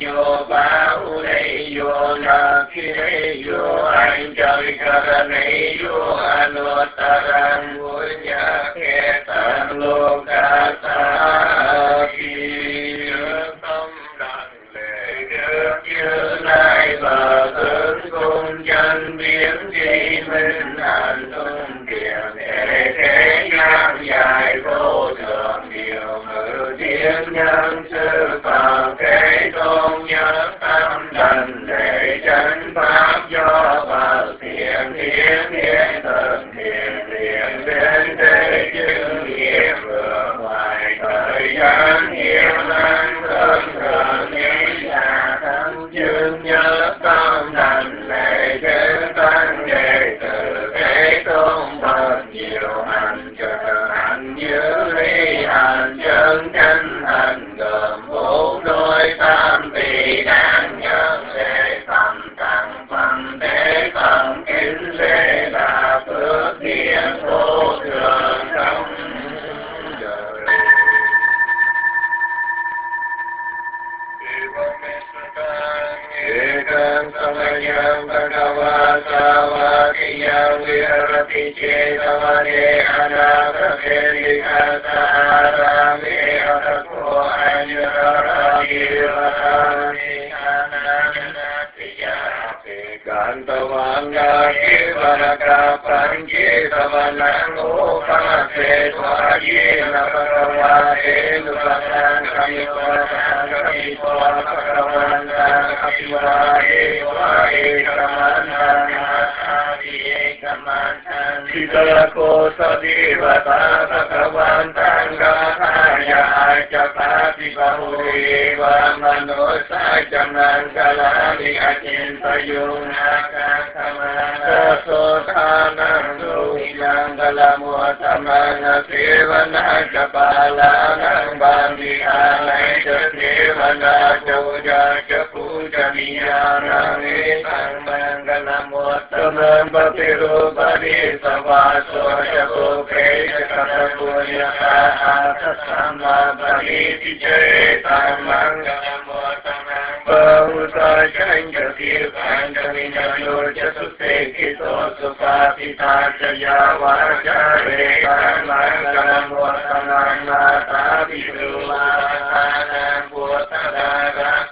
Yo ba u le yo na ki le yo anh trời ca ne yo anotaran punya ketan loka sa ki tâm đảnh lễ đức như lai và tướng cung chân biến di minh hạnh tung kiền để thế gian dài vô thượng điều ngự thiên nhân sư phạm thế tôn nhớ tâm đảnh lễ chân pháp do vào thiện thiên thiên thần thiện thiện đến thế chư nghiệp vừa ngoài thời gian nhiều năm thân thường nghĩ là thân chương nhớ tâm đảnh lễ chân tăng đệ tử thế tôn thật nhiều hành trợ hành như ly hành chân chân hành gồm bốn đôi tam tỷ đáng nhân lễ phẩm tăng phẩm thế phẩm kính lễ là phước điển vô thường trong đời. Ekam samayam bhagavata kiyam virati cetavane anakate kasarame atako anurati vatani ananatiya Kantavanga kivanaka pankitavanang upase swajina bhagavate nupatang kamipatang kamipatang Apiwari wari kamantang asadi kamantang Siddhako sadivata bhagavantang gathaya acapati bahuri wa manusa janang kalani acintayung akakamana sothanang suhilang kalamuatamang sivana kapalanang bandihanay sivana puja puja niyanang isang mangalamuatamang patirupadi savaso japuke jakapunya kaasasama baliti cetang mangalamuatamang bahusa janja sirpan jaminyo jasustekito supapita jaya wajare mangalamuatamang mata birumatanang putada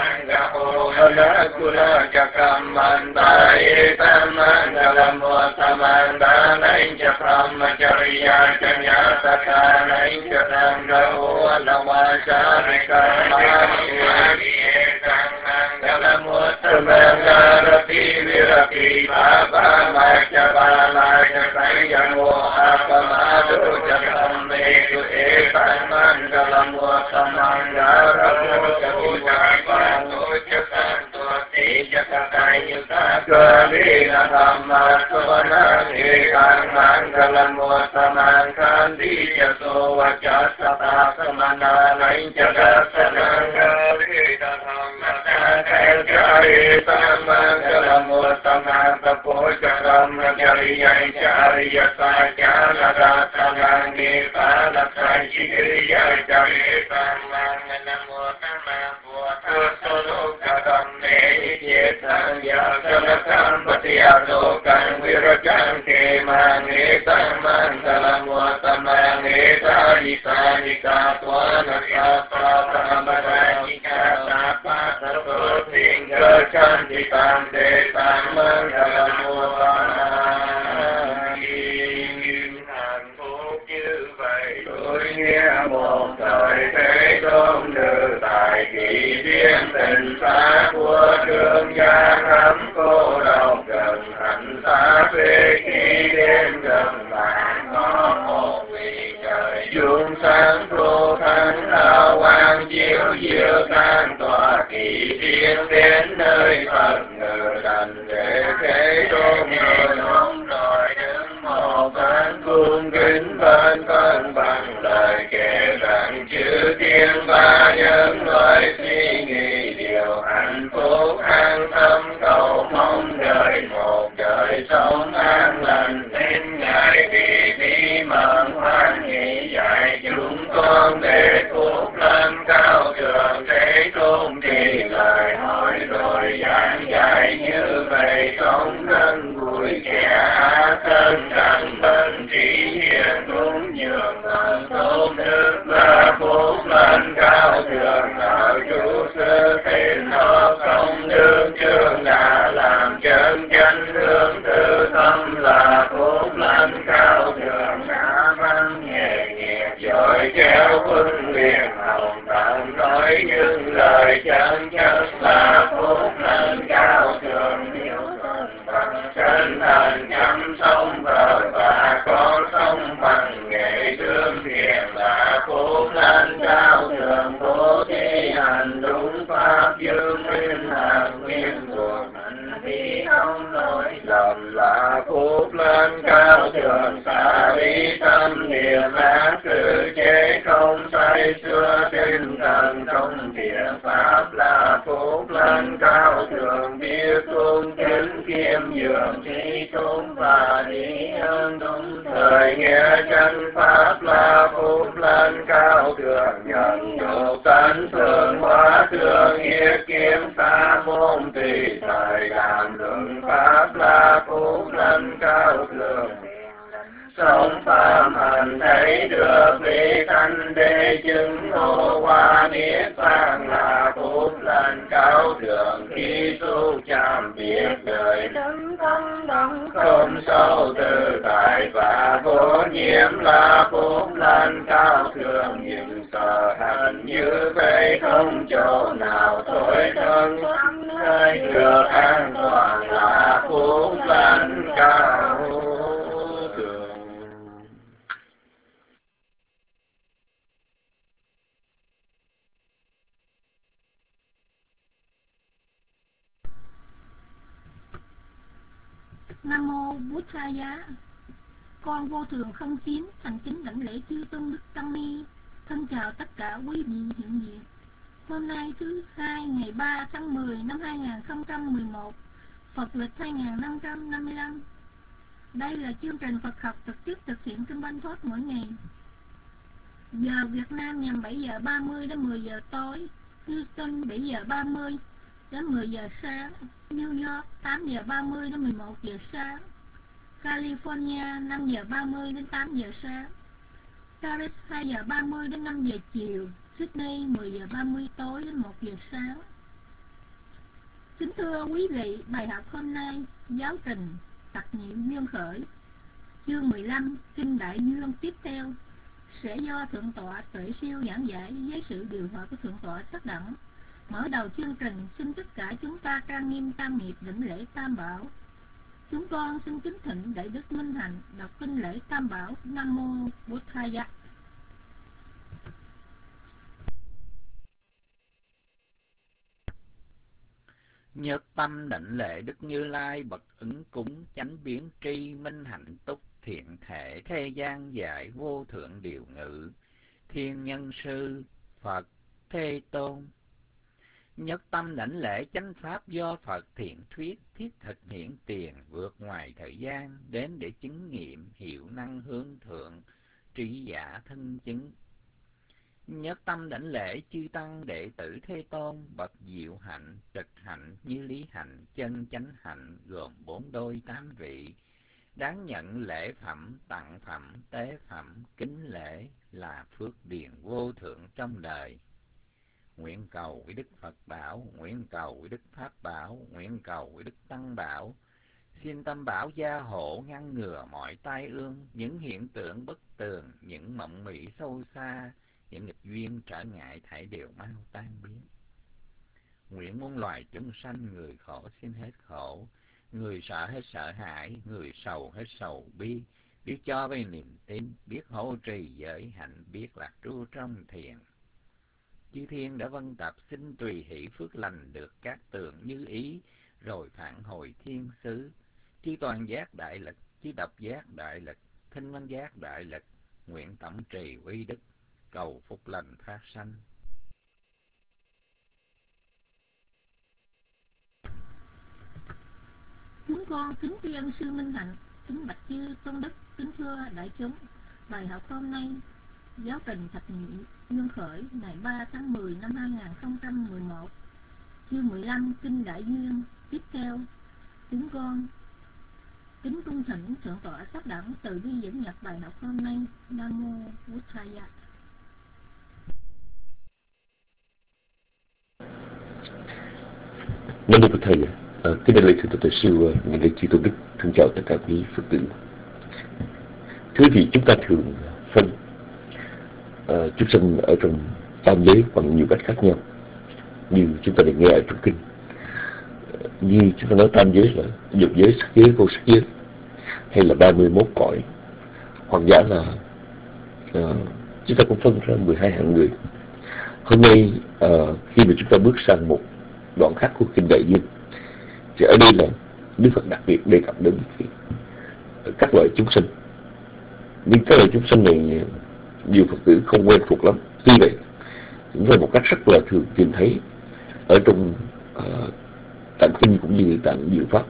Kula jakam mandai tamangalam watamandanain jakam majariya janyata kanain jakam gahu alawasarika mani Mangalam watamangarati virati baba majabala jakayamo apamadu jakam medu etan mangalam watamangaramu jabujakam Kalina Dhamma Suvana Ekang Mangalam Vatamang Kandi Jaso Vajasata Samana Lain Jagasanang Kalina Dhamma Kalkari Mangalam Vatamang Tapo Jagam Jariya Jariya Sajana Ratanang Nipana Sajiriya Jariya Mangalam Vatamang Solo Kadam Neyetang Yasanakam Patiadokang Virajang Kemang Etang Mangalam Vatamang Etarisanika Twanasapa Pramadanika Sapa Sarvoting Gachantikam Tetang Mangalam Vatamang Hạnh phúc như vậy tôi nghe một thời thế tôn nữ tại kỳ biến tình xa của trương gia lắm cô độc gần thành xa về khi đêm gần bạn có một vị trời dung sáng thu thánh hào quang chiếu diệu tan tỏa kỳ biến đến nơi Phật ngự thành để thế tôn người đúng rồi đứng một bên cung kính bên thân bằng lời kể rằng chư thiên ba nhân loại suy nghĩ điều hạnh phúc an tâm cầu mong đời một đời sống an lành nên ngài vì bí mật hoan hỷ dạy chúng con để phúc lâm cao thượng thế tôn thì là thân căn bệnh trí hiền cúng dường bằng tốt đức là phúc lành cao thượng đạo chủ sư tín nó không đương chương đã làm chân chánh hướng tư tâm là phúc lành cao thượng đã văn nghề nghiệp giỏi khéo phân biệt hồng tạm nói những lời chân chất là phúc lành cao thượng hiểu thân bằng chân thành chăm sống vợ và con sống bằng nghệ thương thiện là phúc lành cao thượng bố thí hành đúng pháp dương nguyên hàng nguyên thuộc hành vi không lỗi lầm là phúc lành cao thượng xả lý tâm niệm ác cử chế không say xưa tinh thần không thiện pháp là phúc lành cao thượng biết cung kính kiêm nhường trí tôn và lý ơn đúng thời nghĩa chân pháp là phúc lành cao thượng nhận độ tánh thương hóa thương hiệp kiếm sa môn tùy thời làm luận pháp là phúc lành cao thượng sống phạm hành thấy được lý thanh đế chứng ngộ hoa niết bàn là phúc lành cao thượng khi tu chạm biết đời đấng thân đấng không sâu tự tại và vô nhiễm là phúc lành cao thượng những sở hành như vậy không chỗ nào thối thân nơi được an toàn là phúc lành cao thượng. Nam mô Bụt Thaya. Con vô thường không chín thành kính đảnh lễ chư tôn đức tăng ni. Thân chào tất cả quý vị hiện diện. Hôm nay thứ hai ngày 3 tháng 10 năm 2011, Phật lịch 2555. Đây là chương trình Phật học trực tiếp thực hiện kinh Banh Thoát mỗi ngày. Giờ Việt Nam nhằm 7 giờ 30 đến 10 giờ tối, Houston 7 giờ 30 đến 10 giờ sáng, New York 8 giờ 30 đến 11 giờ sáng, California 5 giờ 30 đến 8 giờ sáng, Paris 2 giờ 30 đến 5 giờ chiều, Sydney 10 giờ 30 tối đến 1 giờ sáng. Kính thưa quý vị, bài học hôm nay giáo trình Tặc Niệm Duyên Khởi, chương 15 Kinh Đại Duyên tiếp theo sẽ do Thượng tọa Tuệ Siêu giảng giải với sự điều hòa của Thượng tọa Tất Đẳng. Mở đầu chương trình, xin tất cả chúng ta trang nghiêm tam nghiệp đảnh lễ Tam Bảo. Chúng con xin kính thỉnh Đại Đức Minh Hạnh đọc kinh lễ Tam Bảo. Nam mô Bụt Thaya. Nhất tâm đảnh lễ Đức Như Lai bậc ứng cúng chánh biến tri minh hạnh túc thiện thể thế gian giải vô thượng điều ngự thiên nhân sư Phật Thế Tôn. Nhất tâm đảnh lễ chánh pháp do Phật thiện thuyết thiết thực hiện tiền vượt ngoài thời gian đến để chứng nghiệm hiệu năng hướng thượng trí giả thân chứng. Nhất tâm đảnh lễ chư tăng đệ tử Thế Tôn bậc diệu hạnh trực hạnh như lý hạnh chân chánh hạnh gồm 4 đôi 8 vị, đáng nhận lễ phẩm tặng phẩm tế phẩm kính lễ là phước điền vô thượng trong đời. Nguyện cầu với Đức Phật Bảo, nguyện cầu với Đức Pháp Bảo, nguyện cầu với Đức Tăng Bảo, xin Tâm Bảo gia hộ ngăn ngừa mọi tai ương, những hiện tượng bất tường, những mộng mị sâu xa, những nghịch duyên trở ngại thảy đều mau tan biến. Nguyện muôn loài chúng sanh, người khổ xin hết khổ, người sợ hết sợ hãi, người sầu hết sầu bi, biết cho với niềm tin, biết hộ trì giới hạnh, biết lạc trú trong thiền. Chư thiên đã vân tập xin tùy hỷ phước lành được các tường như ý, rồi phản hồi thiên xứ. Chư toàn giác đại lực, chư độc giác đại lực, thinh văn giác đại lực, nguyện tổng trì uy đức, cầu phúc lành phát sanh. Chúng con kính tri ân sư Minh Hạnh, kính bạch chư tôn đức, kính thưa đại chúng. Bài học hôm nay giáo trình Thạch Niệm Duyên Khởi ngày 3 tháng 10 năm 2011, chương 15 Kinh Đại Duyên tiếp theo. Chúng con Kính trung thỉnh Thượng tọa Sắp Đẳng từ bi dẫn nhập bài học hôm nay. Nam mô Buddhaya. Nam mô Phật Thầy. Kính đại lễ thượng tọa Tuệ Sư, ngày lễ chư tôn đức, thân chào tất cả quý Phật tử. Thưa quý vị, chúng ta thường phân chúng sanh ở trong tam giới bằng nhiều cách khác nhau, như chúng ta được nghe ở trong kinh. Như chúng ta nói tam giới là dục giới, sắc giới, vô sắc giới, hay là 31 cõi, hoặc giả là chúng ta cũng phân ra 12 hạng người. Hôm nay khi mà chúng ta bước sang một đoạn khác của kinh Đại Dương, thì ở đây là Đức Phật đặc biệt đề cập đến các loại chúng sanh. Nhưng các loại chúng sanh này nhiều Phật tử không quen thuộc lắm. Tuy vậy, cũng là một cách rất là thường tìm thấy ở trong tạng kinh cũng như tạng Diệu Pháp.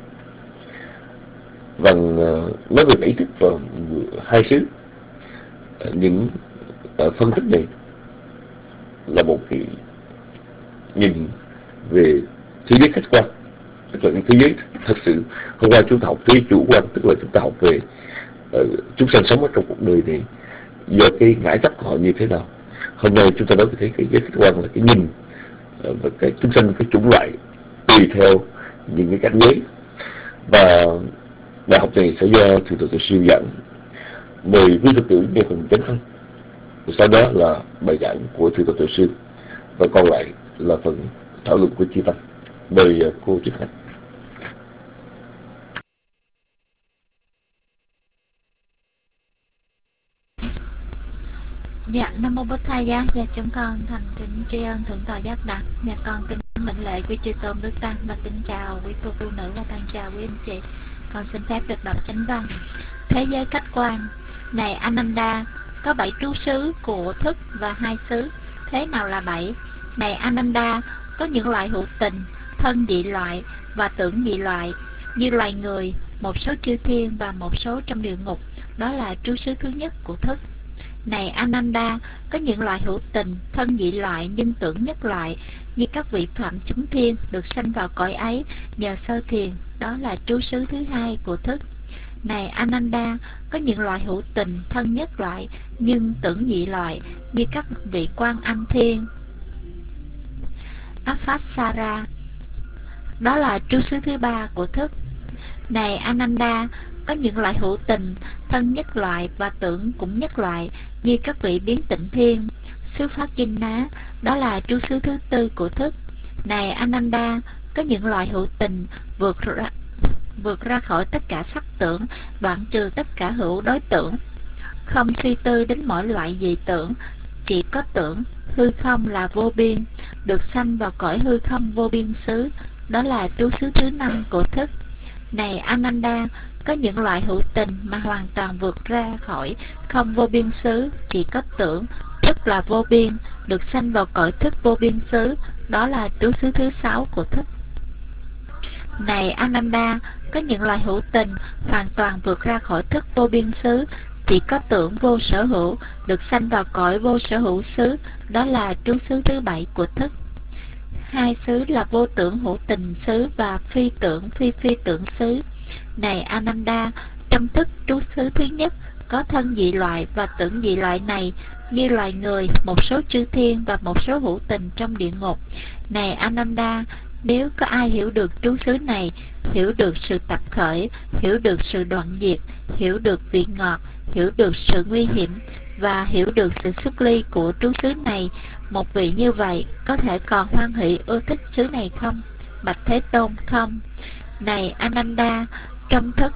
Và nói về 7 thức và 2 xứ, những phân tích này là một cái nhìn về thế giới khách quan, tức là cái thế giới thật sự. Hôm qua chúng ta học thế giới chủ quan, tức là chúng ta học về chúng sanh sống ở trong cuộc đời này do cái ngã chấp của họ như thế nào. Hôm nay chúng ta nói về cái giới khách quan là cái nhìn và cái chúng sanh, cái chủng loại tùy theo những cái cảnh giới. Và bài học này sẽ do Thượng tọa Tuệ Sư giảng. Mời quý Phật tử nghe phần chánh văn, sau đó là bài giảng của Thượng tọa Tuệ Sư, và còn lại là phần thảo luận của chư tăng. Mời cô trước hết. Dạ, Nam mô Bổn Thầy. Dạ, chúng con thành kính tri ân Thượng tọa Giác Đạt. Dạ, con kính mệnh lễ quý chư tôn đức tăng và kính chào quý cô phụ nữ và toàn chào quý anh chị. Con xin phép được đọc chánh văn. Thế giới khách quan. Này Ananda, có 7 trú xứ của thức và 2 xứ. Thế nào là 7? Này Ananda, có những loại hữu tình, thân dị loại và tưởng dị loại, như loài người, một số chư thiên và một số trong địa ngục. Đó là trú xứ thứ nhất của thức. Này Ananda, có những loại hữu tình, thân dị loại nhưng tưởng nhất loại, như các vị phạm chúng thiên được sanh vào cõi ấy nhờ sơ thiền. Đó là trú xứ thứ hai của thức. Này Ananda, có những loại hữu tình, thân nhất loại nhưng tưởng dị loại, như các vị quan âm thiên, Apsara. Đó là trú xứ thứ ba của thức. Này Ananda, có những loại hữu tình, thân nhất loại và tưởng cũng nhất loại, như các vị biến tịnh thiên, xứ phát Dinh Ná. Đó là trú xứ thứ tư của thức. Này Ananda, có những loại hữu tình vượt ra khỏi tất cả sắc tưởng, đoạn trừ tất cả hữu đối tưởng, không suy tư đến mỗi loại dị tưởng, chỉ có tưởng. Hư không là vô biên, được sanh vào cõi hư không vô biên xứ. Đó là trú xứ thứ năm của thức. Này Ananda, có những loại hữu tình mà hoàn toàn vượt ra khỏi không vô biên xứ, chỉ có tưởng, tức là vô biên, được sanh vào cõi thức vô biên xứ. Đó là trú xứ thứ sáu của thức. Này Ananda, có những loại hữu tình hoàn toàn vượt ra khỏi thức vô biên xứ, chỉ có tưởng vô sở hữu, được sanh vào cõi vô sở hữu xứ. Đó là trú xứ thứ bảy của thức. Hai xứ là vô tưởng hữu tình xứ và phi tưởng phi tưởng xứ. Này Ananda, trong thức trú xứ thứ nhất có thân dị loại và tưởng dị loại này, như loài người, một số chư thiên và một số hữu tình trong địa ngục. Này Ananda, nếu có ai hiểu được trú xứ này, hiểu được sự tập khởi, hiểu được sự đoạn diệt, hiểu được vị ngọt, hiểu được sự nguy hiểm và hiểu được sự xuất ly của trú xứ này, một vị như vậy có thể còn hoan hỷ ưa thích xứ này không? Bạch Thế Tôn, không. Này Ananda, trong thức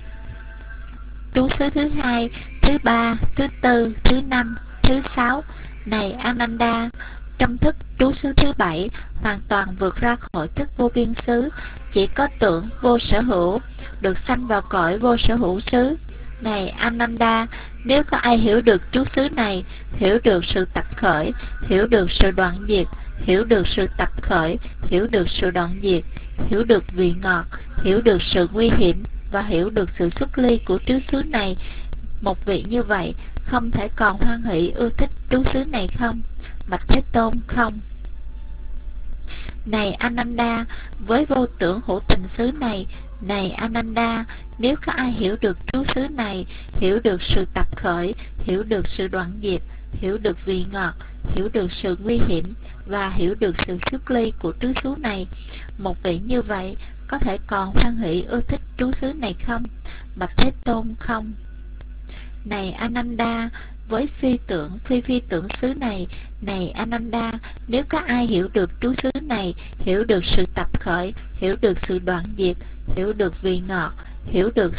trú xứ thứ hai, thứ ba, thứ tư, thứ năm, thứ sáu. Này Ananda, trong thức trú xứ thứ bảy hoàn toàn vượt ra khỏi thức vô biên xứ, chỉ có tưởng vô sở hữu, được sanh vào cõi vô sở hữu xứ. Này Ananda, nếu có ai hiểu được trú xứ này, hiểu được sự tập khởi, hiểu được sự đoạn diệt, hiểu được sự tập khởi, hiểu được sự đoạn diệt, hiểu được vị ngọt, hiểu được sự nguy hiểm và hiểu được sự xuất ly của trú xứ này, một vị như vậy không thể còn hoan hỷ ưa thích trú xứ này không? Bạch Thế Tôn, không. Này Ananda, với vô tưởng hữu tình xứ này, này Ananda, nếu có ai hiểu được trú xứ này, hiểu được sự tập khởi, hiểu được sự đoạn diệt, hiểu được vị ngọt, hiểu được sự nguy hiểm và hiểu được sự xuất ly của trú xứ này, một vị như vậy có thể còn hoan hỷ ưa thích trú xứ này không? Bạch Thế Tôn, không. Này Ananda, với phi tưởng xứ này, này Ananda, nếu có ai hiểu được trú xứ này, hiểu được sự tập khởi, hiểu được sự đoạn diệt, hiểu được vị ngọt, hiểu được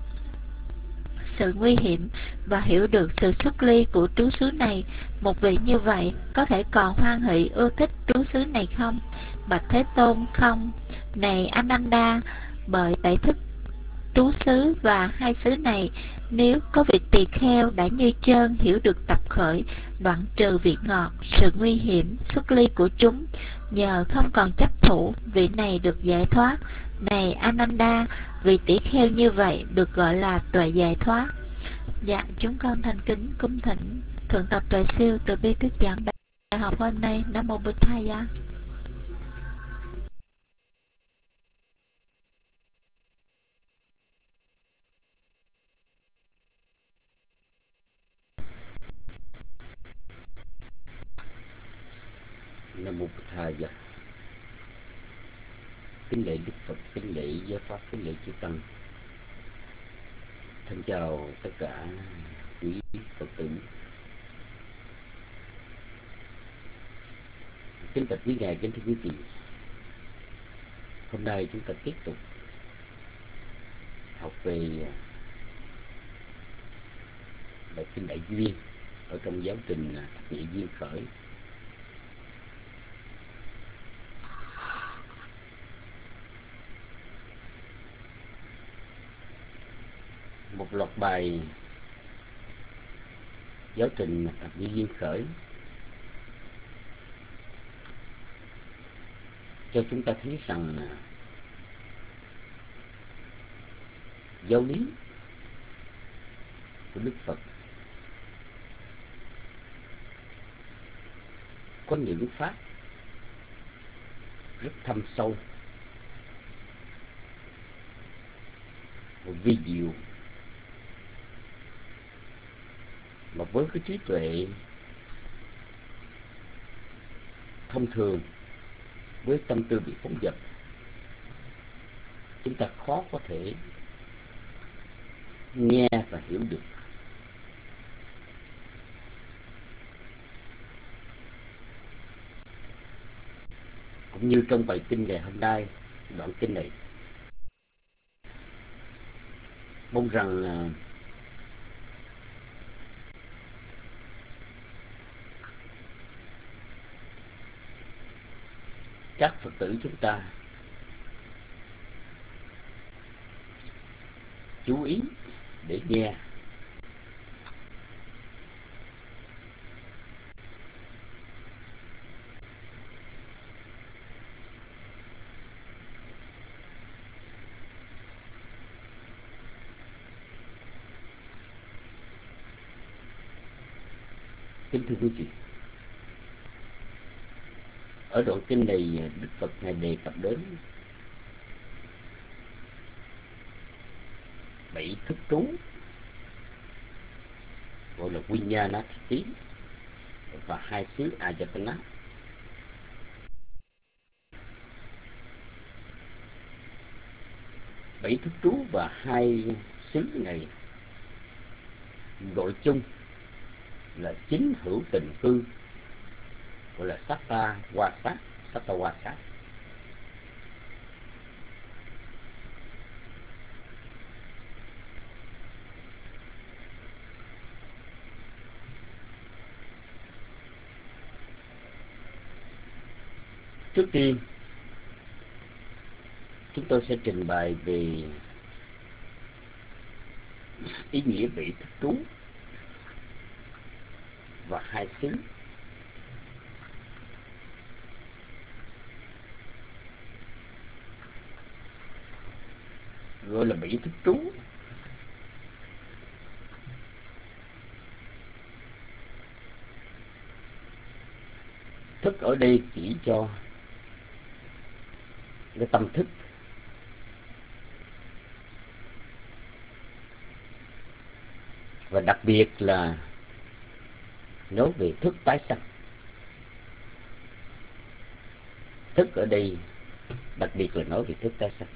sự nguy hiểm và hiểu được sự xuất ly của trú xứ này, một vị như vậy có thể còn hoan hỷ ưa thích trú xứ này không? Bạch Thế Tôn, không. Này Ananda, bởi bảy thức trú xứ và hai xứ này, nếu có vị tỳ kheo đã như chơn hiểu được tập khởi, đoạn trừ vị ngọt, sự nguy hiểm, xuất ly của chúng, nhờ không còn chấp thủ, vị này được giải thoát. Này Ananda, vị tỷ kheo như vậy được gọi là tuệ giải thoát. Dạ, chúng con thành kính cung thỉnh Thượng tọa Tuệ Siêu từ bi thuyết giảng bài học hôm nay. Nam mô Bụt Thaya. Nam mô Bụt Thaya. Kính lễ Đức Phật, kính lễ Giáo pháp, kính lễ chư tăng. Thân chào tất cả quý Phật tử. Kính bạch quý ngài, kính thưa quý vị. Hôm nay chúng ta tiếp tục học về bài kinh Đại Duyên ở trong giáo trình Thập Nhị Duyên Khởi. Một loạt bài giáo trình Thập Nhị Duyên Khởi cho chúng ta thấy rằng giáo lý của Đức Phật có những pháp rất thâm sâu và vi diệu, mà với cái trí tuệ thông thường, với tâm tư bị phóng dật, chúng ta khó có thể nghe và hiểu được. Cũng như trong bài kinh ngày hôm nay, đoạn kinh này, mong rằng các Phật tử chúng ta chú ý để nghe. Kính thưa quý vị, ở đoạn kinh này Đức Phật ngài đề cập đến 7 thức trú, gọi là Viññāṇathiti, và 2 xứ Ayatana. Bảy thức trú và 2 xứ này gọi chung là chính hữu tình cư, gọi là Sattavasa. Trước tiên, chúng tôi sẽ trình bày về ý nghĩa vị thức trú và 2 xứ. Gọi là 7 thức trú thức ở đây chỉ cho cái tâm thức. Và đặc biệt là nói về thức tái sanh. Thức ở đây đặc biệt là nói về thức tái sanh.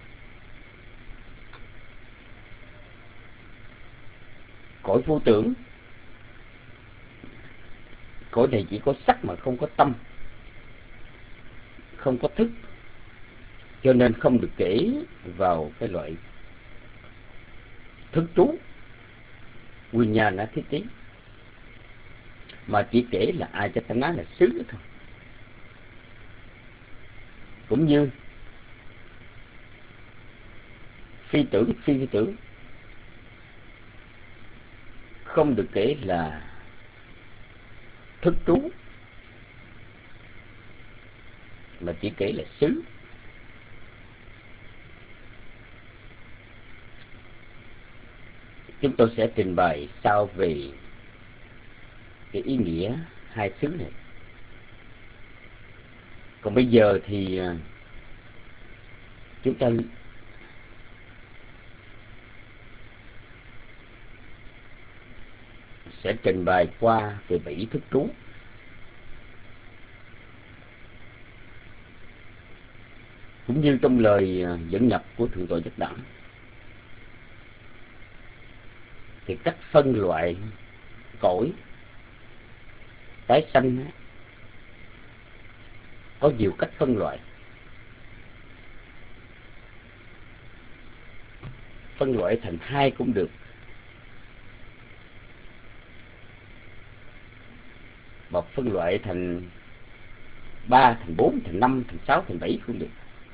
Cõi vô tưởng, cõi này chỉ có sắc mà không có tâm, không có thức, cho nên không được kể vào cái loại thức trú Vijnana Thiết Tí, mà chỉ kể là Ayatana là xứ thôi. Cũng như phi tưởng, phi tưởng không được kể là thức trú, mà chỉ kể là xứ. Chúng tôi sẽ trình bày sau về cái ý nghĩa hai xứ này. Còn bây giờ thì chúng ta sẽ trình bày qua về 7 thức trú. Cũng như trong lời dẫn nhập của Thượng tọa Nhất Đẳng, thì cách phân loại cõi tái sanh có nhiều cách phân loại. Phân loại thành 2 cũng được, mà phân loại thành 3, thành 4, thành 5, thành 6, thành 7 cũng được.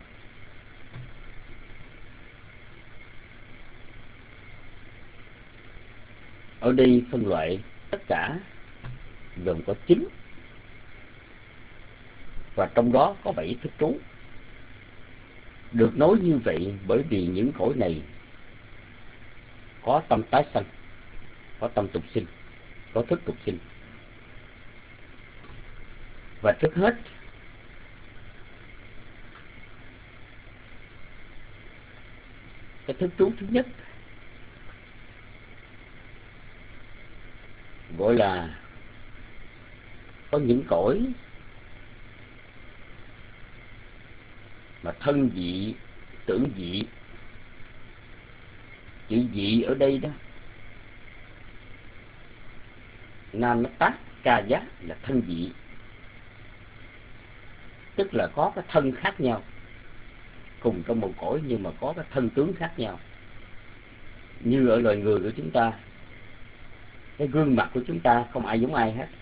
Ở đây phân loại tất cả gồm có 9, và trong đó có 7 thức trú. Được nói như vậy bởi vì những cõi này có tâm tái sanh, có tâm tục sinh, có thức tục sinh. Và trước hết cái thức trú thứ nhất gọi là có những cõi mà thân vị, tưởng vị. Chữ vị ở đây đó, Namatta Kaya là thân vị, tức là có cái thân khác nhau, cùng trong một cõi nhưng mà có cái thân tướng khác nhau. Như ở loài người của chúng ta, cái gương mặt của chúng ta không ai giống ai hết.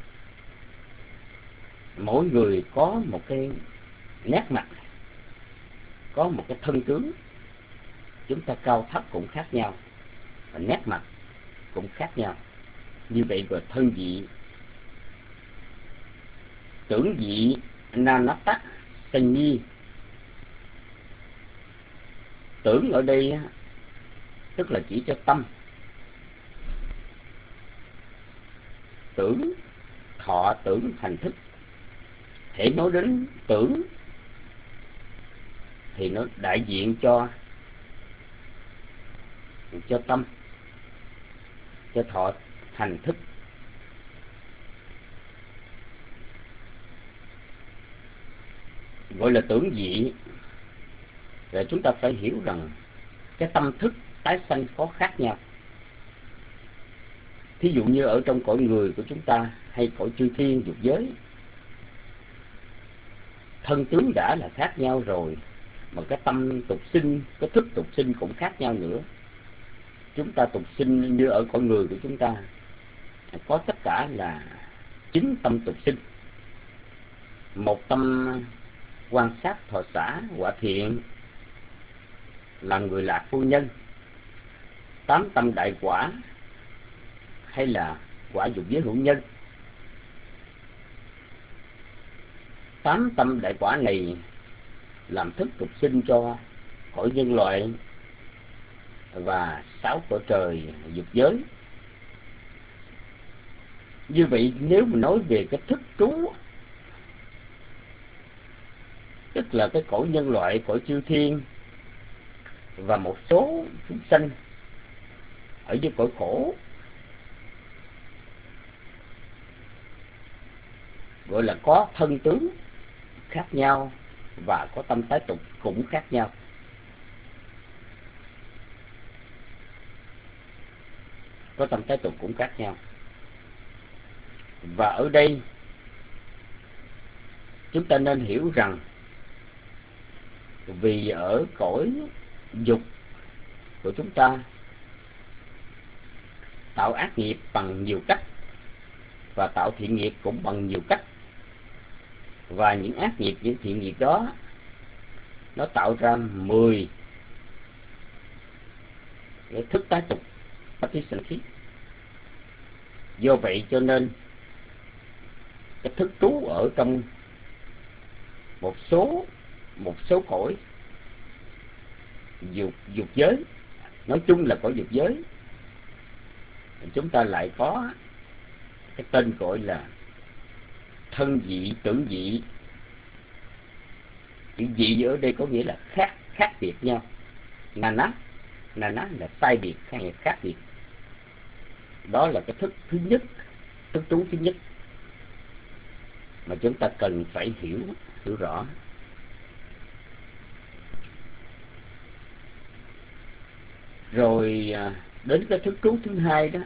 Mỗi người có một cái nét mặt, có một cái thân tướng. Chúng ta cao thấp cũng khác nhau, và nét mặt cũng khác nhau. Như vậy gọi thân vị. Tưởng vị Nanatta Sanyi. Tưởng ở đây tức là chỉ cho tâm. Tưởng, thọ tưởng hành thức. Thể nói đến tưởng thì nó đại diện cho tâm, cho thọ hành thức. Gọi là tưởng vị. Rồi chúng ta phải hiểu rằng cái tâm thức tái sanh có khác nhau. Thí dụ như ở trong cõi người của chúng ta hay cõi chư thiên dục giới, thân tướng đã là khác nhau rồi, mà cái tâm tục sinh, cái thức tục sinh cũng khác nhau nữa. Chúng ta tục sinh như ở cõi người của chúng ta có tất cả là 9 tâm tục sinh. Một tâm quan sát thọ xã quả thiện là người lạc phu nhân. 8 tâm đại quả hay là quả dục giới hữu nhân. 8 tâm đại quả này làm thức tục sinh cho cõi nhân loại và 6 cõi trời dục giới. Như vậy nếu mà nói về cái thức trú tức là cái cõi nhân loại, cõi chư thiên và một số chúng sanh ở dưới cõi khổ, gọi là có thân tướng khác nhau và có tâm tái tục cũng khác nhau. Có tâm tái tục cũng khác nhau. Và ở đây chúng ta nên hiểu rằng vì ở cõi dục của chúng ta tạo ác nghiệp bằng nhiều cách và tạo thiện nghiệp cũng bằng nhiều cách, và những ác nghiệp, những thiện nghiệp đó nó tạo ra 10 cái thức tái tục patishanthi. Do vậy cho nên cái thức trú ở trong một số cõi dục giới, nói chung là cõi dục giới, chúng ta lại có cái tên gọi là thân dị, tưởng dị. Chữ dị ở đây có nghĩa là khác biệt nhau. Nana là sai biệt hay khác biệt. Đó là cái thức thứ nhất, thức trú thứ nhất mà chúng ta cần phải hiểu rõ. Rồi đến cái thức trú thứ hai đó,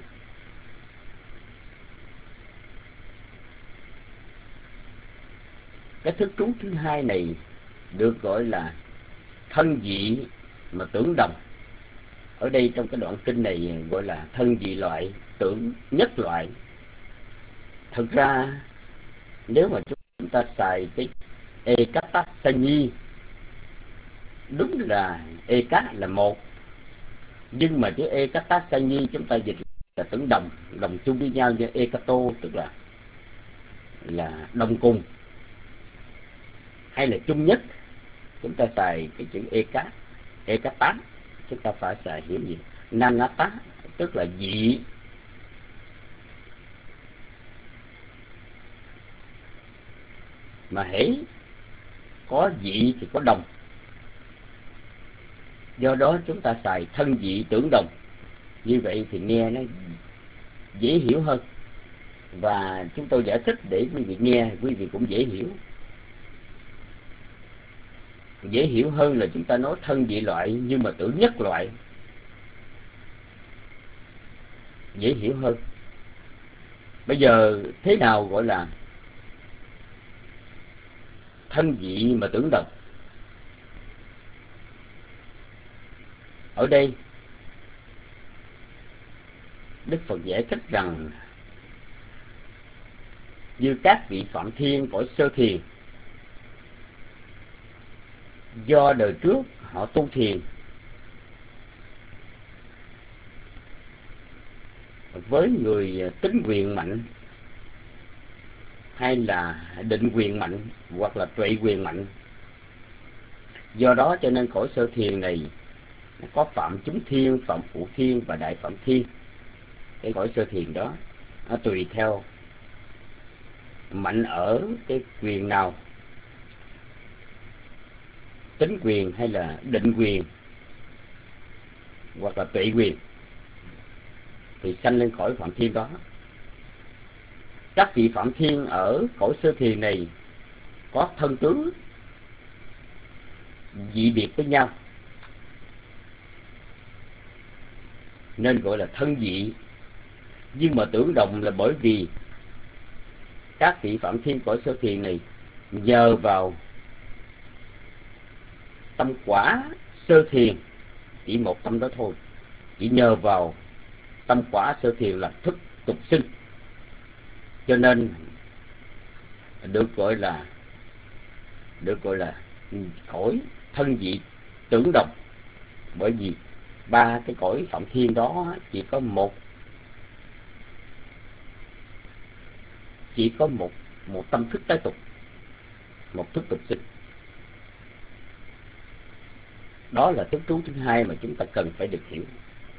cái thức trú thứ hai này được gọi là thân dị mà tưởng đồng. Ở đây trong cái đoạn kinh này gọi là thân dị loại, tưởng nhất loại. Thực ra nếu mà chúng ta xài cái ekata sanyi, đúng là eka là một, nhưng mà chữ ekata sanyi chúng ta dịch là tưởng đồng, đồng chung với nhau, như ekato tức là đồng cùng hay là chung nhất. Chúng ta xài cái chữ ekata, chúng ta phải xài hiểu gì? Nanata tức là dị. Mà hễ có dị thì có đồng. Do đó chúng ta xài thân dị tưởng đồng. Như vậy thì nghe nó dễ hiểu hơn. Và chúng tôi giải thích để quý vị nghe, quý vị cũng dễ hiểu. Dễ hiểu hơn là chúng ta nói thân dị loại nhưng mà tưởng nhất loại. Dễ hiểu hơn. Bây giờ thế nào gọi là thân dị mà tưởng đồng? Ở đây Đức Phật giải thích rằng như các vị Phạm Thiên cõi sơ thiền, do đời trước họ tu thiền với người tính quyền mạnh hay là định quyền mạnh hoặc là tuệ quyền mạnh, do đó cho nên cõi sơ thiền này có phạm chúng thiên, phạm phụ thiên và đại phạm thiên. Cái cõi sơ thiền đó nó tùy theo mạnh ở cái quyền nào, tính quyền hay là định quyền hoặc là tuệ quyền, thì sanh lên cõi phạm thiên đó. Các vị phạm thiên ở cõi sơ thiền này có thân tướng dị biệt với nhau nên gọi là thân dị. Nhưng mà tưởng đồng là bởi vì các vị phạm thiên cõi sơ thiền này nhờ vào tâm quả sơ thiền, chỉ một tâm đó thôi, chỉ nhờ vào tâm quả sơ thiền là thức tục sinh, cho nên được gọi là cõi thân dị tưởng đồng. Bởi vì ba cái cõi phạm thiên đó chỉ có một tâm thức tái tục, một thức tục sinh. Đó là thức trú thứ hai mà chúng ta cần phải được hiểu.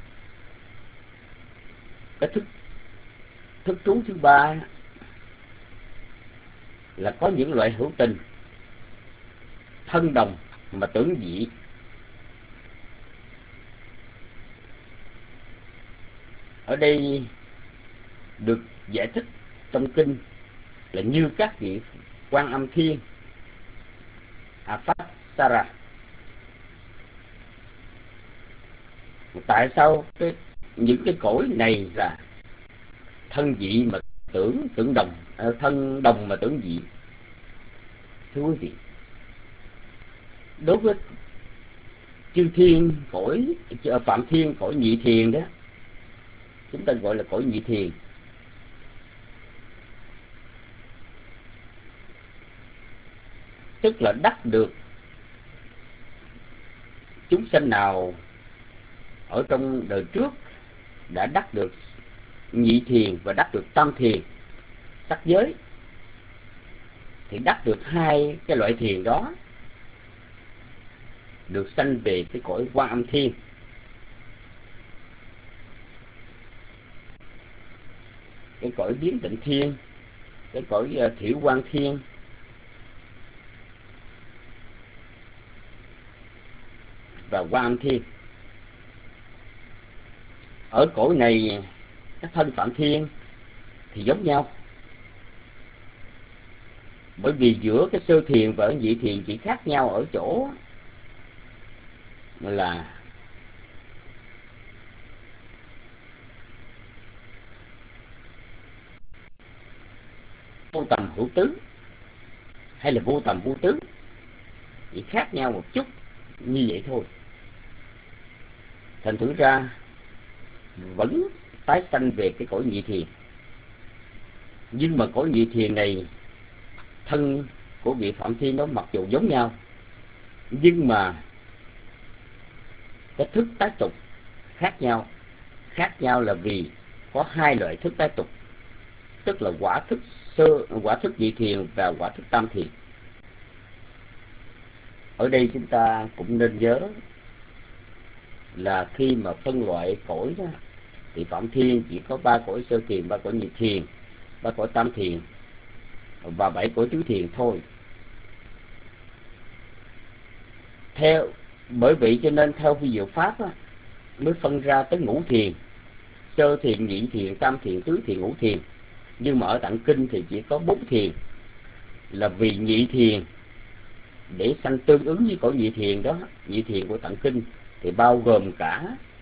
Cái thức trú thứ ba là có những loại hữu tình thân đồng mà tưởng dị. Ở đây được giải thích trong kinh là như các vị Quan Âm Thiên, Apsara. Tại sao những cái cõi này là thân dị mà tưởng đồng, thân đồng mà tưởng dị? Thưa quý vị, đối với chư thiên cõi Phạm Thiên, cõi nhị thiền đó, chúng ta gọi là cõi nhị thiền. Tức là đắc được chúng sanh nào ở trong đời trước đã đắc được nhị thiền và đắc được tam thiền, sắc giới, thì đắc được hai cái loại thiền đó, được sanh về cái cõi Quan Âm Thiên. Cái cõi Biến Tịnh Thiên, cái cõi Thiểu Quang Thiên, và Quan Âm Thiên. Ở cõi này các thân Phạm Thiên thì giống nhau, bởi vì giữa cái sơ thiền và nhị thiền chỉ khác nhau ở chỗ là vô tầm hữu tứ hay là vô tầm vô tứ, chỉ khác nhau một chút như vậy thôi. Thành thử ra vẫn tái sanh về cái cõi nhị thiền. Nhưng mà cõi nhị thiền này, thân của vị Phạm Thiên đó mặc dù giống nhau, nhưng mà cái thức tái tục khác nhau. Khác nhau là vì có hai loại thức tái tục, tức là quả thức nhị thiền và quả thức tam thiền. Ở đây chúng ta cũng nên nhớ là khi mà phân loại cõi đó, thì Phạm Thiên chỉ có 3 cõi sơ thiền, 3 cõi nhị thiền, 3 cõi tam thiền và 7 cõi tứ thiền thôi. Bởi vậy cho nên theo vi diệu pháp á, mới phân ra tới ngũ thiền: sơ thiền, nhị thiền, tam thiền, tứ thiền, ngũ thiền. Nhưng mà ở tạng kinh thì chỉ có 4 thiền, là vì nhị thiền để sanh tương ứng với cõi nhị thiền đó. Nhị thiền của tạng kinh thì bao gồm cả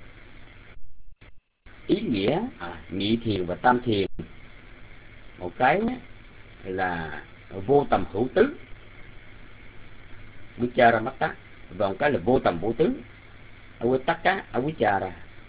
ý nghĩa nhị thiền và tam thiền. Một cái là vô tầm hữu tứ, Vicharamata, và một cái là vô tầm vô tứ, Avitaka, Avichara.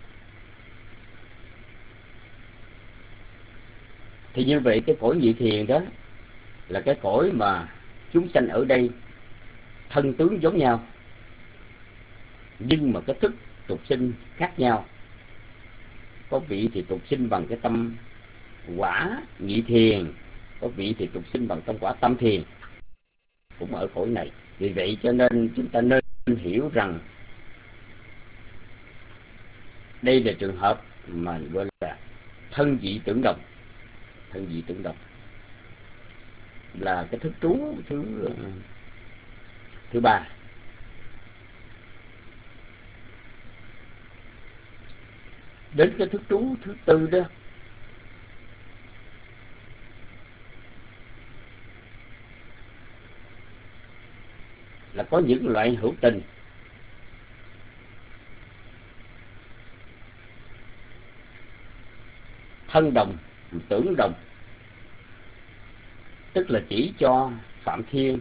Thì như vậy cái cõi nhị thiền đó là cái cõi mà chúng sanh ở đây thân tướng giống nhau, nhưng mà cái thức tục sinh khác nhau. Có vị thì tục sinh bằng cái tâm quả nhị thiền, có vị thì tục sinh bằng tâm quả tam thiền, cũng ở cõi này. Vì vậy cho nên chúng ta nên hiểu rằng đây là trường hợp mà gọi là thân dị tưởng đồng. Thân dị tưởng đồng là cái thức trú thứ 3. Đến cái thức trú thứ 4 đó là có những loại hữu tình. Thân đồng, tưởng đồng, tức là chỉ cho Phạm Thiên,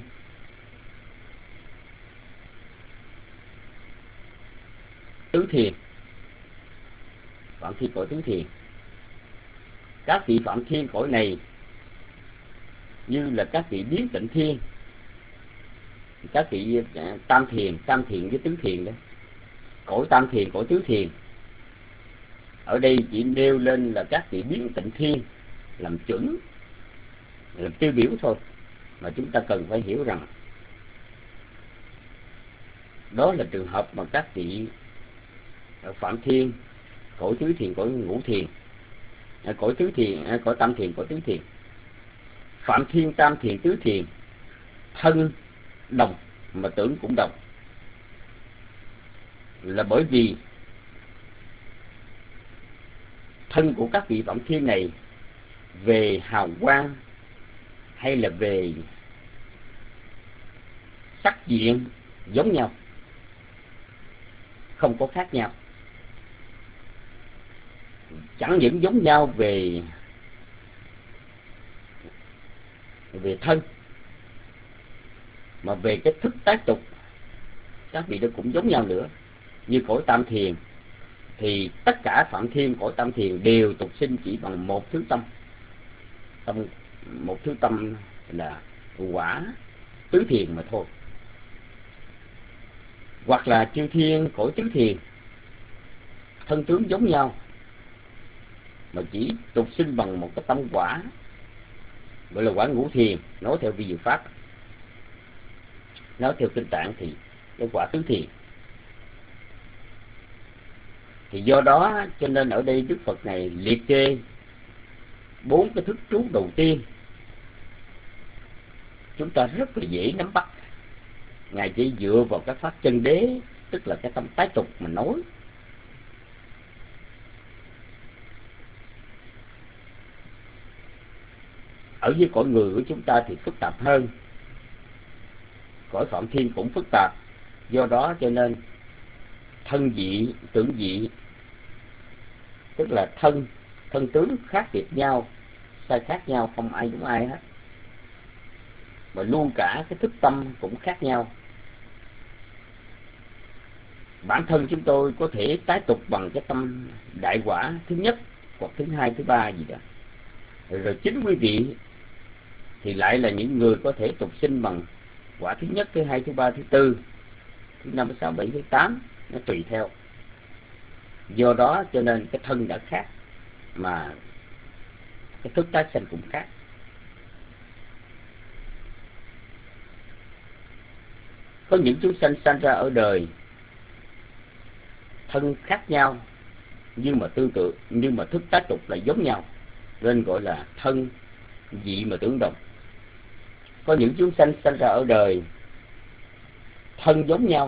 tứ thiền, Phạm Thiên cõi tứ thiền. Các vị Phạm Thiên cõi này như là các vị Biến Tịnh Thiên, các vị tam thiền với tứ thiền đó. Cõi tam thiền, cõi tứ thiền ở đây chỉ nêu lên là các vị Biến Tịnh Thiên làm chuẩn, làm tiêu biểu thôi, mà chúng ta cần phải hiểu rằng đó là trường hợp mà các vị Phạm Thiên cõi tứ thiền, cõi ngũ thiền, cõi tứ thiền, cõi tam thiền, cõi tứ thiền. Phạm Thiên, tam thiền, tứ thiền thân đồng mà tưởng cũng đồng, là bởi vì thân của các vị Phạm Thiên này về hào quang hay là về sắc diện giống nhau, không có khác nhau. Chẳng những giống nhau về thân, mà về cái thức tái tục các vị đó cũng giống nhau nữa. Như cõi Tam Thiền thì tất cả Phạm Thiên cõi Tam Thiền đều tục sinh chỉ bằng một thứ tâm, một thứ tâm là quả tứ thiền mà thôi. Hoặc là chư thiên cõi tứ thiền thân tướng giống nhau, mà chỉ tục sinh bằng một cái tâm quả, gọi là quả ngũ thiền. Nói theo vi diệu pháp, nói theo kinh tạng thì cái quả tứ thiền. Thì do đó cho nên ở đây Đức Phật này liệt kê 4 cái thức trú đầu tiên, chúng ta rất là dễ nắm bắt. Ngài chỉ dựa vào cái pháp chân đế, tức là cái tâm tái tục mà nói. Ở với cõi người của chúng ta thì phức tạp hơn, cõi Phạm Thiên cũng phức tạp. Do đó cho nên thân dị, tưởng dị, tức là thân tướng khác biệt nhau, sai khác nhau, không ai giống ai hết. Mà luôn cả cái thức tâm cũng khác nhau. Bản thân chúng tôi có thể tái tục bằng cái tâm đại quả thứ nhất, hoặc thứ hai, thứ ba gì đó. Rồi chính quý vị thì lại là những người có thể tục sinh bằng quả thứ nhất, thứ hai, thứ ba, thứ tư, thứ năm, thứ sáu, bảy, thứ tám, nó tùy theo. Do đó cho nên cái thân đã khác, mà cái thức tái sanh cũng khác. Có những chúng sanh sanh ra ở đời thân khác nhau, nhưng mà tư tưởng, nhưng mà thức tái tục lại giống nhau, nên gọi là thân dị mà tưởng đồng. Có những chúng sanh sanh ra ở đời thân giống nhau,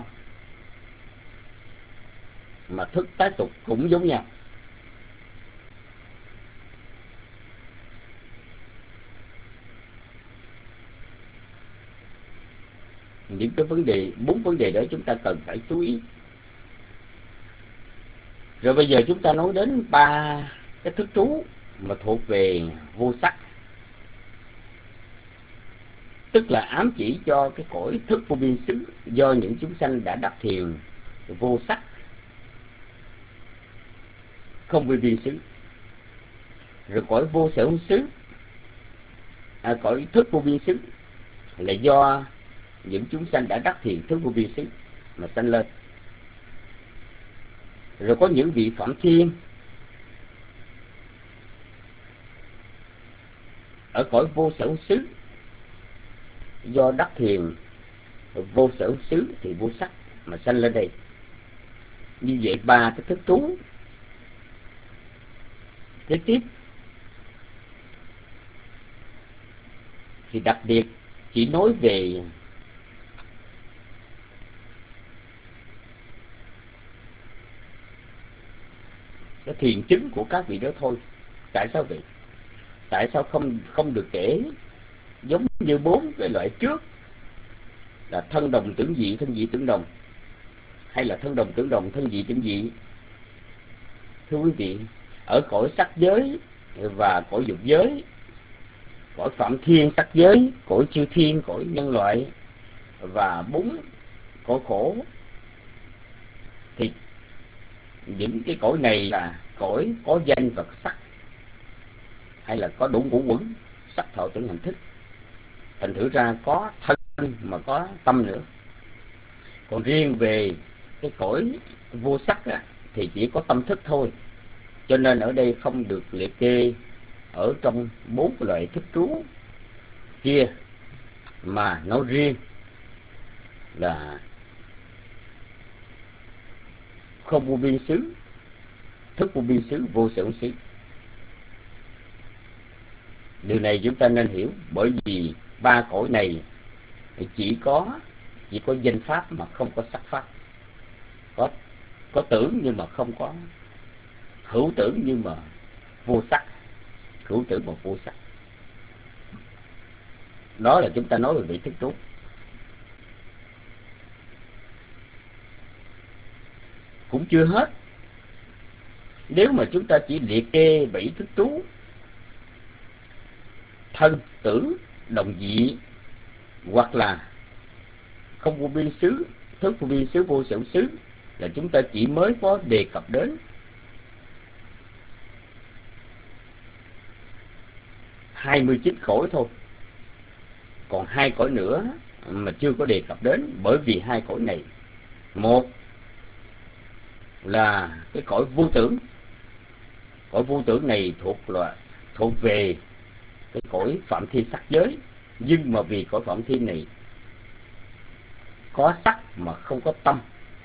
mà thức tái tục cũng giống nhau. Những cái vấn đề, 4 vấn đề đó chúng ta cần phải chú ý. Rồi bây giờ chúng ta nói đến 3 cái thức trú mà thuộc về vô sắc, tức là ám chỉ cho cái cõi thức vô biên xứ do những chúng sanh đã đắc thiền vô sắc, không vô biên xứ. Rồi cõi vô sở hữu xứ, cõi thức vô biên xứ là do những chúng sanh đã đắc thiền thức vô biên xứ mà sanh lên. Rồi có những vị Phạm Thiên ở cõi vô sở hữu xứ, do đắc thiền vô sở hữu xứ thì vô sắc mà sanh lên đây. Như vậy 3 cái thức trú. Kế tiếp thì đặc biệt chỉ nói về cái thiền chứng của các vị đó thôi. Tại sao vậy? Tại sao không được kể giống như 4 cái loại trước là thân đồng tưởng dị, thân dị tưởng đồng, hay là thân đồng tưởng đồng, thân dị tưởng dị? Thưa quý vị, ở cõi sắc giới và cõi dục giới, cõi Phạm Thiên sắc giới, cõi chư thiên, cõi nhân loại và 4 cõi khổ, thì những cái cõi này là cõi có danh và sắc, hay là có đủ ngũ uẩn sắc thọ tưởng hành thức. Thành thử ra có thân mà có tâm nữa. Còn riêng về cái cõi vô sắc thì chỉ có tâm thức thôi. Cho nên ở đây không được liệt kê ở trong 4 loại thức trú kia, mà nói riêng là không vô biên xứ, thức vô biên xứ, vô sở hữu xứ. Điều này chúng ta nên hiểu, bởi vì 3 cõi này chỉ có chỉ có danh pháp mà không có sắc pháp, có tưởng nhưng mà không có hữu tưởng, nhưng mà vô sắc, hữu tưởng mà vô sắc. Đó là chúng ta nói về vị thức trú. Cũng chưa hết. Nếu mà chúng ta chỉ liệt kê 7 thức trú: thân, tưởng, đồng dị, hoặc là không vô biên xứ, thức vô biên xứ, vô sở xứ, là chúng ta chỉ mới có đề cập đến 29 cõi thôi. Còn 2 cõi nữa mà chưa có đề cập đến, bởi vì 2 cõi này, một là cái cõi vô tưởng. Cõi vô tưởng này thuộc về cái cõi phạm thiên sắc giới, nhưng mà vì cõi phạm thiên này có sắc mà không có tâm,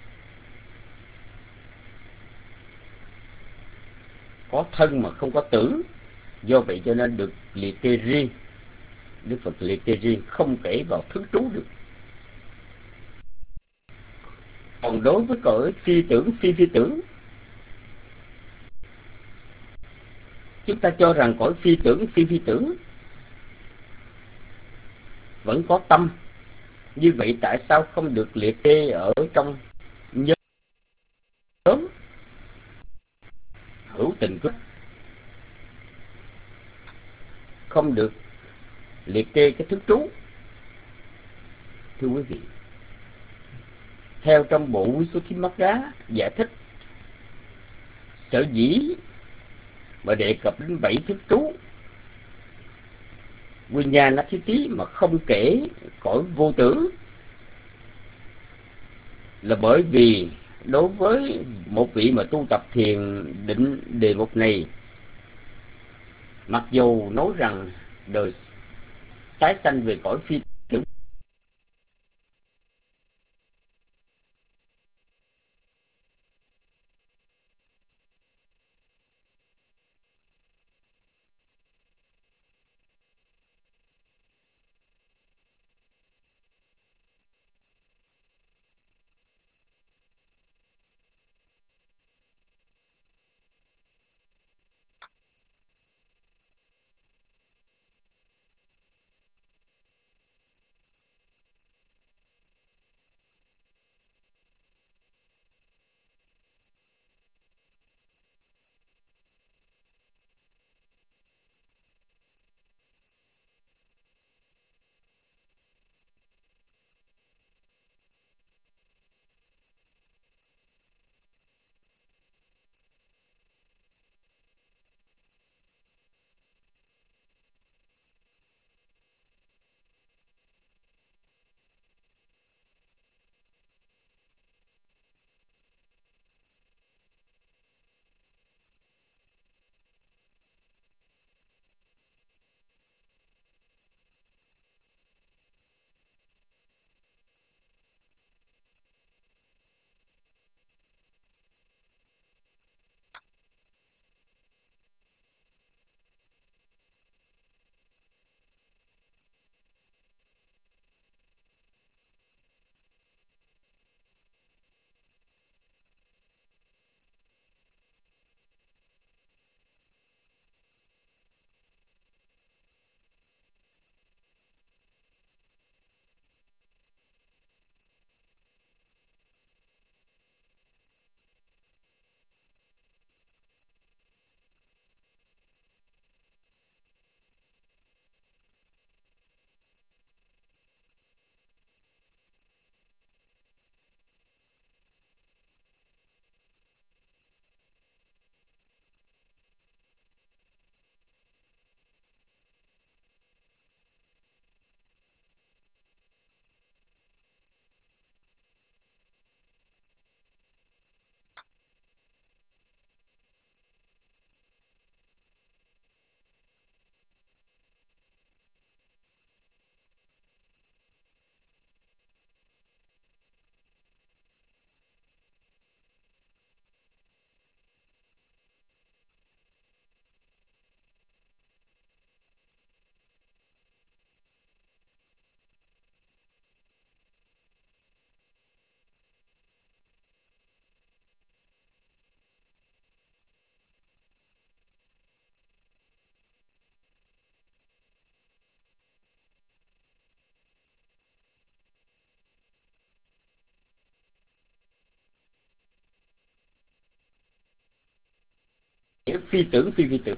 có thân mà không có tưởng, do vậy cho nên được liệt kê riêng. Đức Phật liệt kê riêng, không kể vào thức trú được. Còn đối với cõi phi tưởng, phi tưởng, chúng ta cho rằng cõi phi tưởng, phi tưởng vẫn có tâm. Như vậy tại sao không được liệt kê ở trong nhóm hữu tình cước, không được liệt kê cái thức trú? Thưa quý vị, theo trong bộ Visuddhimagga giải thích, sở dĩ mà đề cập đến 7 thức trú Viññāṇathiti mà không kể cõi vô tưởng, là bởi vì đối với một vị mà tu tập thiền định đề mục này, mặc dù nói rằng đời tái sanh về cõi phi tưởng, phi tưởng phi tưởng.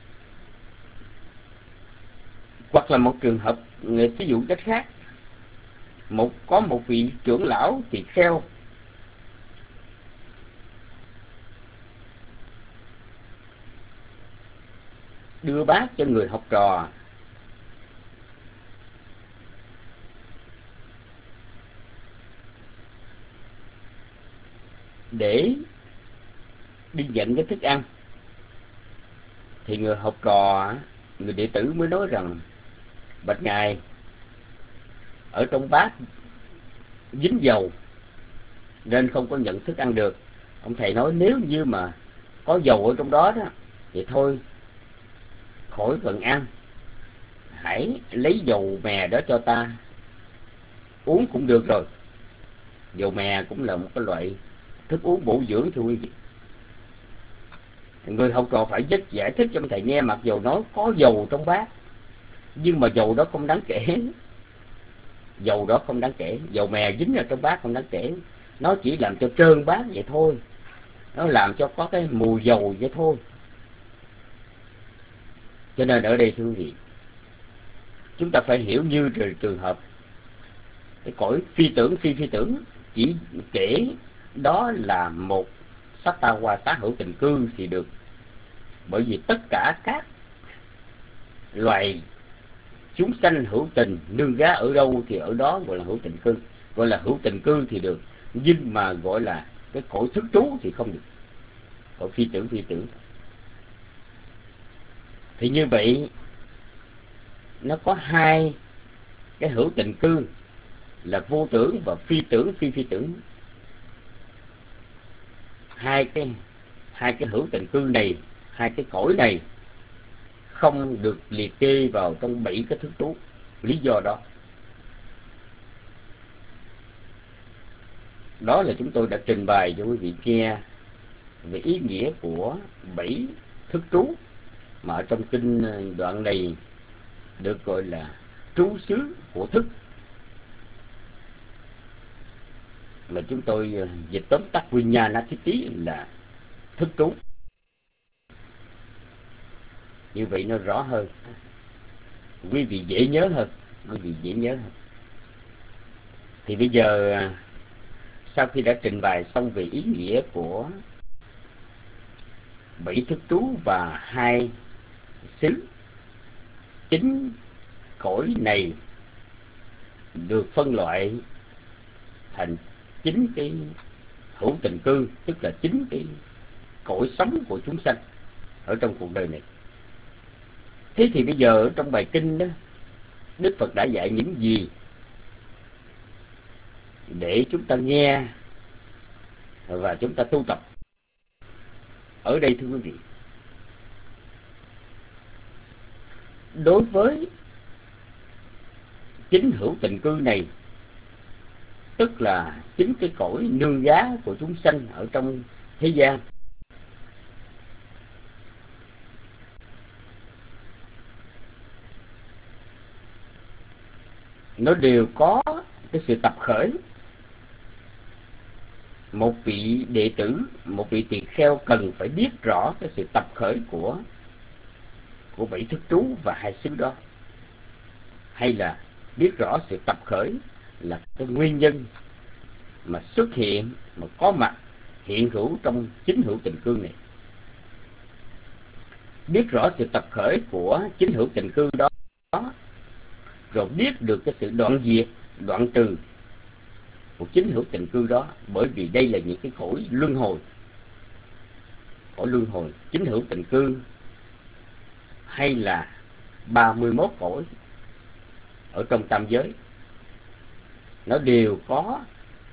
Hoặc là một trường hợp ví dụ cách khác, có một vị trưởng lão tỳ kheo đưa bát cho người học trò, để đi nhận cái thức ăn, thì người học trò, người đệ tử mới nói rằng: bạch ngài, ở trong bát dính dầu nên không có nhận thức ăn được. Ông thầy nói nếu như mà có dầu ở trong đó đó thì thôi, khỏi cần ăn, hãy lấy dầu mè đó cho ta uống cũng được rồi. Dầu mè cũng là một cái loại thức uống bổ dưỡng, thưa quý vị. Người học trò phải giải thích cho ông thầy nghe, mặc dầu nói có dầu trong bát, nhưng mà dầu đó không đáng kể. Dầu đó không đáng kể, dầu mè dính ở trong bát không đáng kể. Nó chỉ làm cho trơn bát vậy thôi, nó làm cho có cái mùi dầu vậy thôi. Cho nên ở đây thưa quý vị, chúng ta phải hiểu như trường hợp cái cõi phi tưởng phi tưởng chỉ kể đó là một sát ta hoa xá hữu tình cư thì được. Bởi vì tất cả các loài chúng sanh hữu tình nương gá ở đâu thì ở đó gọi là hữu tình cư, gọi là hữu tình cư thì được. Nhưng mà gọi là cái cõi thức trú thì không được, cõi phi tưởng phi tưởng. Thì như vậy nó có hai cái hữu tình cư là vô tưởng và phi tưởng phi tưởng. Hai cái hữu tình cư này, hai cái cõi này không được liệt kê vào trong 7 cái thức trú. Lý do đó là chúng tôi đã trình bày cho quý vị nghe về ý nghĩa của 7 thức trú mà ở trong kinh đoạn này được gọi là trú xứ của thức, mà chúng tôi dịch tóm tắt Viññāṇathiti là thức trú. Như vậy nó rõ hơn, quý vị dễ nhớ hơn, Thì bây giờ sau khi đã trình bày xong về ý nghĩa của 7 thức trú và 2 xứ, chính cõi này được phân loại thành 9 cái hữu tình cư, tức là 9 cái cõi sống của chúng sanh ở trong cuộc đời này. Thế thì bây giờ ở trong bài kinh đó, Đức Phật đã dạy những gì để chúng ta nghe và chúng ta tu tập? Ở đây thưa quý vị, đối với 9 hữu tình cư này, tức là 9 cái cõi nương gá của chúng sanh ở trong thế gian, nó đều có cái sự tập khởi. Một vị đệ tử, một vị tỳ kheo cần phải biết rõ cái sự tập khởi của 7 thức trú và 2 xứ đó, hay là biết rõ sự tập khởi là cái nguyên nhân mà xuất hiện, mà có mặt hiện hữu trong 9 hữu tình cư này. Biết rõ sự tập khởi của 9 hữu tình cư đó, rồi biết được cái sự đoạn diệt, đoạn trừ của 9 hữu tình cư đó. Bởi vì đây là những cái cõi luân hồi. Cõi luân hồi, 9 hữu tình cư hay là 31 cõi ở trong tam giới, nó đều có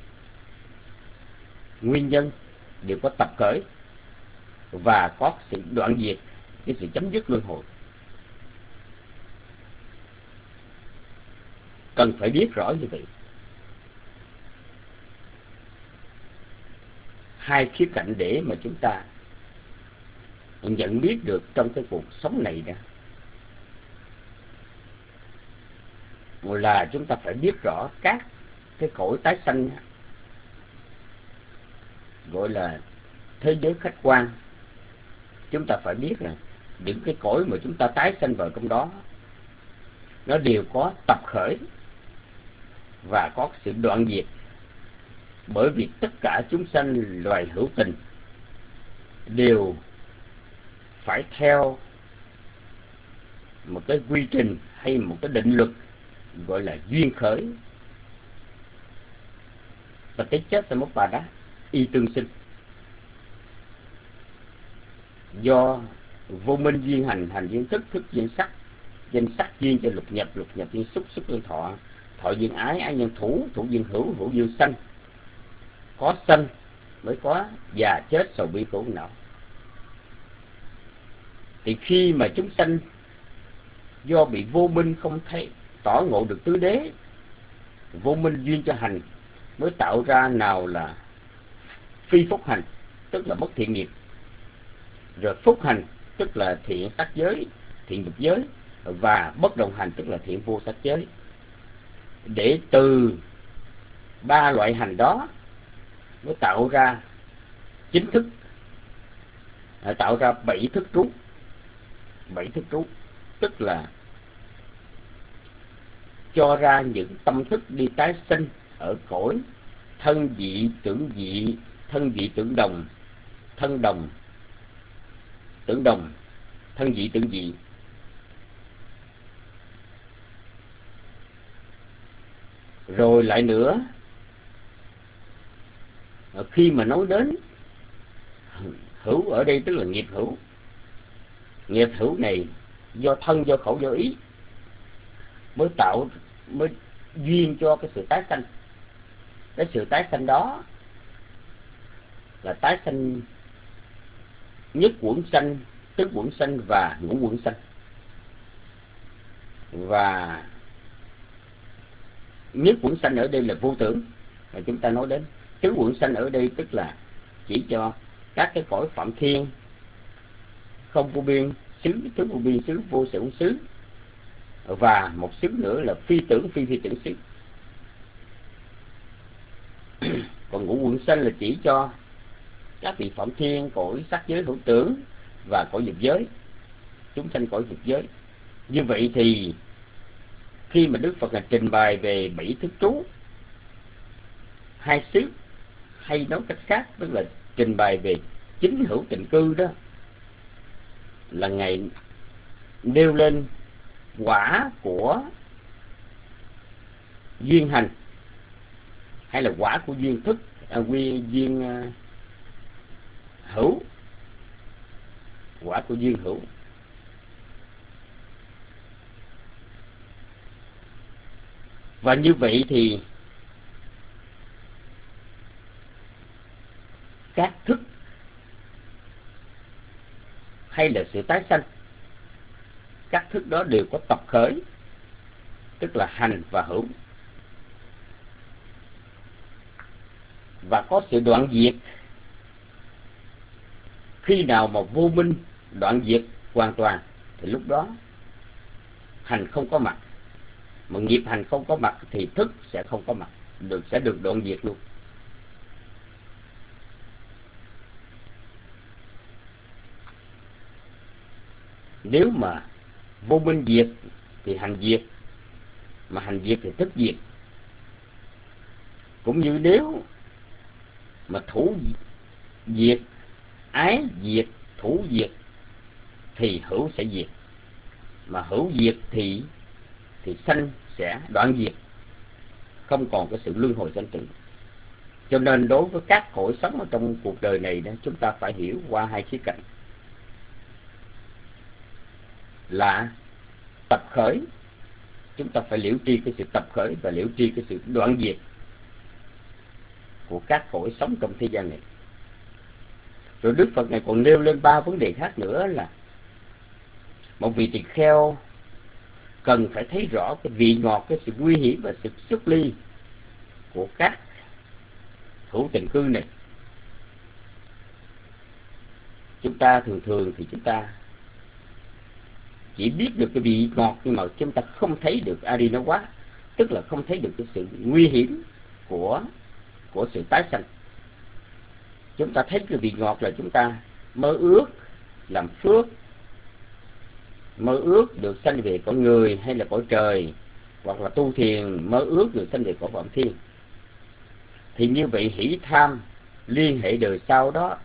nguyên nhân, đều có tập khởi và có sự đoạn diệt, cái sự chấm dứt luân hồi. Cần phải biết rõ như vậy. Hai khía cạnh để mà chúng ta nhận biết được trong cái cuộc sống này đó, là chúng ta phải biết rõ các cái cõi tái sanh, gọi là thế giới khách quan, chúng ta phải biết là những cái cõi mà chúng ta tái sanh vào trong đó, nó đều có tập khởi và có sự đoạn diệt. Bởi vì tất cả chúng sanh loài hữu tình đều phải theo một cái quy trình hay một cái định luật gọi là duyên khởi. Và cái chết sẽ mất bà đá y tương sinh. Do vô minh duyên hành, hành duyên thức, thức duyên sắc, danh sắc duyên cho lục nhập duyên xúc, xúc duyên thọ, thọ duyên ái, ái duyên thủ, thủ duyên hữu, hữu duyên sanh. Có sanh mới có già chết sầu bi khổ não. Thì khi mà chúng sanh do bị vô minh không thấy tỏ ngộ được tứ đế, vô minh duyên cho hành mới tạo ra nào là phi phúc hành, tức là bất thiện nghiệp, rồi phúc hành tức là thiện sắc giới, thiện dục giới, và bất đồng hành tức là thiện vô sắc giới. Để từ ba loại hành đó mới tạo ra chính thức, tạo ra bảy thức trú. Bảy thức trú tức là cho ra những tâm thức đi tái sinh ở cõi thân vị tưởng vị, thân vị tưởng đồng, thân đồng tưởng đồng, thân vị tưởng vị. Rồi lại nữa, khi mà nói đến hữu ở đây tức là nghiệp hữu. Nghiệp hữu này do thân, do khẩu, do ý mới duyên cho cái sự tái sanh. Cái sự tái sanh đó là tái sanh nhất quẩn sanh, tứ quẩn sanh và ngũ quẩn sanh. Và nhất quẩn sanh ở đây là vô tưởng mà chúng ta nói đến. Tứ quẩn sanh ở đây tức là chỉ cho các cái cõi phạm thiên, không vô biên xứ, tứ vô biên xứ, vô sự xứ, và một xứ nữa là phi tưởng, phi tưởng xứ. Còn ngũ quẩn sanh là chỉ cho các vị phạm thiên, cõi sắc giới hữu tưởng và cõi dục giới, chúng sanh cõi dục giới. Như vậy thì khi mà Đức Phật là trình bày về bảy thức trú, hai xứ, hay nói cách khác tức là trình bày về chính hữu tịnh cư đó, là Ngài nêu lên quả của duyên hành hay là quả của duyên thức, duyên hữu, quả của duyên hữu. Và như vậy thì các thức hay là sự tái sanh, các thức đó đều có tập khởi, tức là hành và hữu, và có sự đoạn diệt. Khi nào mà vô minh đoạn diệt hoàn toàn thì lúc đó hành không có mặt. Mà nghiệp hành không có mặt thì thức sẽ không có mặt, sẽ được đoạn diệt luôn. Nếu mà vô minh diệt thì hành diệt, mà hành diệt thì thức diệt. Cũng như nếu mà thủ diệt, ái diệt, thủ diệt thì hữu sẽ diệt, mà hữu diệt thì sanh sẽ đoạn diệt, không còn cái sự luân hồi sanh tử. Cho nên đối với các cõi sống ở trong cuộc đời này đó, chúng ta phải hiểu qua hai khía cạnh là tập khởi. Chúng ta phải liễu tri cái sự tập khởi và liễu tri cái sự đoạn diệt của các cõi sống trong thế gian này. Rồi Đức Phật này còn nêu lên 3 vấn đề khác nữa là một vị tỳ kheo cần phải thấy rõ cái vị ngọt, cái sự nguy hiểm và sự xuất ly của các hữu tình cư này. Chúng ta thường thì chúng ta chỉ biết được cái vị ngọt, nhưng mà chúng ta không thấy được adinawa, tức là không thấy được cái sự nguy hiểm của sự tái sanh. Chúng ta thấy cái vị ngọt là chúng ta mơ ước làm phước, mơ ước được sanh về cõi người hay là cõi trời, hoặc là tu thiền mơ ước được sanh về cõi Phạm Thiên, thì như vậy hỷ tham liên hệ đời sau đó.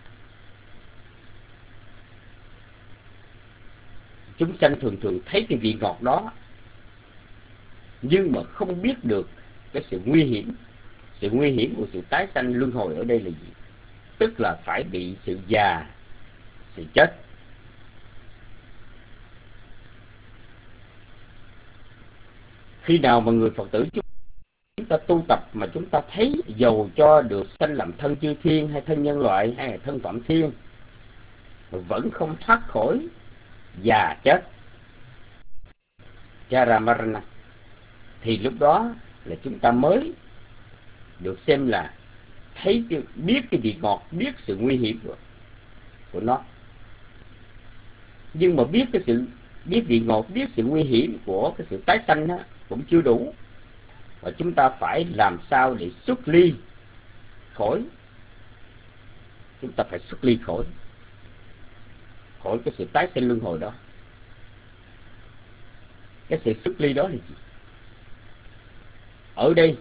Chúng sanh thường thường thấy cái vị ngọt đó, nhưng mà không biết được cái sự nguy hiểm. Sự nguy hiểm của sự tái sanh luân hồi ở đây là gì? Tức là phải bị sự già, sự chết. Khi nào mà người Phật tử chúng ta tu tập mà chúng ta thấy dầu cho được sanh làm thân chư thiên hay thân nhân loại hay là thân Phạm Thiên vẫn không thoát khỏi già chết, Jara Marana, thì lúc đó là chúng ta mới được xem là thấy biết cái vị ngọt, biết sự nguy hiểm của nó. Nhưng mà biết vị ngọt, biết sự nguy hiểm của cái sự tái sanh đó cũng chưa đủ, và chúng ta phải làm sao để xuất ly khỏi. Chúng ta phải xuất ly khỏi cái sự tái sanh luân hồi đó. Cái sự xuất ly đó là gì? Ở đây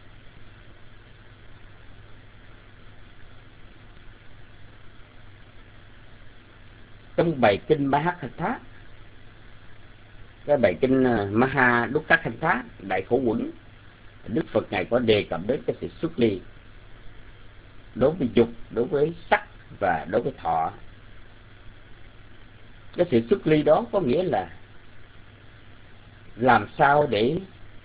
trong bài kinh Mahakatha, cái bài kinh Maha Dukkhakkhatha, đại khổ quẩn, Đức Phật ngài có đề cập đến cái sự xuất ly đối với dục, đối với sắc và đối với thọ. Cái sự xuất ly đó có nghĩa là làm sao để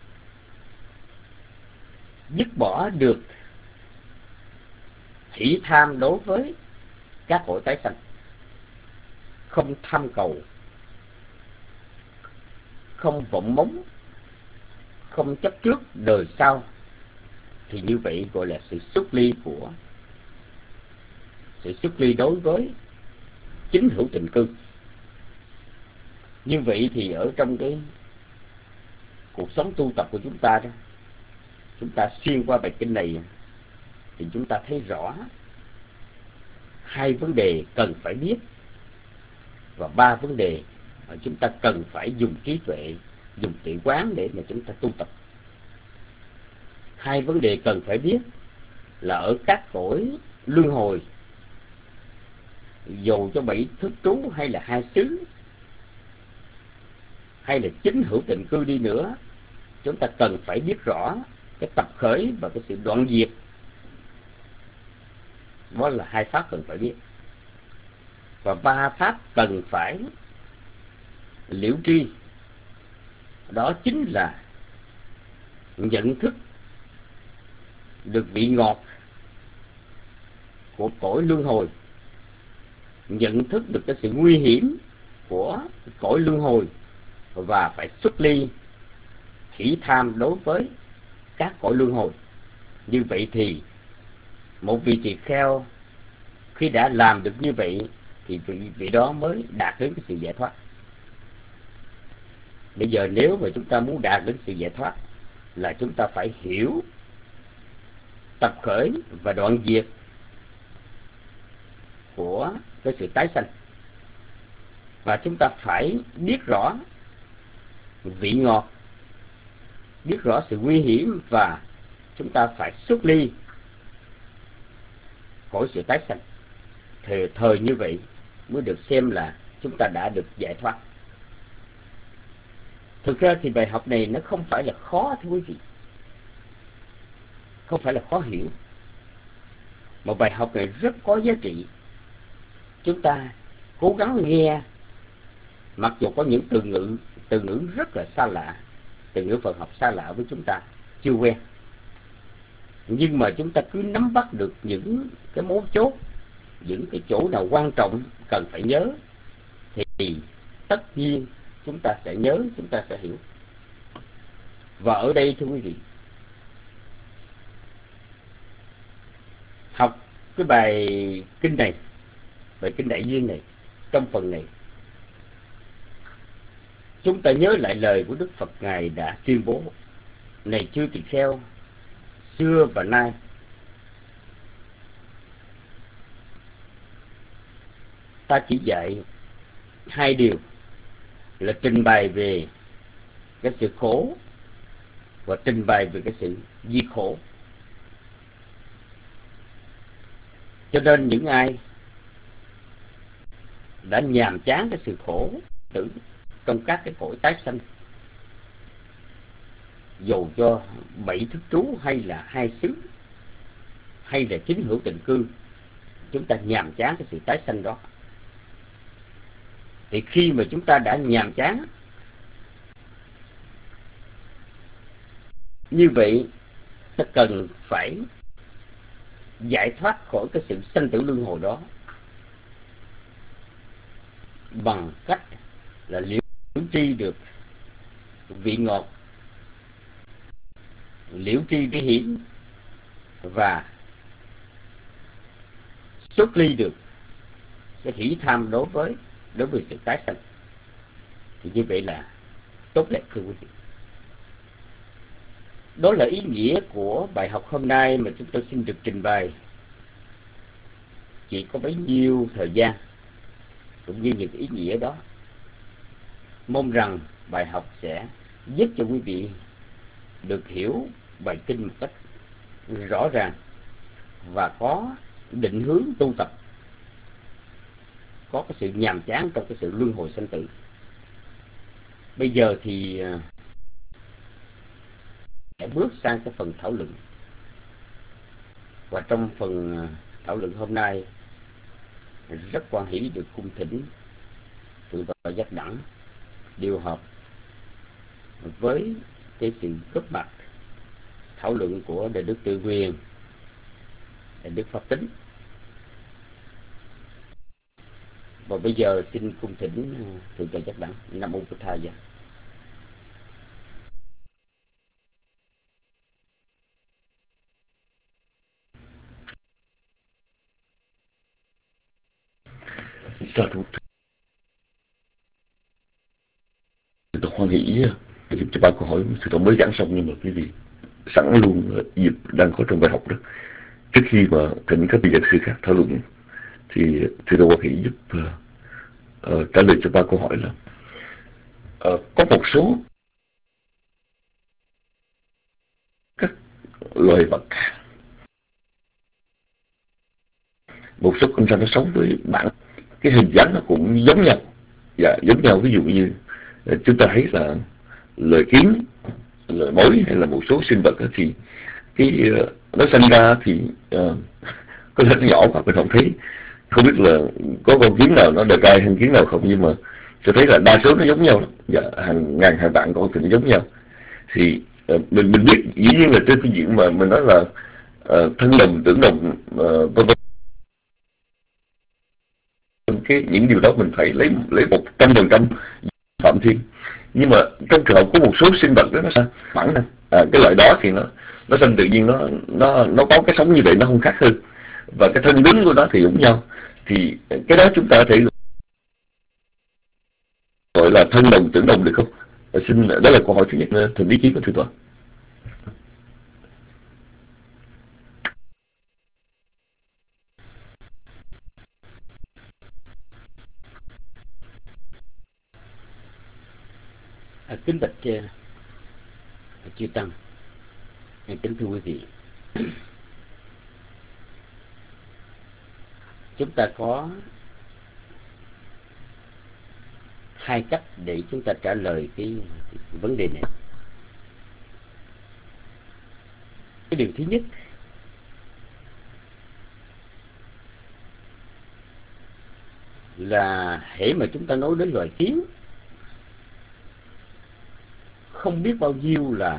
dứt bỏ được hỷ tham đối với các cõi tái sanh, không tham cầu, không vọng móng, không chấp trước đời sau, thì như vậy gọi là sự xuất ly đối với chính hữu tình cư. Như vậy thì ở trong cái cuộc sống tu tập của chúng ta đó, chúng ta xuyên qua bài kinh này thì chúng ta thấy rõ hai vấn đề cần phải biết và ba vấn đề mà chúng ta cần phải dùng trí tuệ, dùng tuệ quán để mà chúng ta tu tập. Hai vấn đề cần phải biết là ở các cõi luân hồi, dù cho bảy thức trú hay là hai xứ hay là chính hữu tình cư đi nữa, chúng ta cần phải biết rõ cái tập khởi và cái sự đoạn diệt. Đó là hai pháp cần phải biết. Và ba pháp cần phải liễu tri, đó chính là nhận thức được vị ngọt của cõi luân hồi, nhận thức được cái sự nguy hiểm của cõi luân hồi, và phải xuất ly hỷ tham đối với các cõi luân hồi. Như vậy thì một vị tỳ kheo khi đã làm được như vậy thì vị đó mới đạt đến cái sự giải thoát. Bây giờ nếu mà chúng ta muốn đạt đến sự giải thoát là chúng ta phải hiểu tập khởi và đoạn diệt của cái sự tái sanh, và chúng ta phải biết rõ vị ngọt, biết rõ sự nguy hiểm, và chúng ta phải xuất ly khỏi sự tái sanh. Thời như vậy mới được xem là chúng ta đã được giải thoát. Thực ra thì bài học này nó không phải là khó, thưa quý vị, không phải là khó hiểu. Một bài học này rất có giá trị. Chúng ta cố gắng nghe, mặc dù có những từ ngữ rất là xa lạ, từ ngữ Phật học xa lạ với chúng ta, chưa quen, nhưng mà chúng ta cứ nắm bắt được những cái mấu chốt, những cái chỗ nào quan trọng cần phải nhớ, thì tất nhiên chúng ta sẽ nhớ, chúng ta sẽ hiểu. Và ở đây thưa quý vị, học cái bài kinh này, bài kinh Đại Duyên này, trong phần này chúng ta nhớ lại lời của Đức Phật ngài đã tuyên bố: này chư tỳ kheo, xưa và nay ta chỉ dạy hai điều là trình bày về cái sự khổ và trình bày về cái sự diệt khổ. Cho nên những ai đã nhàm chán cái sự khổ tử trong các cái cõi tái sanh, dầu cho 7 thức trú hay là 2 xứ hay là chính hữu tình cư, chúng ta nhàm chán cái sự tái sanh đó, thì khi mà chúng ta đã nhàm chán như vậy, ta cần phải giải thoát khỏi cái sự sanh tử luân hồi đó bằng cách là liễu tri được vị ngọt, liễu tri cái hiểm, và xuất ly được cái hỷ tham đối với sự tái sanh. Thì như vậy là tốt đẹp, thưa quý vị. Đó là ý nghĩa của bài học hôm nay mà chúng tôi xin được trình bày. Chỉ có bấy nhiêu thời gian cũng như những ý nghĩa đó. Mong rằng bài học sẽ giúp cho quý vị được hiểu bài kinh một cách rõ ràng và có định hướng tu tập, có cái sự nhàm chán trong cái sự luân hồi sanh tử. Bây giờ thì sẽ bước sang cái phần thảo luận. Và trong phần thảo luận hôm nay, rất quan hỷ được cung thỉnh Thượng tọa Giác Đẳng điều hợp với cái sự góp mặt thảo luận của Đại Đức Tự Quyền, Đại Đức Pháp Tính. Và bây giờ xin cung thỉnh Thượng tọa Giác Đẳng. Nam mô Bổn Thầy. Sa thú. Tôi hoan hỷ dịp cho ba câu hỏi. Tôi mới giảng xong nhưng mà quý vị sẵn luôn dịp đang có trong bài học đó. Trước khi mà thỉnh các vị giảng sư khác thảo luận thì tôi hoan hỷ giúp trả lời cho ba câu hỏi là có một số các loài vật, một số con rắn nó sống với bản cái hình dáng nó cũng giống nhau, và giống nhau. Ví dụ như chúng ta thấy là lời kiến, lời mối hay là một số sinh vật thì cái nó sinh ra thì có thể nó nhỏ quá mình không thấy, không biết là có con kiến nào nó đẹp trai hơn kiến nào không, nhưng mà tôi thấy là đa số nó giống nhau lắm, và hàng ngàn hàng vạn con thì nó giống nhau. Thì mình biết dĩ nhiên là trên phương diện mà mình nói là thân đồng tưởng đồng vân vân, những điều đó mình phải lấy 100% phạm thiên. Nhưng mà trong trường hợp có một số sinh vật đó nó sao phẳng cái loại đó thì nó sinh tự nhiên, nó có cái sống như vậy, nó không khác hơn, và cái thân đứng của nó thì giống nhau, thì cái đó chúng ta có thể gọi là thân đồng tưởng đồng được không? Xin, đó là câu hỏi thứ nhất, thỉnh ý kiến của thượng tọa. Kính bạch chư tăng, kính thưa quý vị, chúng ta có hai cách để chúng ta trả lời cái vấn đề này. Cái điều thứ nhất là hễ mà chúng ta nói đến loài kiến, không biết bao nhiêu là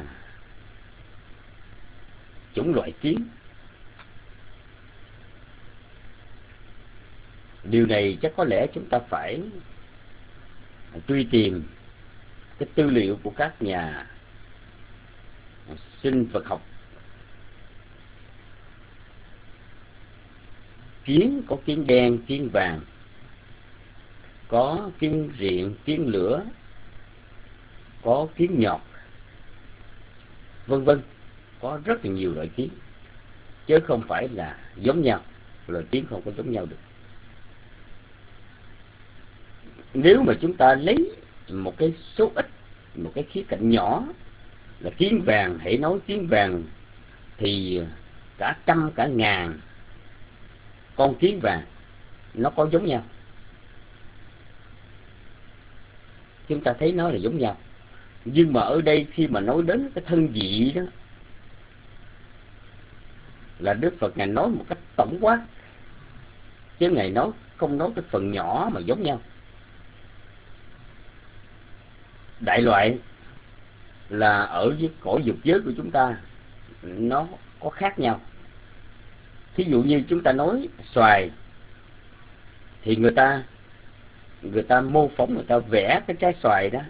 chủng loại kiến. Điều này chắc có lẽ chúng ta phải truy tìm cái tư liệu của các nhà sinh vật học. Kiến có kiến đen, kiến vàng, có kiến riện, kiến lửa, có kiến nhọt, vân vân. Có rất là nhiều loại kiến, chứ không phải là giống nhau. Loại kiến không có giống nhau được. nếu mà chúng ta lấy một cái số ít, một cái khía cạnh nhỏ là kiến vàng, hãy nói kiến vàng thì cả trăm cả ngàn con kiến vàng nó có giống nhau, chúng ta thấy nó là giống nhau. Nhưng mà ở đây khi mà nói đến cái thân vị đó là Đức Phật Ngài nói một cách tổng quát, chứ Ngài nói không nói cái phần nhỏ mà giống nhau. Đại loại là ở với cõi dục giới của chúng ta nó có khác nhau. Thí dụ như chúng ta nói xoài thì người ta mô phỏng, người ta vẽ cái trái xoài đó,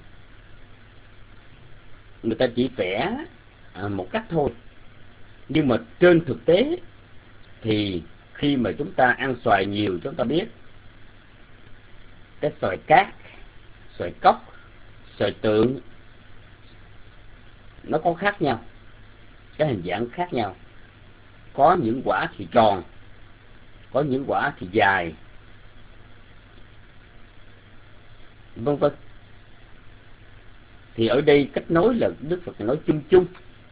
người ta chỉ vẽ một cách thôi. Nhưng mà trên thực tế thì khi mà chúng ta ăn xoài nhiều, chúng ta biết cái xoài cát, xoài cốc, xoài tượng nó có khác nhau, cái hình dạng khác nhau. Có những quả thì tròn, có những quả thì dài, vân vân. Thì ở đây cách nói là Đức Phật nói chung chung.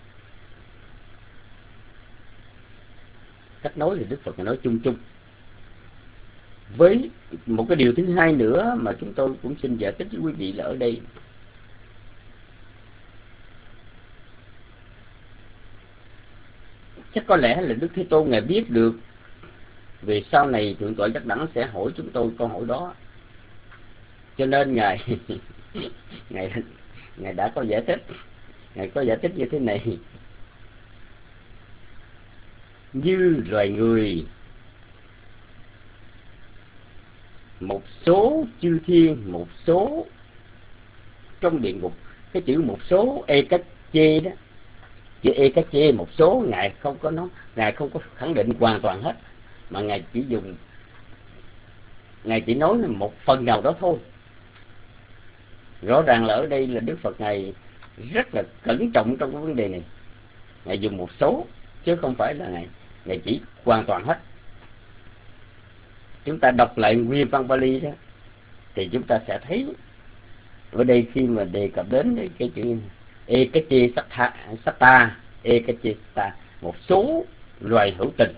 Cách nói thì Đức Phật nói chung chung. Với một cái điều thứ hai nữa mà chúng tôi cũng xin giải thích với quý vị là ở đây chắc có lẽ là Đức Thế Tôn Ngài biết được về sau này Thượng tọa Giác Đẳng sẽ hỏi chúng tôi câu hỏi đó, cho nên Ngài Ngài đã có giải thích. Ngài có giải thích như thế này: như loài người, một số chư thiên, một số trong địa ngục. Cái chữ một số e cách chê đó, chữ e cách chê một số, Ngài không có nói, Ngài không có khẳng định hoàn toàn hết, mà Ngài chỉ dùng, Ngài chỉ nói là một phần nào đó thôi. Rõ ràng là ở đây là Đức Phật Ngài rất là cẩn trọng trong cái vấn đề này. Ngài dùng một số chứ không phải là Ngài chỉ hoàn toàn hết. Chúng ta đọc lại nguyên văn Pali đó thì chúng ta sẽ thấy ở đây khi mà đề cập đến cái chữ Ekache Satta, Ekache Satta, một số loài hữu tình,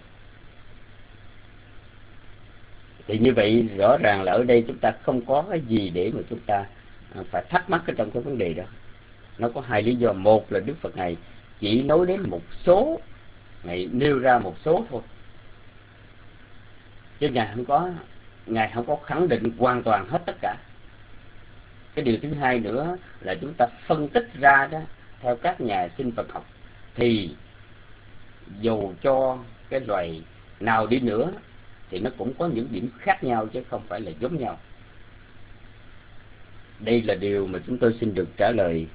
thì như vậy rõ ràng là ở đây chúng ta không có cái gì để mà chúng ta phải thắc mắc ở trong cái vấn đề đó. Nó có hai lý do. Một là Đức Phật này chỉ nói đến một số, Ngài nêu ra một số thôi, chứ Ngài không có khẳng định hoàn toàn hết tất cả. Cái điều thứ hai nữa là chúng ta phân tích ra đó, theo các nhà sinh vật học, thì dù cho cái loài nào đi nữa thì nó cũng có những điểm khác nhau chứ không phải là giống nhau. Đây là điều mà chúng tôi xin được trả lời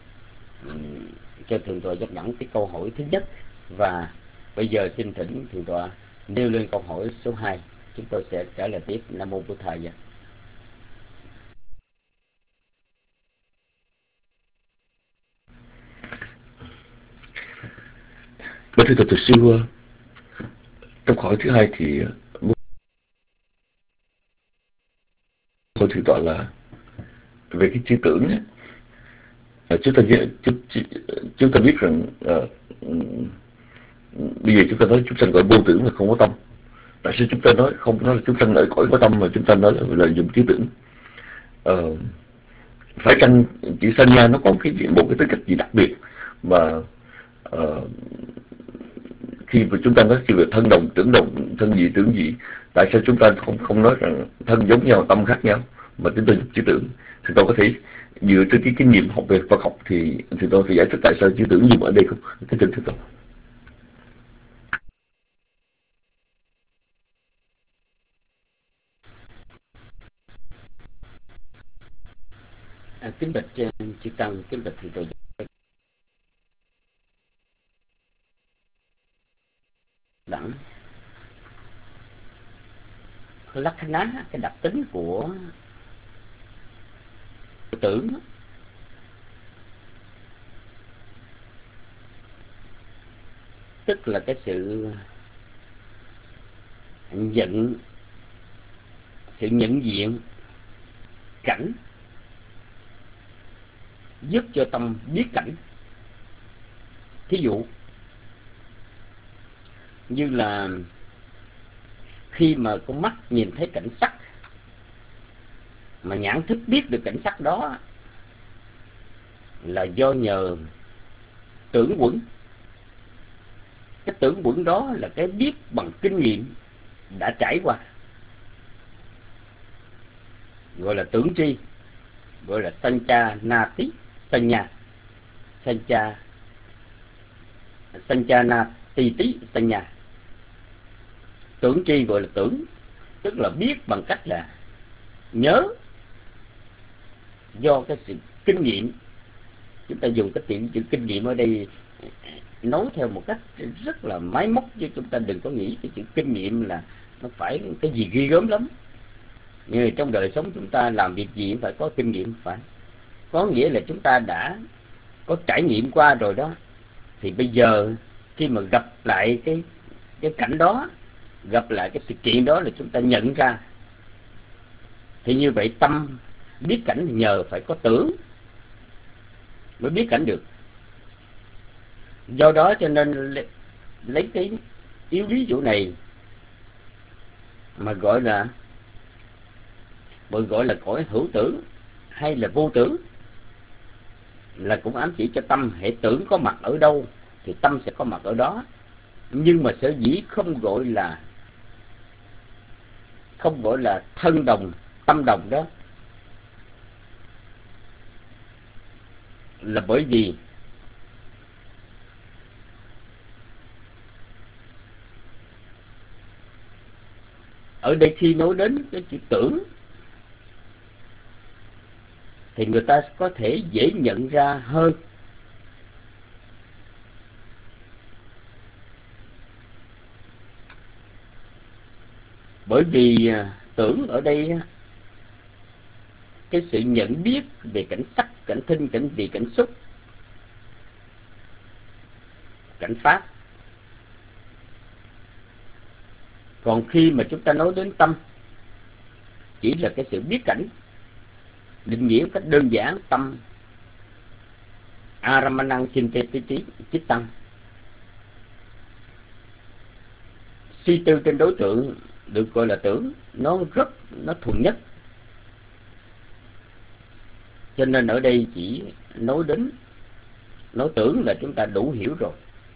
cho Thượng tọa Giác Đẳng cái câu hỏi thứ nhất. Và bây giờ xin thỉnh Thượng tọa nêu lên câu hỏi số 2. Chúng tôi sẽ trả lời tiếp. Nam mô Bụt Thầy. Bạch thưa Thượng sư, trong câu hỏi thứ hai thì câu Thượng tọa là về cái chữ tưởng ấy. Chúng ta biết rằng bây giờ chúng ta nói chúng sanh gọi vô tưởng là không có tâm. Tại sao chúng ta nói không nói là chúng sanh ở cõi có tâm, mà chúng ta nói là dùng chữ tưởng? Phải chăng chữ sanh nó có một cái tính cách gì đặc biệt mà khi mà chúng ta nói về thân đồng, tưởng đồng, thân gì tưởng gì, tại sao chúng ta không nói rằng thân giống nhau, tâm khác nhau, mà chúng ta dùng chữ tưởng? Thì tôi có thể dựa trên cái kinh nghiệm học về Phật học thì tôi phải giải thích tại sao chữ tưởng dùng ở đây không? Cái trình thưa tôi. Kính bạch chư tăng, kính bạch Thượng tọa Đẳng. Lakkhana, cái đặc tính của tưởng tức là cái sự nhận diện cảnh, giúp cho tâm biết cảnh. Thí dụ như là khi mà con mắt nhìn thấy cảnh sắc, mà nhãn thức biết được cảnh sắc đó là do nhờ tưởng quẩn. Cái tưởng quẩn đó là cái biết bằng kinh nghiệm đã trải qua, gọi là tưởng tri, gọi là sancha nati sanya, sancha nati tí sanya. Tưởng tri gọi là tưởng, tức là biết bằng cách là nhớ, do cái sự kinh nghiệm. Chúng ta dùng cái chữ kinh nghiệm ở đây nói theo một cách rất là máy móc, chứ chúng ta đừng có nghĩ cái chữ kinh nghiệm là nó phải cái gì ghi gớm lắm. Nhưng trong đời sống chúng ta làm việc gì cũng phải có kinh nghiệm, phải có nghĩa là chúng ta đã có trải nghiệm qua rồi đó. Thì bây giờ khi mà gặp lại cái cảnh đó, gặp lại cái sự kiện đó là chúng ta nhận ra. Thì như vậy tâm biết cảnh thì nhờ phải có tưởng mới biết cảnh được. Do đó cho nên lấy cái yếu lý chỗ này mà gọi là cõi hữu tưởng hay là vô tưởng, là cũng ám chỉ cho tâm hệ tưởng có mặt ở đâu thì tâm sẽ có mặt ở đó. Nhưng mà sở dĩ không gọi là thân đồng, tâm đồng đó là bởi vì ở đây khi nói đến cái chữ tưởng thì người ta có thể dễ nhận ra hơn. Bởi vì tưởng ở đây cái sự nhận biết về cảnh sắc, cảnh thinh, cảnh vị, cảnh xúc, cảnh pháp. Còn khi mà chúng ta nói đến tâm, chỉ là cái sự biết cảnh. Định nghĩa một cách đơn giản, tâm aramanang chinteti chittang, suy tư trên đối tượng được gọi là tưởng. Nó thuần nhất. Cho nên ở đây chỉ nói tưởng là chúng ta đủ hiểu rồi.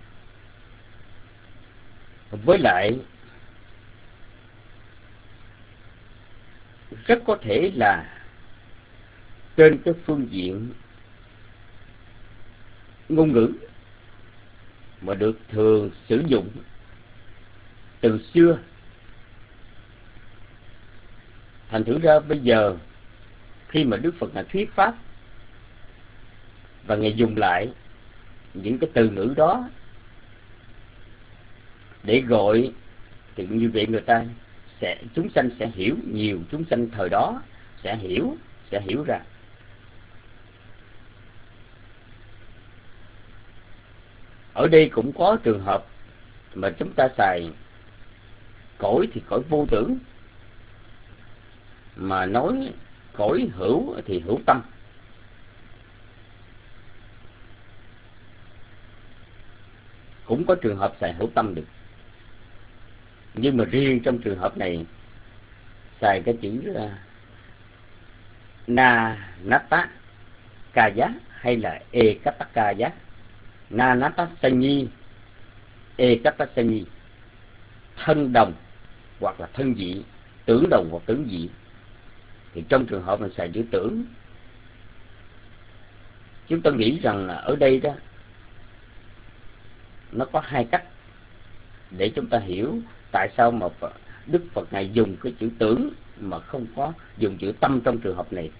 Với lại rất có thể là trên cái phương diện ngôn ngữ mà được thường sử dụng từ xưa, thành thử ra bây giờ khi mà Đức Phật Ngài thuyết pháp và Ngài dùng lại những cái từ ngữ đó để gọi, thì như vậy chúng sanh sẽ hiểu, nhiều chúng sanh thời đó sẽ hiểu ra. Ở đây cũng có trường hợp mà chúng ta xài cõi thì cõi vô tưởng, mà nói cõi hữu thì hữu tâm. Cũng có trường hợp xài hữu tâm được. Nhưng mà riêng trong trường hợp này xài cái chữ na nata kaya hay là ekattakaya, na nata sanyi, ekatasanyi, thân đồng hoặc là thân dị, tưởng đồng hoặc tưởng dị. Thì trong trường hợp mình xài chữ tưởng, chúng ta nghĩ rằng là ở đây đó nó có hai cách để chúng ta hiểu tại sao mà Đức Phật Ngài dùng cái chữ tưởng mà không có dùng chữ tâm trong trường hợp này.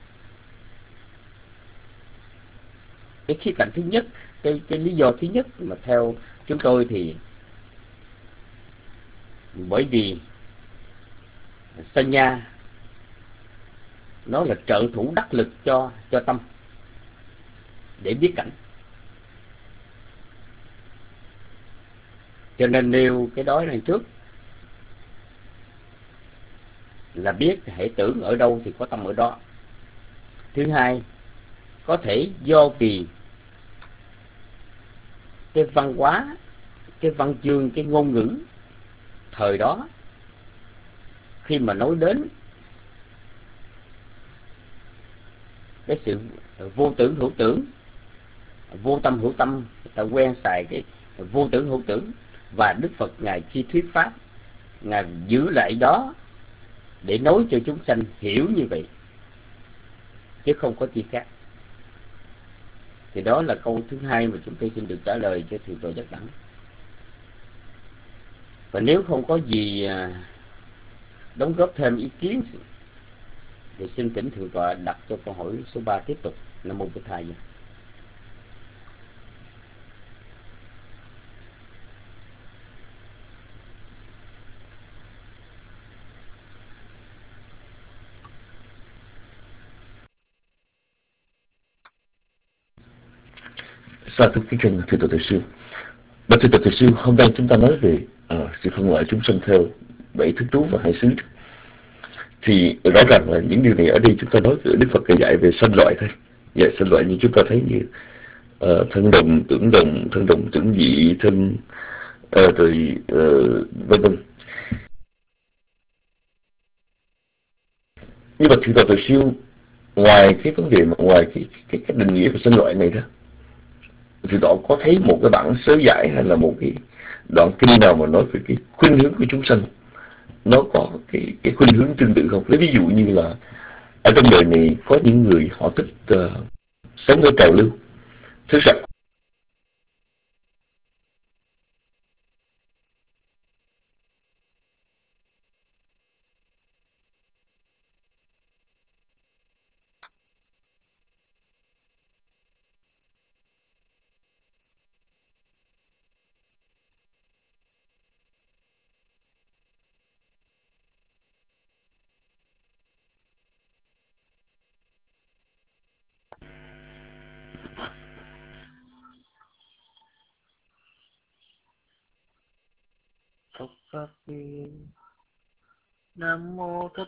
Cái khía cạnh thứ nhất, cái lý do thứ nhất mà theo chúng tôi thì bởi vì sanya nó là trợ thủ đắc lực cho tâm để biết cảnh. Cho nên nêu cái đó này trước là biết hệ tưởng ở đâu thì có tâm ở đó. Thứ hai, có thể do vì cái văn hóa, cái văn chương, cái ngôn ngữ thời đó, khi mà nói đến cái sự vô tưởng hữu tưởng, vô tâm hữu tâm, người ta quen xài cái vô tưởng hữu tưởng. Và Đức Phật Ngài khi thuyết pháp, Ngài giữ lại đó để nói cho chúng sanh hiểu như vậy, chứ không có chi khác. Thì đó là câu thứ hai mà chúng tôi xin được trả lời cho Thượng tọa Giác Đẳng. Và nếu không có gì đóng góp thêm ý kiến thì xin thỉnh Thượng tọa đặt cho câu hỏi số 3 tiếp tục. Nam mô Bổn Thầy. Sa thưa kính chân thưa Thầy Sư. Bạch thưa Thầy Sư, hôm nay chúng ta nói về sự phân loại chúng sanh theo 7 thức trú và 2 xứ. Thì rõ ràng là những điều này ở đây chúng ta nói về Đức Phật dạy về sanh loại thôi. Dạy sanh loại như chúng ta thấy như thân đồng, thân đồng tưởng dị, thân rồi vân vân. Nhưng mà thưa Thầy Sư, ngoài cái vấn đề mà ngoài cái định nghĩa của sanh loại này đó, thì đó có thấy một cái bản sớ giải hay là một cái đoạn kinh nào mà nói về cái khuynh hướng của chúng sanh nó có cái khuynh hướng tương tự không? Lấy ví dụ như là ở trong đời này có những người họ thích sống ở trào lưu, thứ sạch, Nam mô Thích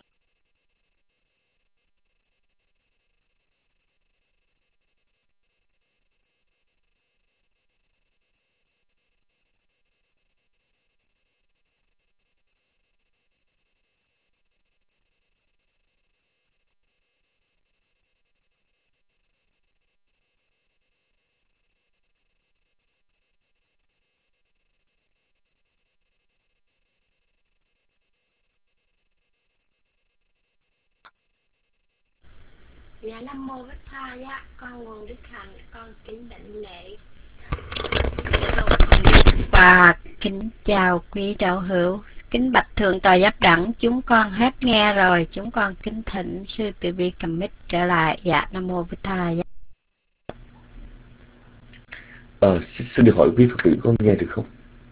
Dạ Nam mô Bích Tha Giá, con Nguồn Đức Hạnh, con kính đảnh lễ. Và kính chào quý đạo hữu, kính bạch Thượng tọa Giác Đẳng, chúng con hết nghe rồi, chúng con kính thỉnh sư Từ Bi cầm mic trở lại. Dạ Nam mô Bích Tha Giá. xin được hỏi quý Phật tử có nghe được không?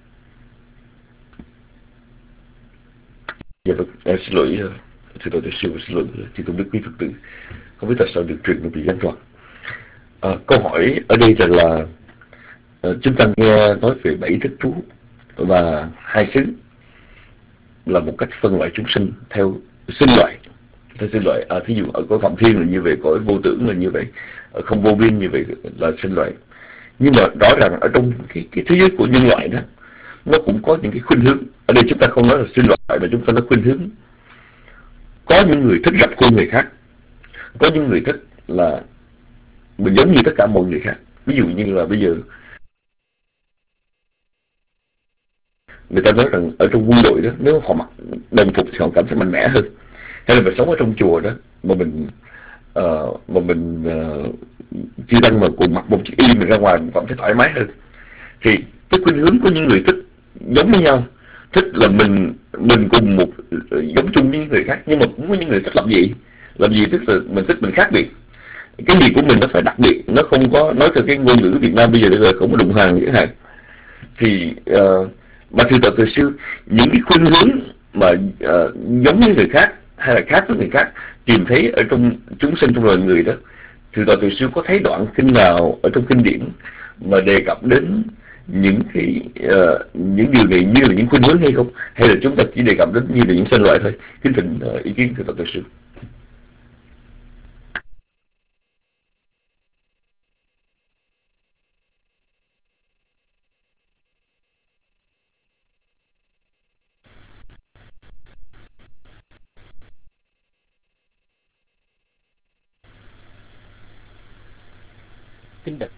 Dạ vâng, xin lỗi thưa Thầy Sư, xin lỗi thì tôi biết quý Phật tử, không biết tại sao được truyền nó bị gián đoạn. Câu hỏi ở đây là chúng ta nghe nói về 7 thức trú và 2 xứ là một cách phân loại chúng sinh theo sinh loại. Theo sinh loại, thí dụ ở cõi Phạm Thiên là như vậy, cõi vô tưởng là như vậy, ở không vô biên như vậy là sinh loại. Nhưng mà rõ ràng ở trong cái thế giới của nhân loại đó, nó cũng có những cái khuynh hướng. Ở đây chúng ta không nói là sinh loại mà chúng ta nói khuynh hướng. Có những người thích rập khuôn người khác, có những người thích là mình giống như tất cả mọi người khác. Ví dụ như là bây giờ người ta nói rằng ở trong quân đội đó, nếu họ mặc đồng phục thì họ cảm thấy mạnh mẽ hơn. Hay là mình sống ở trong chùa đó mà mình chỉ đang mà cùng mặc một chiếc y mình ra ngoài mình cảm thấy thoải mái hơn. Thì cái khuynh hướng của những người thích giống với nhau, thích là mình cùng một giống chung với người khác, nhưng mà cũng có những người thích làm gì tức là mình thích mình khác biệt, cái gì của mình nó phải đặc biệt, nó không có nói theo cái ngôn ngữ Việt Nam bây giờ là không có đụng hàng chẳng hạn. Thì mà thưa Thầy Sư, những cái khuynh hướng mà giống như người khác hay là khác với người khác tìm thấy ở trong chúng sinh trong loài người đó, thưa Thầy Sư có thấy đoạn kinh nào ở trong kinh điển mà đề cập đến những những điều này như là những khuynh hướng hay không, hay là chúng ta chỉ đề cập đến như là những sinh loại thôi? Kính thỉnh ý kiến thưa Thầy Sư. kính đực.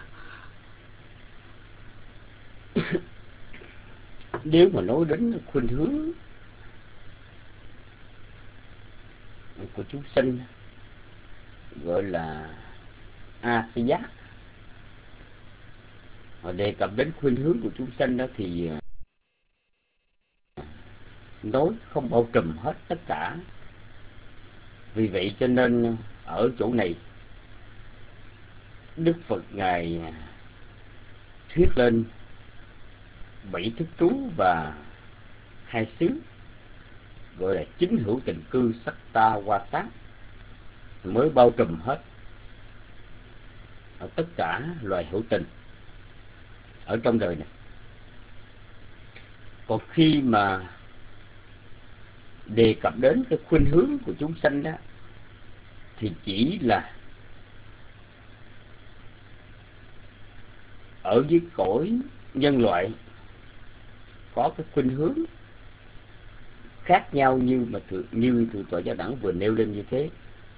Nếu mà nói đến khuynh hướng của chúng sinh gọi là A Si Giác, họ đề cập đến khuynh hướng của chúng sinh đó thì nói không bao trùm hết tất cả. Vì vậy cho nên ở chỗ này Đức Phật Ngài thuyết lên 7 thức trú và 2 xứ, gọi là chính hữu tình cư sắc ta hoa sát, mới bao trùm hết ở tất cả loài hữu tình ở trong đời này. Còn khi mà đề cập đến cái khuynh hướng của chúng sanh đó thì chỉ là ở dưới cõi nhân loại có cái khuynh hướng khác nhau như Thượng tọa Giáo Đẳng vừa nêu lên như thế.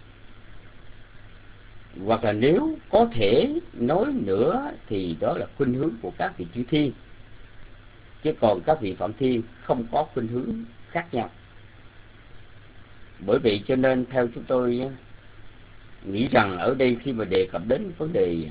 Hoặc là nếu có thể nói nữa thì đó là khuynh hướng của các vị chư thiên, chứ còn các vị phạm thiên không có khuynh hướng khác nhau. Bởi vậy cho nên theo chúng tôi nghĩ rằng ở đây khi mà đề cập đến vấn đề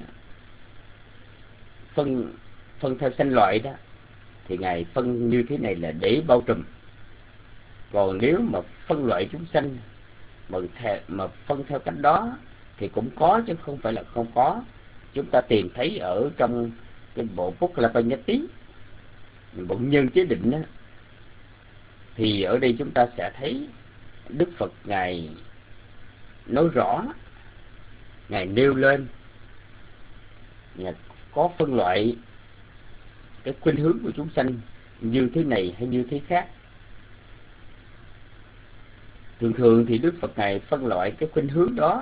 phân theo sanh loại đó thì Ngài phân như thế này là để bao trùm. Còn nếu mà phân loại chúng sanh mà phân theo cách đó thì cũng có chứ không phải là không có. Chúng ta tìm thấy ở trong cái bộ Pukkalapanyati, bộ nhân chế định đó, thì ở đây chúng ta sẽ thấy Đức Phật Ngài nói rõ, Ngài nêu lên Ngài có phân loại cái khuynh hướng của chúng sanh như thế này hay như thế khác. Thường thì Đức Phật Ngài phân loại cái khuynh hướng đó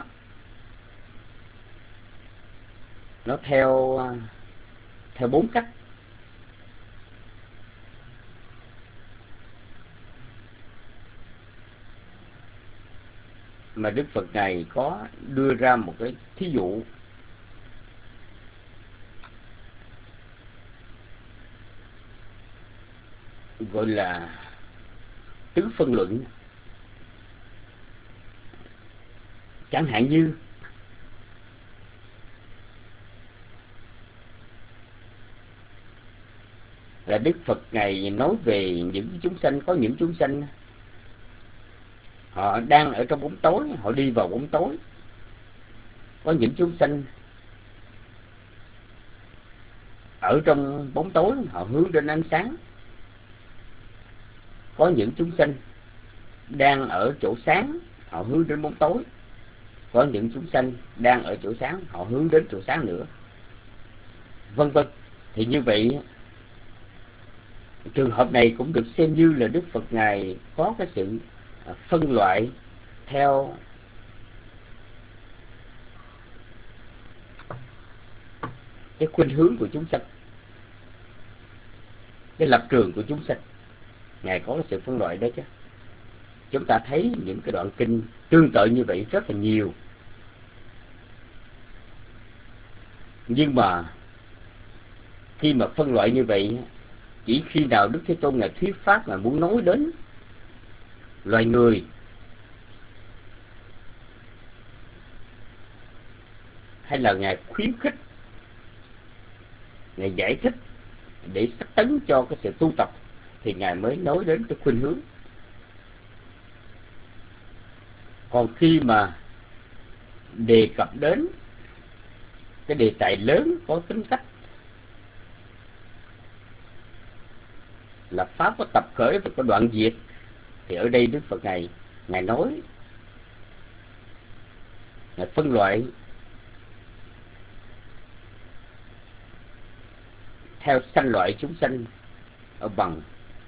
nó theo 4 cách. Mà Đức Phật Ngài có đưa ra một cái thí dụ. Gọi là tứ phân luận. Chẳng hạn như là Đức Phật Ngài nói về những chúng sanh, có những chúng sanh họ đang ở trong bóng tối, họ đi vào bóng tối. Có những chúng sanh ở trong bóng tối, họ hướng đến ánh sáng. Có những chúng sanh đang ở chỗ sáng, họ hướng đến bóng tối. Có những chúng sanh đang ở chỗ sáng, họ hướng đến chỗ sáng nữa, vân vân. Thì như vậy trường hợp này cũng được xem như là Đức Phật Ngài có cái sự phân loại theo cái khuynh hướng của chúng sanh, cái lập trường của chúng sanh. Ngài có cái sự phân loại đó chứ. Chúng ta thấy những cái đoạn kinh tương tự như vậy rất là nhiều. Nhưng mà khi mà phân loại như vậy, chỉ khi nào Đức Thế Tôn Ngài thuyết pháp mà muốn nói đến loài người, hay là Ngài khuyến khích, Ngài giải thích để xác tấn cho cái sự tu tập, thì Ngài mới nói đến cái khuynh hướng. Còn khi mà đề cập đến cái đề tài lớn có tính cách là pháp có tập khởi và có đoạn diệt, thì ở đây Đức Phật Ngài nói, Ngài phân loại theo sanh loại chúng sanh ở bằng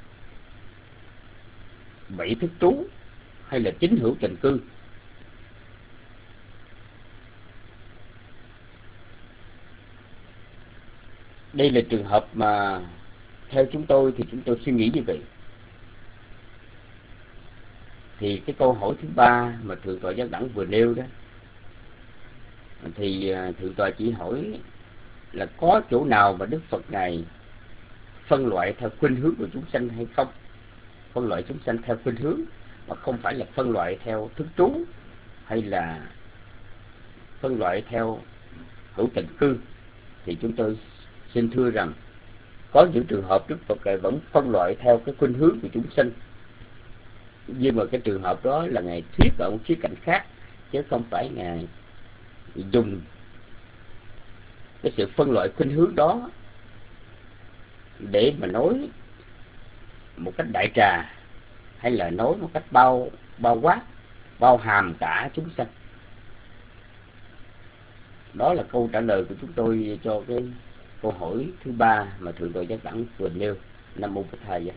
7 thức trú hay là chính hữu tình cư. Đây là trường hợp mà theo chúng tôi thì chúng tôi suy nghĩ như vậy. Thì cái câu hỏi thứ ba mà Thượng tọa Giác Đẳng vừa nêu đó, Thì thượng tọa chỉ hỏi là có chỗ nào mà Đức Phật Ngài phân loại theo khuynh hướng của chúng sanh hay không? Phân loại chúng sanh theo khuynh hướng, mà không phải là phân loại theo thức trú, hay là phân loại theo hữu tịnh cư. Thì chúng tôi xin thưa rằng có những trường hợp Đức Phật Ngài vẫn phân loại theo cái khuynh hướng của chúng sanh, nhưng mà cái trường hợp đó là Ngài thuyết ở một khía cạnh khác, chứ không phải Ngài dùng cái sự phân loại khuynh hướng đó để mà nói một cách đại trà, hay là nói một cách bao quát, bao hàm cả chúng sanh. Đó là câu trả lời của chúng tôi cho cái câu hỏi thứ ba mà thượng tọa Giác Đẳng vừa nêu. Nam mô Bổn Thầy.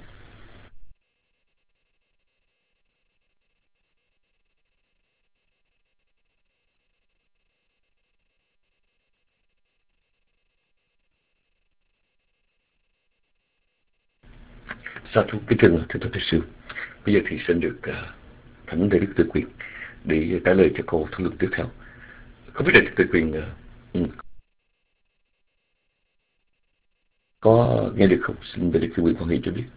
Sa thú kính thưa thưa sư. Bây giờ thì xin được thỉnh Đại Đức Từ Quyền để trả lời cho câu thảo luận tiếp theo. Không biết Đại Đức Từ Quyền có nghe được không? Xin Đại Đức Từ Quyền hoan hỷ cho biết.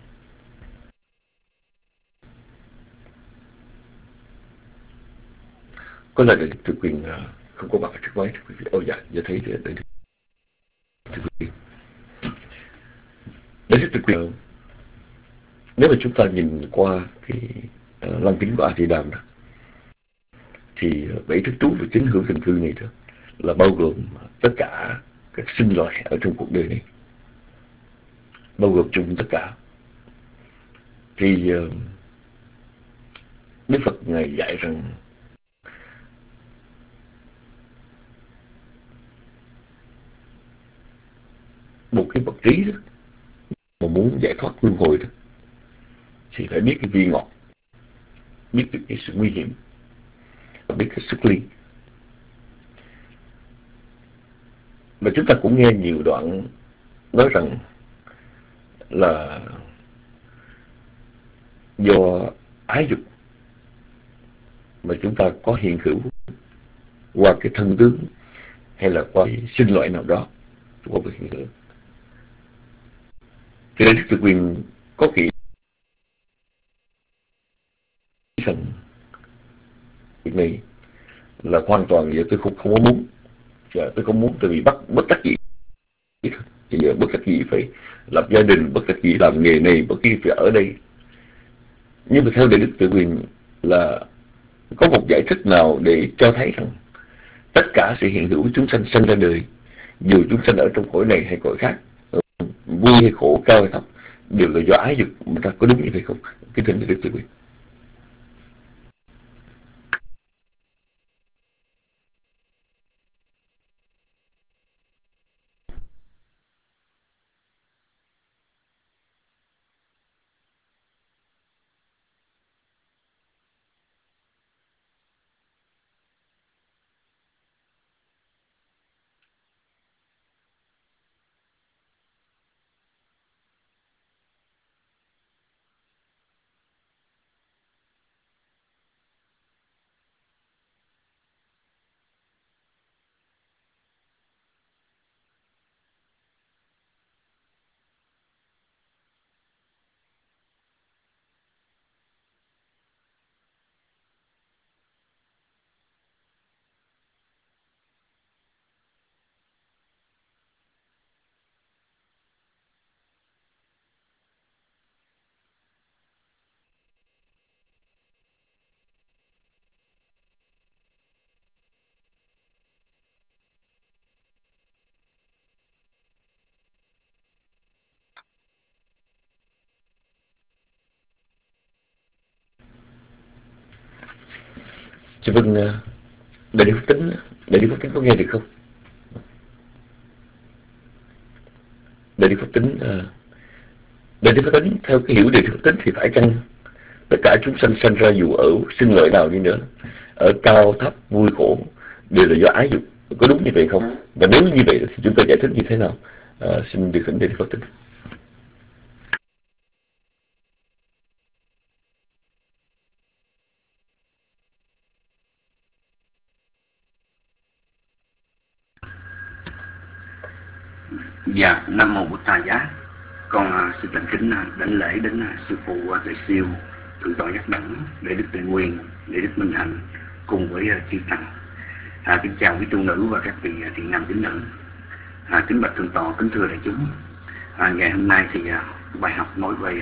Có là Đại Đức Từ Quyền không có mặt ở trước máy. Ồ dạ, giờ thấy Đại Đức Từ Quyền. Đại Đức Từ Quyền, nếu mà chúng ta nhìn qua cái lăng kính của A Di Đàm đó, thì 7 thức trú và 9 hữu tình cư này đó là bao gồm tất cả các sinh loại ở trong cuộc đời này, bao gồm chung tất cả. Thì Đức Phật Ngài dạy rằng một cái bậc trí đó mà muốn giải thoát luân hồi đó thì phải biết cái vị ngọt, biết được cái sự nguy hiểm, biết cái xuất ly. Mà chúng ta cũng nghe nhiều đoạn nói rằng là do ái dục mà chúng ta có hiện hữu qua cái thân tướng hay là qua cái sinh loại nào đó, qua cái hiện hữu. Cho nên Đức Từ Quyền có nghĩ rằng việc này là hoàn toàn vậy, tôi không có muốn, tôi không muốn, tại vì bất đắc dĩ. Bây giờ bất đắc dĩ phải lập gia đình, bất đắc dĩ làm nghề này, bất đắc dĩ phải ở đây. Nhưng mà theo Đại Đức Từ Quyền là có một giải thích nào để cho thấy rằng tất cả sự hiện hữu chúng sanh sanh ra đời, dù chúng sanh ở trong cõi này hay cõi khác, vui hay khổ, cao hay thấp, đều là do ái dục mà ta, có đúng như vậy không? Kính thưa Đại Đức Từ Quyền. Dạ vâng, Đại Đức Pháp Tính có nghe được không? Đại Đức Pháp Tính, Đại Đức Pháp Tính theo cái hiểu Đại Đức Pháp Tính thì phải chăng tất cả chúng sanh sanh ra dù ở sinh lợi nào đi nữa, ở cao thấp vui khổ đều là do ái dục, có đúng như vậy không? Và nếu như vậy thì chúng ta giải thích như thế nào? Xin được thỉnh Đại Đức Pháp Tính. Dạ, Nam Mô Bụt Thầy Giá. Con xin thành kính đảnh lễ đến sư phụ Tuệ Siêu, thượng tọa Giác Đẳng, đệ đức Tịnh Nguyên, đệ đức Minh Hạnh cùng với chư tăng. Kính chào quý tu nữ và các vị thiện nam tín nữ. Kính bạch thượng tọa, kính thưa đại chúng. Ngày hôm nay thì bài học nói về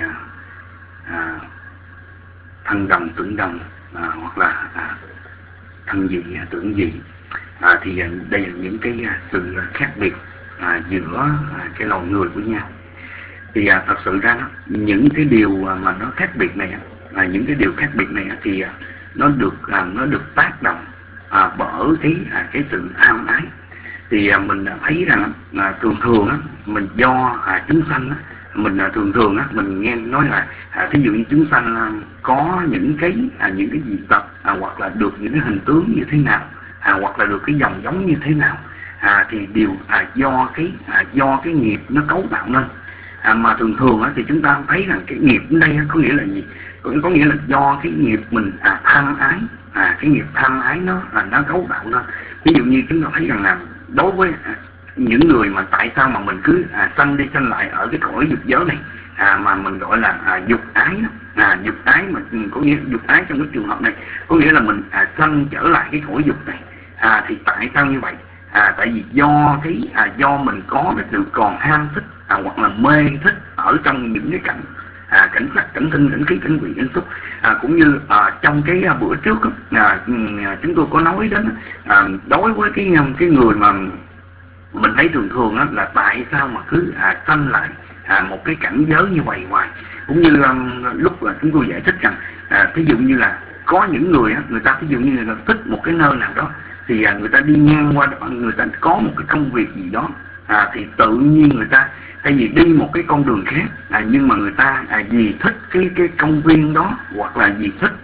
thân đồng tưởng đồng, hoặc là thân dị tưởng dị. Thì đây là những cái sự khác biệt giữa cái loài người với nhau. Thì thật sự ra những cái điều mà nó khác biệt này, những cái điều khác biệt này thì nó được tác động bởi cái sự tham ái. Thì mình thấy rằng thường thường mình do chúng sanh mình thường mình nghe nói là thí dụ như chúng sanh có những cái dị tật, hoặc là được những cái hình tướng như thế nào, hoặc là được cái dòng giống như thế nào, thì đều do cái nghiệp nó cấu tạo nên. Mà thường thì chúng ta thấy rằng cái nghiệp ở đây có nghĩa là gì? Có nghĩa là do cái nghiệp mình tham ái, cái nghiệp tham ái nó cấu tạo nên. Ví dụ như chúng ta thấy rằng là đối với những người mà tại sao mà mình cứ sanh đi sanh lại ở cái cõi dục giới này, mà mình gọi là dục ái đó. Dục ái mà có nghĩa dục ái trong cái trường hợp này có nghĩa là mình sanh trở lại cái cõi dục này. Thì tại sao như vậy? Tại vì do mình có cái sự còn ham thích hoặc là mê thích ở trong những cái cảnh sắc, cảnh thinh, cảnh khí, cảnh vị, cảnh xúc. Cũng như trong cái bữa trước chúng tôi có nói đến đối với cái người mà mình thấy thường là tại sao mà cứ sanh lại một cái cảnh giới như vậy hoài. Cũng như lúc chúng tôi giải thích rằng ví dụ như là có những người ta ví dụ như là thích một cái nơi nào đó, thì người ta đi ngang qua đó, người ta có một cái công việc gì đó, thì tự nhiên người ta thay vì đi một cái con đường khác, nhưng mà người ta vì thích cái công viên đó, hoặc là vì thích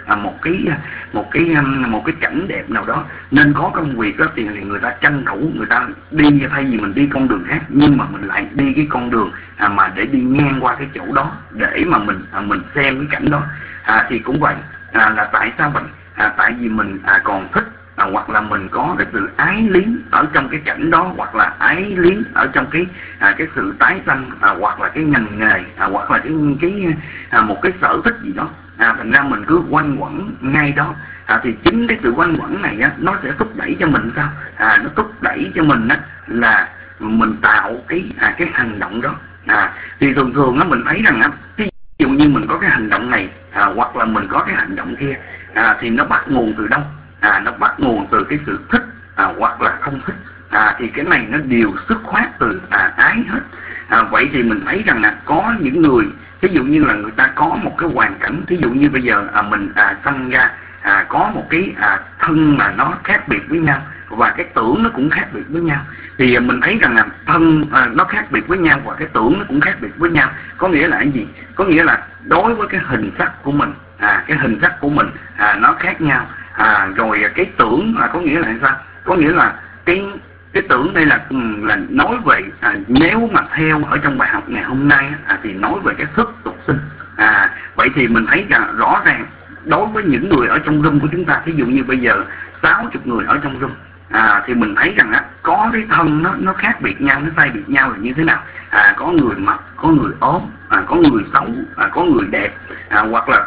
một cái cảnh đẹp nào đó nên có công việc đó, thì người ta tranh thủ người ta đi, thay vì mình đi con đường khác nhưng mà mình lại đi cái con đường mà để đi ngang qua cái chỗ đó để mà mình xem cái cảnh đó. Thì cũng vậy, là tại sao vậy? Tại vì mình còn thích, hoặc là mình có cái sự ái liếng ở trong cái cảnh đó, hoặc là ái liếng ở trong cái sự tái sanh, hoặc là cái ngành nghề, hoặc là cái một cái sở thích gì đó. Thành ra mình cứ quanh quẩn ngay đó. Thì chính cái sự quanh quẩn này nó sẽ thúc đẩy cho mình sao? Nó thúc đẩy cho mình là mình tạo cái hành động đó. Thì thường mình thấy rằng ví dụ như mình có cái hành động này, hoặc là mình có cái hành động kia, thì nó bắt nguồn từ đâu? Nó bắt nguồn từ cái sự thích hoặc là không thích. Thì cái này nó đều xuất phát từ ái hết. Vậy thì mình thấy rằng là có những người, ví dụ như là người ta có một cái hoàn cảnh, ví dụ như bây giờ mình sanh ra có một cái thân mà nó khác biệt với nhau, và cái tưởng nó cũng khác biệt với nhau. Thì mình thấy rằng là thân nó khác biệt với nhau và cái tưởng nó cũng khác biệt với nhau. Có nghĩa là cái gì? Có nghĩa là đối với cái hình sắc của mình, cái hình sắc của mình nó khác nhau. Rồi cái tưởng có nghĩa là sao? Có nghĩa là cái tưởng đây là nói về nếu mà theo ở trong bài học ngày hôm nay thì nói về cái thức tục sinh. Vậy thì mình thấy rằng rõ ràng đối với những người ở trong room của chúng ta, ví dụ như bây giờ 60 người ở trong room, thì mình thấy rằng có cái thân nó khác biệt nhau, nó sai biệt nhau là như thế nào? Có người mập, có người ốm, có người xấu, có người đẹp, hoặc là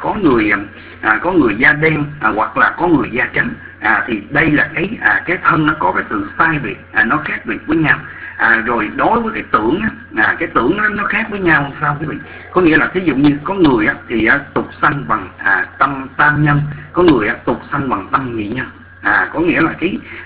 có người da đen, hoặc là có người da trắng. Thì đây là cái thân nó có cái sự sai biệt, nó khác biệt với nhau. Rồi đối với cái tưởng cái tưởng nó khác với nhau sao quý vị? Có nghĩa là thí dụ như có người thì tục sanh bằng tâm tam nhân, có người tục sanh bằng tâm nhị nhân. Có nghĩa là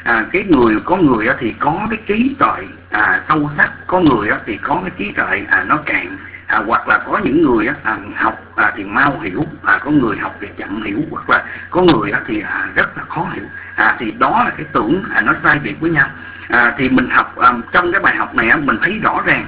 có người thì có cái trí tuệ sâu sắc, có người thì có cái trí tuệ nó cạn, hoặc là có những người học thì mau hiểu, có người học thì chậm hiểu, hoặc là có người thì rất là khó hiểu. Thì đó là cái tưởng nó sai biệt với nhau. Thì mình học trong cái bài học này mình thấy rõ ràng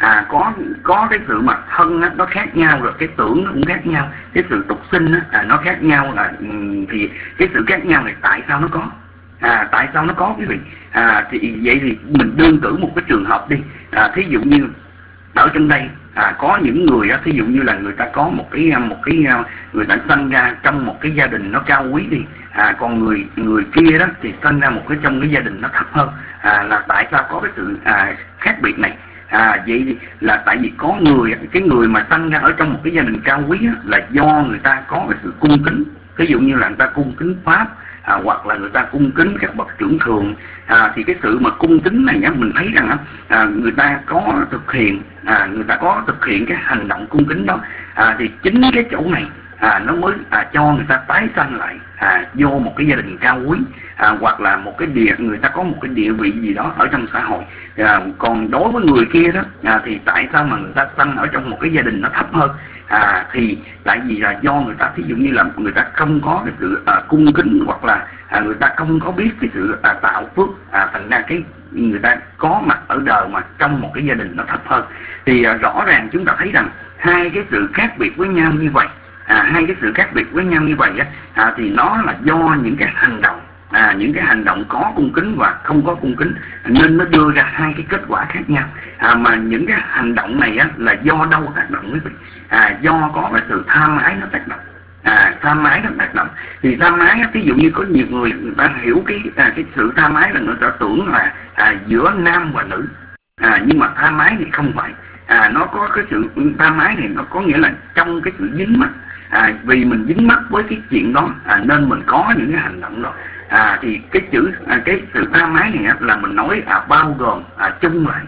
có cái sự mà thân nó khác nhau, rồi cái tưởng nó cũng khác nhau, cái sự tục sinh nó khác nhau. Thì cái sự khác nhau này tại sao nó có? Tại sao nó có quý vị? Thì vậy thì mình đơn cử một cái trường hợp đi. Thí dụ như ở trong đây có những người thí dụ như là người ta có một cái người ta sanh ra trong một cái gia đình nó cao quý đi, còn người kia đó thì sanh ra một cái trong cái gia đình nó thấp hơn. Là tại sao có cái sự khác biệt này? Vậy là tại vì có người, cái người mà sanh ra ở trong một cái gia đình cao quý là do người ta có cái sự cung kính. Ví dụ như là người ta cung kính pháp, hoặc là người ta cung kính các bậc trưởng thường, thì cái sự mà cung kính này mình thấy rằng người ta có thực hiện, người ta có thực hiện cái hành động cung kính đó, thì chính cái chỗ này nó mới cho người ta tái sanh lại vô một cái gia đình cao quý, hoặc là một cái người ta có một cái địa vị gì đó ở trong xã hội. Còn đối với người kia đó thì tại sao mà người ta sanh ở trong một cái gia đình nó thấp hơn? Thì tại vì là do người ta, thí dụ như là người ta không có cái sự cung kính, hoặc là người ta không có biết cái sự tạo phước, thành ra cái người ta có mặt ở đời mà trong một cái gia đình nó thấp hơn. Thì rõ ràng chúng ta thấy rằng hai cái sự khác biệt với nhau như vậy, hai cái sự khác biệt với nhau như vậy thì nó là do những cái hành động, những cái hành động có cung kính và không có cung kính, nên nó đưa ra hai cái kết quả khác nhau. Mà những cái hành động này là do đâu tác động quý vị? Do có cái sự tham ái nó tác động. Tham ái nó tác động. Thì tham ái, ví dụ như có nhiều người ta hiểu cái sự tham ái là người ta tưởng là giữa nam và nữ, nhưng mà tham ái thì không phải. Nó có cái sự tham ái này, nó có nghĩa là trong cái sự dính mắc, vì mình dính mắc với cái chuyện đó nên mình có những cái hành động đó. Thì cái sự tham ái này là mình nói bao gồm chung lại,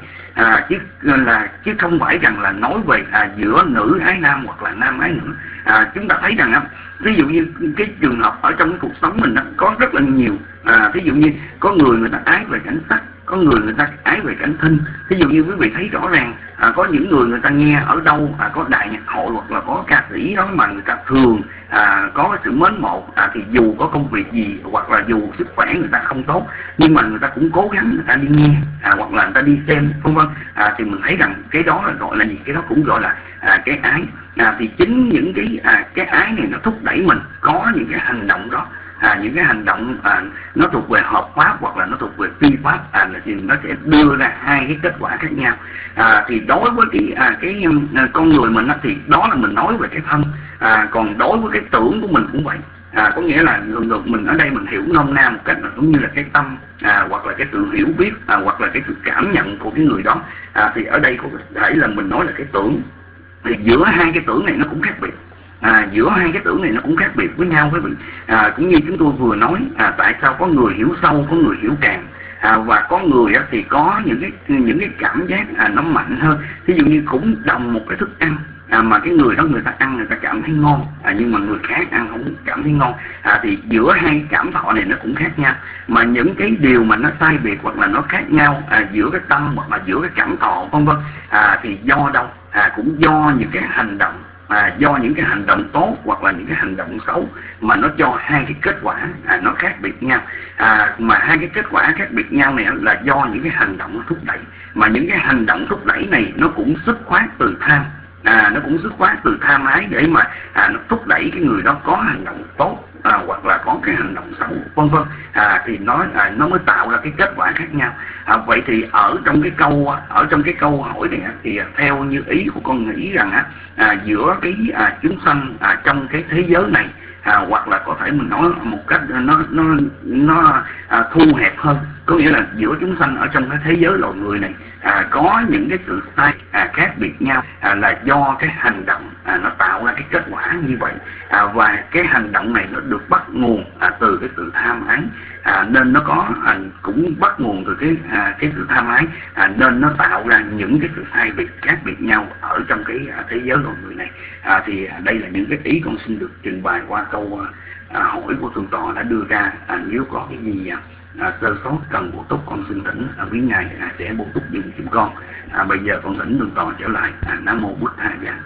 chứ không phải rằng là nói về giữa nữ ái nam hoặc là nam ái nữ. Chúng ta thấy rằng ví dụ như cái trường hợp ở trong cái cuộc sống mình có rất là nhiều. Ví dụ như có người ta ái về cảnh sắc, có người ta ái về cảnh thinh. Ví dụ như quý vị thấy rõ ràng có những người ta nghe ở đâu có đại nhạc hội hoặc là có ca sĩ đó mà người ta thường có cái sự mến mộ, thì dù có công việc gì hoặc là dù sức khỏe người ta không tốt, nhưng mà người ta cũng cố gắng người ta đi nghe, hoặc là người ta đi xem, vân vân. Thì mình thấy rằng cái đó là gọi là gì? Cái đó cũng gọi là cái ái. Thì chính những cái ái này nó thúc đẩy mình có những cái hành động đó. Những cái hành động nó thuộc về hợp pháp hoặc là nó thuộc về phi pháp, thì nó sẽ đưa ra hai cái kết quả khác nhau. Thì đối với cái con người mình thì đó là mình nói về cái thân. Còn đối với cái tưởng của mình cũng vậy. Có nghĩa là mình ở đây mình hiểu nôm na một cách là giống như là cái tâm, hoặc là cái sự hiểu biết, hoặc là cái sự cảm nhận của cái người đó. Thì ở đây có thể là mình nói là cái tưởng. Thì giữa hai cái tưởng này nó cũng khác biệt. Giữa hai cái tưởng này nó cũng khác biệt với nhau quý vị. Cũng như chúng tôi vừa nói, tại sao có người hiểu sâu, có người hiểu càng, và có người thì có những cái cảm giác nó mạnh hơn. Ví dụ như cũng đồng một cái thức ăn, mà cái người đó người ta ăn người ta cảm thấy ngon, nhưng mà người khác ăn không cảm thấy ngon. Thì giữa hai cảm thọ này nó cũng khác nhau. Mà những cái điều mà nó sai biệt hoặc là nó khác nhau giữa cái tâm hoặc là giữa cái cảm thọ vân vân, thì do đâu? Cũng do những cái hành động, do những cái hành động tốt hoặc là những cái hành động xấu mà nó cho hai cái kết quả nó khác biệt nhau. Mà hai cái kết quả khác biệt nhau này là do những cái hành động nó thúc đẩy. Mà những cái hành động thúc đẩy này nó cũng xuất phát từ tham, nó cũng xuất phát từ tham ái để mà nó thúc đẩy cái người đó có hành động tốt hoặc là có cái hành động xấu vân vân. Thì nó mới tạo ra cái kết quả khác nhau. Vậy thì ở trong cái câu hỏi này thì theo như ý của con nghĩ rằng giữa cái chúng sanh trong cái thế giới này, hoặc là có thể mình nói một cách nó thu hẹp hơn, có nghĩa là giữa chúng sanh ở trong cái thế giới loài người này có những cái sự sai khác biệt nhau, là do cái hành động nó tạo ra cái kết quả như vậy. Và cái hành động này nó được bắt nguồn từ cái sự tham ái, nên nó có cũng bắt nguồn từ cái sự tham ái, nên nó tạo ra những cái sự sai biệt khác biệt nhau ở trong cái thế giới loài người này. Thì đây là những cái ý con xin được trình bày qua câu hỏi của thượng tọa đã đưa ra. Nếu có cái gì sơ sót cần bổ túc, con xin thỉnh quý ngài sẽ bổ túc giùm chúng con. Bây giờ con thỉnh thượng tọa trở lại. Nam mô Bụt Tha Dạ.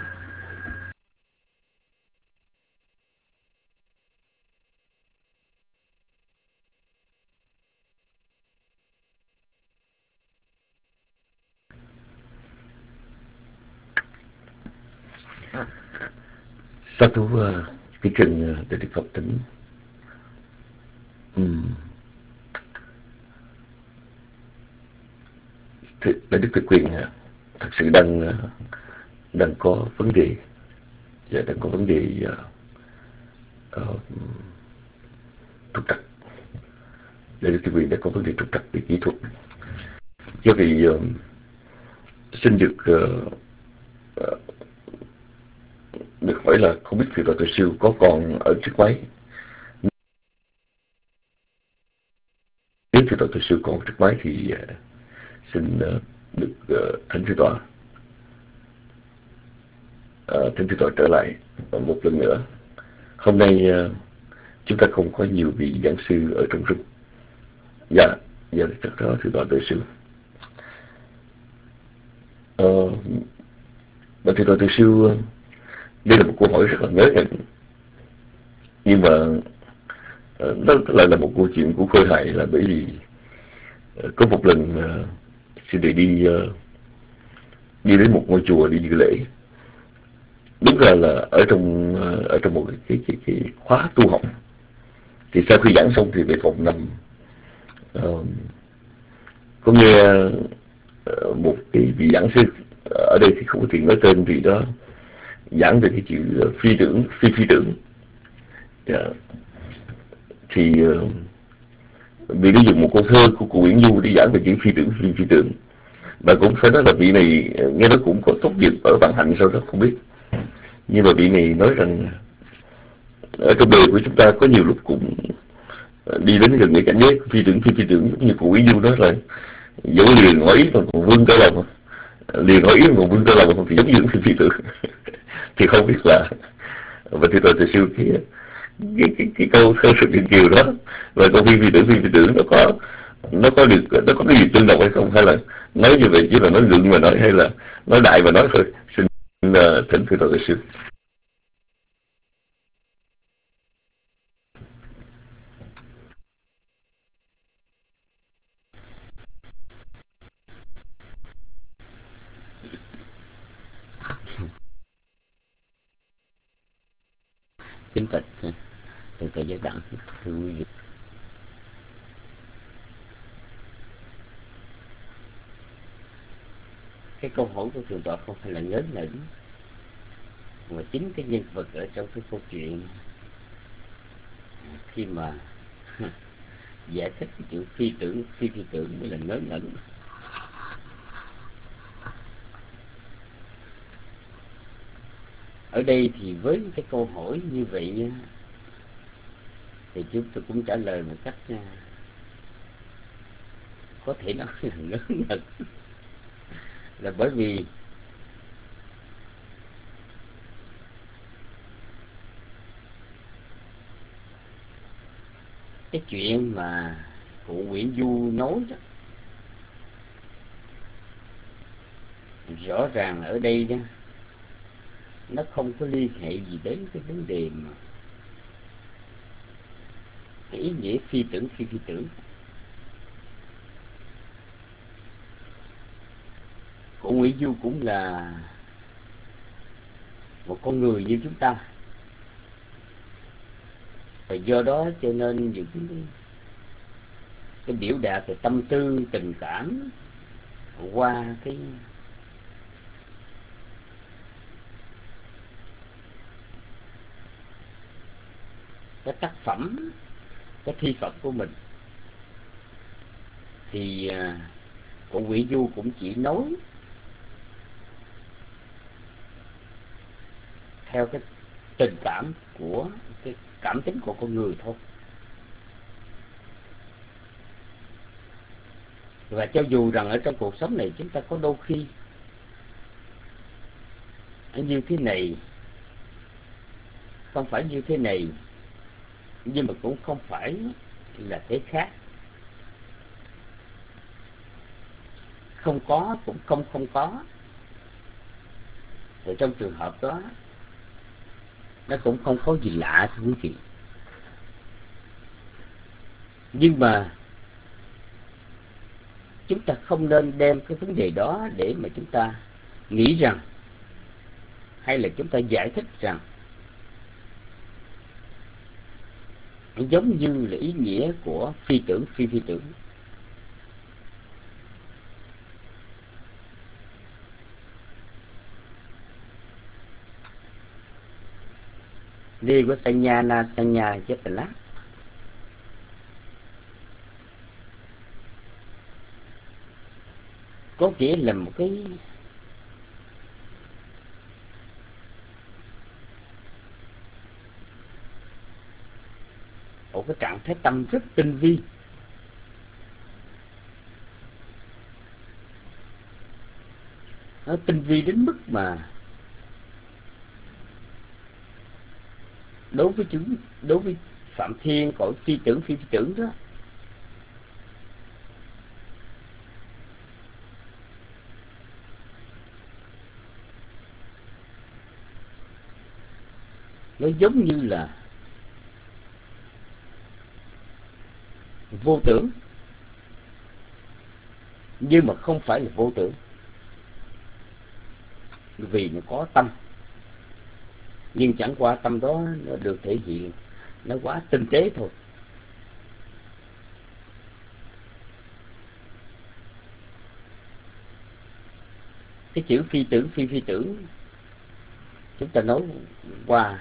Sa thú kính trình Đại Đức Phật Tính. Đại Đức Thực Quyền thật sự đang có vấn đề, và đang có vấn đề trục trặc. Đại Đức Thực Quyền đã có vấn đề trục trặc về kỹ thuật. Do vì xin được được hỏi là không biết Thượng tọa Từ Siêu có còn ở chiếc máy. Nếu Thượng tọa Từ Siêu còn chiếc máy thì xin được thỉnh Thượng tọa thỉnh Thượng tọa trở lại một lần nữa. Hôm nay chúng ta không có nhiều vị giảng sư ở trong rừng. Dạ chắc đó Thượng tọa Từ Siêu. Và Thượng tọa Từ Siêu, đây là một câu hỏi rất là ngớ ngẩn, nhưng mà nó lại là một câu chuyện của khôi hài, là bởi vì có một lần xin để đi đến một ngôi chùa đi dự lễ. Đúng ra là ở trong một cái khóa tu học, thì sau khi giảng xong thì về phòng nằm có nghe một cái vị giảng sư ở đây thì không có tiện nói tên, vì đó giảng về cái chữ phi tưởng, phi tưởng. Thì vì nó dùng một câu thơ của cụ Nguyễn Du để giảng về chữ phi tưởng, phi tưởng. Và cũng phải nói là vị này nghe nói cũng có tốt nghiệp ở Vạn Hạnh sau đó không biết. Nhưng mà vị này nói rằng ở trong đời của chúng ta có nhiều lúc cũng đi đến gần cái cảnh giới phi tưởng, phi tưởng, giống như cụ Nguyễn Du nói là dẫu liền hỏi ý mà còn vương tới lòng, liền hỏi ý mà còn vương tới lòng thì giống như phi tưởng. Thì không biết là, và thì tôi Từ Siêu cái câu thơ sự Điện Kiều đó và câu phi tưởng nó có cái gì tương đồng hay không, hay là nói như vậy chỉ là nói gượng mà nói, hay là nói đại mà nói thôi. Xin thỉnh Thượng tọa Từ Siêu. Kính bạch Thượng tọa Giới Đặng, thưa quý vị. Cái câu hỏi của Thượng tọa không phải là ngớ ngẩn, mà chính cái nhân vật ở trong cái câu chuyện khi mà giải thích cái chữ phi tưởng, phi tưởng mới là ngớ ngẩn. Ở đây thì với cái câu hỏi như vậy thì chúng tôi cũng trả lời một cách có thể nói là ngớ ngẩn, là bởi vì cái chuyện mà cụ Nguyễn Du nói đó, rõ ràng ở đây đó nó không có liên hệ gì đến cái vấn đề mà cái ý nghĩa phi tưởng, phi tưởng. Cụ Nguyễn Du cũng là một con người như chúng ta, và do đó cho nên những cái biểu đạt về tâm tư, tình cảm qua cái tác phẩm, cái thi phẩm của mình, thì cụ Nguyễn Du cũng chỉ nói theo cái tình cảm của cái cảm tính của con người thôi. Và cho dù rằng ở trong cuộc sống này chúng ta có đôi khi như thế này, không phải như thế này, nhưng mà cũng không phải là thế khác, không có cũng không có, thì trong trường hợp đó nó cũng không có gì lạ, thưa quý vị. Nhưng mà chúng ta không nên đem cái vấn đề đó để mà chúng ta nghĩ rằng, hay là chúng ta giải thích rằng giống như là ý nghĩa của phi tưởng, phi tưởng. Đi của sanya na sanya jetala, có nghĩa là một cái một cái trạng thái tâm rất tinh vi. Nó tinh vi đến mức mà đối với Phạm Thiên, cõi phi tưởng phi tưởng đó, nó giống như là vô tưởng, nhưng mà không phải là vô tưởng, vì nó có tâm, nhưng chẳng qua tâm đó nó được thể hiện nó quá tinh tế thôi. Cái chữ phi tưởng phi tưởng chúng ta nói qua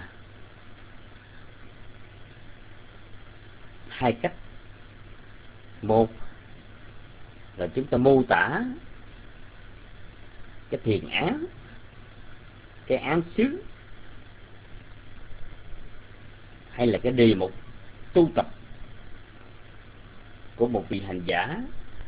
hai cách. Một là chúng ta mô tả cái thiền án, cái án xứ, hay là cái đề mục tu tập của một vị hành giả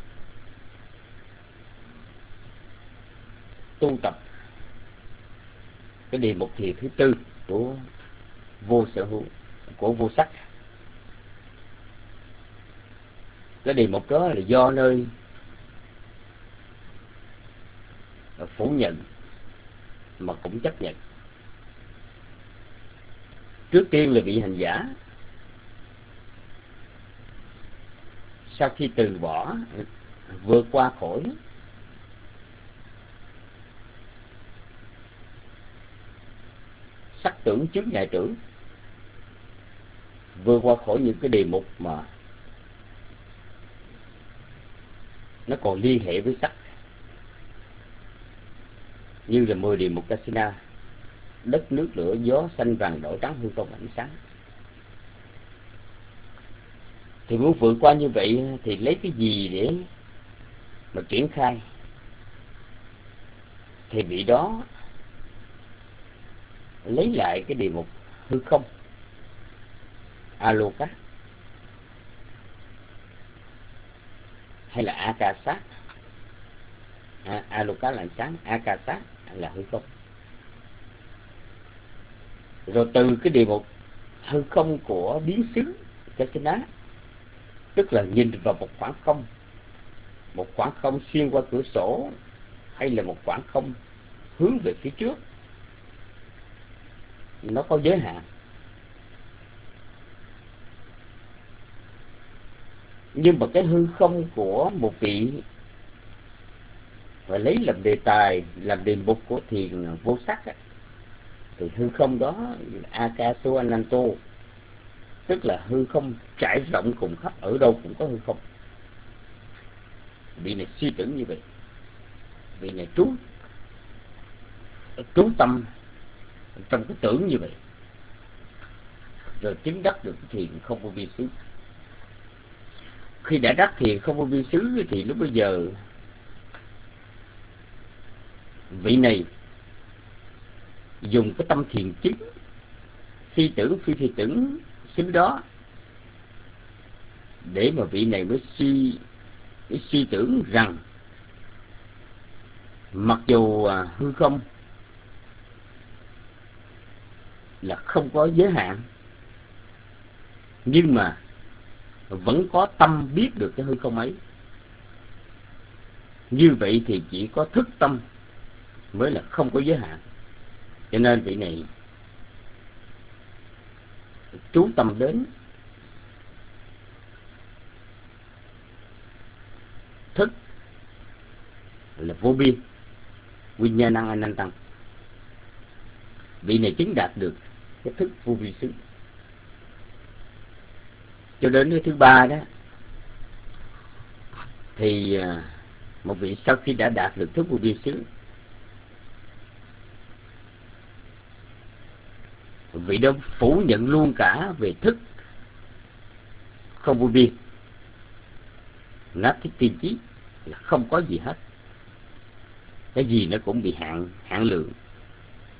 tu tập cái đề mục thiền thứ tư của vô sở hữu, của vô sắc. Cái đề mục đó là do nơi phủ nhận mà cũng chấp nhận. Trước tiên là vị hành giả sau khi từ bỏ, vượt qua khỏi sắc tưởng chướng ngại tưởng, vượt qua khỏi những cái đề mục mà nó còn liên hệ với sắc, như là 10 đề mục Kasina: đất, nước, lửa, gió, xanh, vàng, đỏ, trắng, hư không, ánh sáng. Thì muốn vượt qua như vậy thì lấy cái gì để mà triển khai? Thì vị đó lấy lại cái đề mục hư không, Aloka, hay là Akasa. Aloka là ánh sáng, Akasa là hư không. Rồi từ cái đề mục hư không của biến xứ Kasina, tức là nhìn vào một khoảng không xuyên qua cửa sổ, hay là một khoảng không hướng về phía trước, nó có giới hạn. Nhưng mà cái hư không của một vị và lấy làm đề tài, làm đề mục của thiền vô sắc á, thì hư không đó Akaso Ananto, tức là hư không trải rộng cùng khắp, ở đâu cũng có hư không. Vị này suy tưởng như vậy, vị này trú tâm trong cái tưởng như vậy, rồi chứng đắc được thiền không vô vi xứ. Khi đã đắc thiền không vô vi xứ thì lúc bây giờ vị này dùng cái tâm thiền chứng phi tưởng phi tưởng xứ đó để mà vị này mới suy tưởng rằng mặc dù hư không là không có giới hạn, nhưng mà vẫn có tâm biết được cái hư không ấy. Như vậy thì chỉ có thức tâm mới là không có giới hạn. Cho nên vị này chú tâm đến thức là vô biên, Viññāṇaṃ Anantaṃ. Vị này chứng đạt được cái thức vô vi xứ. Cho đến cái thứ ba đó thì một vị sau khi đã đạt được thức vô vi xứ, vị đó phủ nhận luôn cả về thức không vô biên, nát thích tiên chí, là không có gì hết, cái gì nó cũng bị hạn lượng.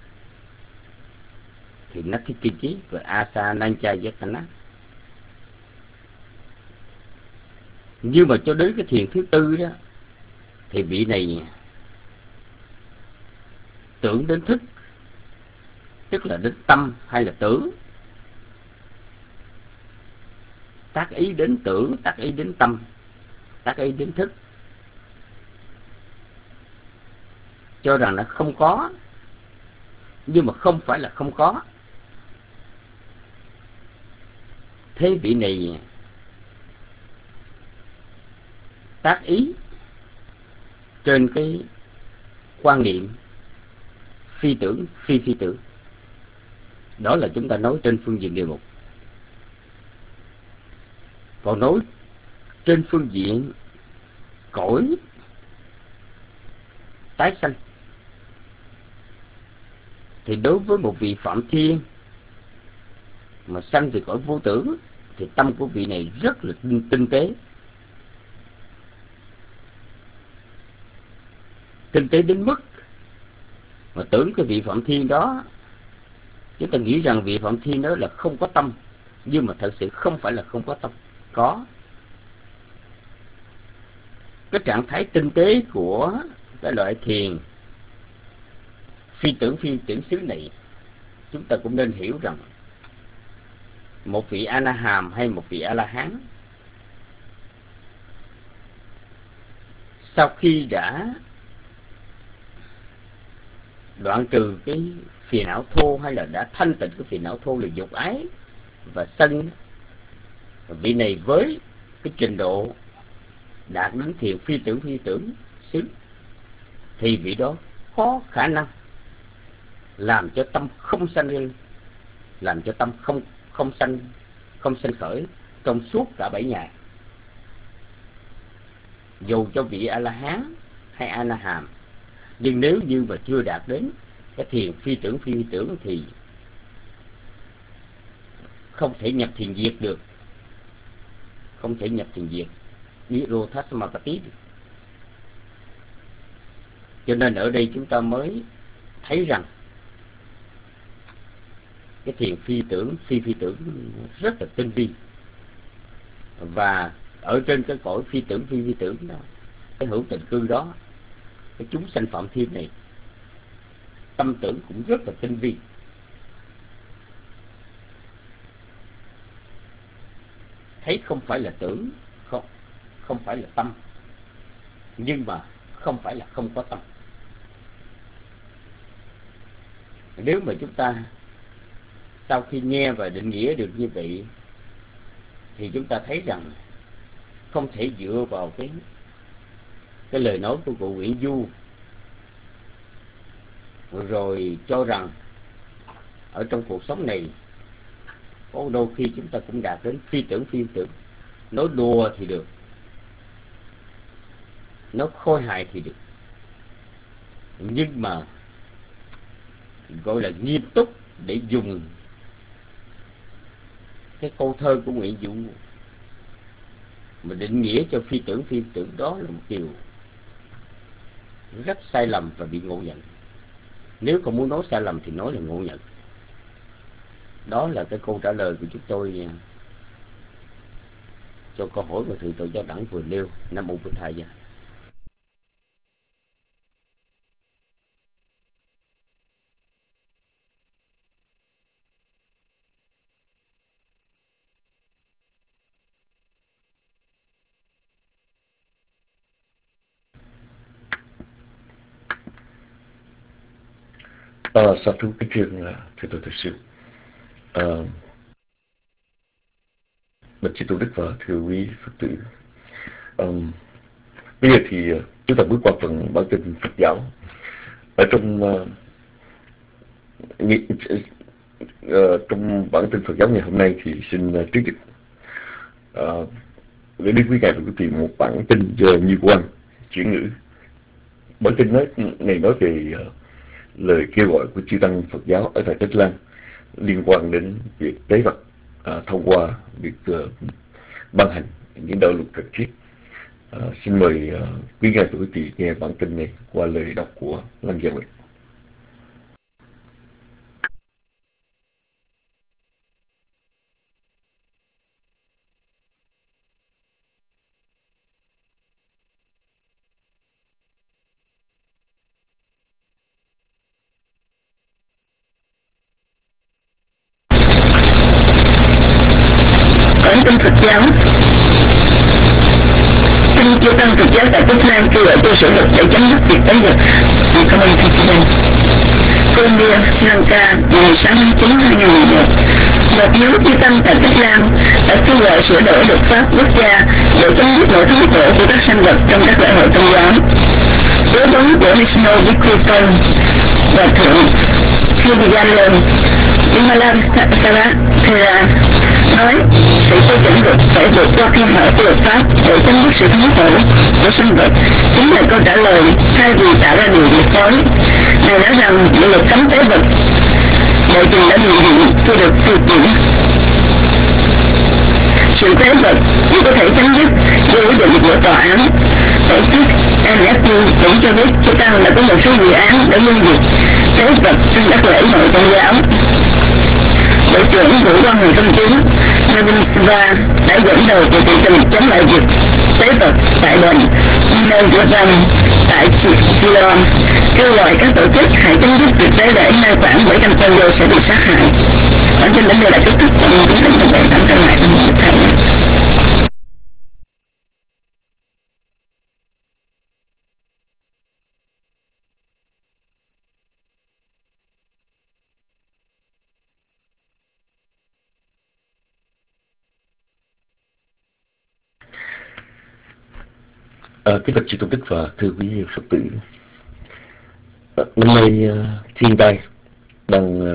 Thì nát thích tiên chí và asa nancha yatana, Nhưng mà cho đến cái thiền thứ tư đó thì vị này tưởng đến thức, tức là đến tâm hay là tưởng, tác ý đến tưởng, tác ý đến tâm, tác ý đến thức, cho rằng nó không có, nhưng mà không phải là không có. Thế vị này tác ý trên cái quan niệm phi tưởng, phi phi tưởng. Đó là chúng ta nói trên phương diện địa mục. Còn nói trên phương diện cõi tái sanh thì đối với một vị Phạm Thiên mà sanh từ cõi vô tưởng thì tâm của vị này rất là tinh tế. Tinh tế đến mức mà tưởng cái vị Phạm Thiên đó, chúng ta nghĩ rằng vị Phạm Thiên đó là không có tâm, nhưng mà thật sự không phải là không có tâm, có. Cái trạng thái tinh tế của cái loại thiền phi tưởng xứ này, chúng ta cũng nên hiểu rằng một vị A La Hàm hay một vị A La Hán sau khi đã đoạn trừ cái phiền não thô, hay là đã thanh tịnh cái phiền não thô là dục ái và sân, vị này với cái trình độ đạt đến thiền phi tưởng xứ thì vị đó có khả năng làm cho tâm không sanh lên, làm cho tâm không sanh khởi trong suốt cả 7 ngày. Dù cho vị A La Hán hay A La Hàm, nhưng nếu như mà chưa đạt đến cái thiền phi tưởng thì không thể nhập thiền diệt được, không thể nhập thiền diệt Nirodhasamakati được. Cho nên ở đây chúng ta mới thấy rằng cái thiền phi tưởng rất là tinh vi. Và ở trên cái cõi phi tưởng đó, cái hữu tình cư đó, cái chúng sanh Phạm Thiên này tâm tưởng cũng rất là tinh vi. Thấy không phải là tưởng, không phải là tâm, nhưng mà không phải là không có tâm. Nếu mà chúng ta sau khi nghe và định nghĩa được như vậy thì chúng ta thấy rằng không thể dựa vào cái lời nói của cụ Nguyễn Du rồi cho rằng ở trong cuộc sống này có đôi khi chúng ta cũng đạt đến phi tưởng. Nói đùa thì được, nói khôi hài thì được, nhưng mà gọi là nghiêm túc để dùng cái câu thơ của Nguyễn Du mà định nghĩa cho phi tưởng đó là một điều rất sai lầm và bị ngộ nhận. Nếu không muốn nói sai lầm thì nói là ngộ nhận. Đó là cái câu trả lời của chúng tôi cho câu hỏi của thượng tọa Giáo Đẳng vừa nêu. Nam mô Bổn Thầy. Sa thú kính riêng thưa tôi thực sự bạch Chí Tôn Đức và thưa quý Phật tử. Bây giờ thì chúng ta bước qua phần bản tin Phật giáo. Ở trong trong bản tin Phật giáo ngày hôm nay thì xin trước dịch gửi đến quý ngài và quý vị một bản tin do Như Quang chuyển ngữ. Bản tin này nói về lời kêu gọi của chư tăng Phật giáo ở tại Tích Lan liên quan đến việc tế vật thông qua việc ban hành những đạo luật cần thiết. Xin mời quý ngài và quý vị nghe bản tin này qua lời đọc của Lâm Gia Nguyệt. Trung tâm Phật giáo. Trung tâm Phật giáo tại Việt Nam kêu gọi cơ sở vật để chấm dứt việc tái nhập. Cảm ơn thưa chị Đăng. Colombia, Sri Lanka, ngày 6 tháng 9 năm 2011. Một nhóm chư tăng tại Việt Nam đã kêu gọi sửa đổi luật pháp quốc gia để chấm dứt nỗi thống khổ của các sanh vật trong các lễ hội tôn giáo. Cố vấn của National Weekly Fund và thượng Kivigan Vimalasarapera nói sự phê chuẩn luật phải vượt qua khe hở của luật pháp để chấm dứt sự thống khổ của sinh vật chính là câu trả lời thay vì tạo ra điều việc mới. Ngài nói rằng bộ luật cấm tế vật đệ trình đã bị hiện chưa được phê chuẩn. Sự tế vật chỉ có thể chấm dứt với quyết định của tòa án. Tổ chức NFU cũng cho biết Chư Tăng đã có một số dự án để nhân dịp tế vật trong các lễ hội tôn giáo. Bộ trưởng Vũ quan hệ công chúng Navin Siva đã dẫn đầu cuộc biểu tình chống lại việc tế vật tại đền Nagaram tại Ceylon, kêu gọi các tổ chức hãy chấm dứt việc tế lễ nơi khoảng 700 con voi sẽ bị sát hại. Bản tin đến đây là kết thúc. Chúng ta sẽ tạm trở lại trong một thầy. Kính bạch chư tôn đức và thưa quý Phật tử, năm nay thiên tai đang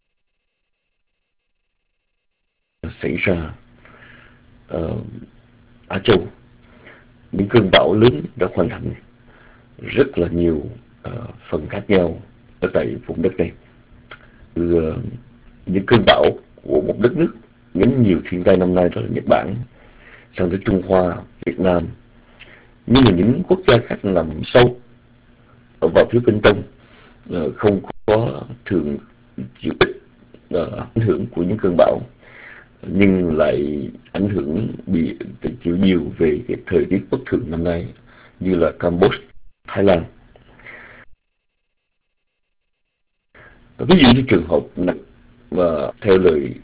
xảy ra Á Châu. Những cơn bão lớn đã hoàn thành rất là nhiều phần khác nhau ở tại vùng đất này. Những cơn bão của một đất nước gánh nhiều thiên tai năm nay đó là Nhật Bản, sang tới Trung Hoa, Việt Nam, nhưng mà những quốc gia khác nằm sâu ở vào phía bên trong không có thường chịu ít ảnh hưởng của những cơn bão, nhưng lại ảnh hưởng bị chịu nhiều về cái thời tiết bất thường năm nay, như là Campuchia, Thái Lan. Ví dụ như trường hợp nặng và theo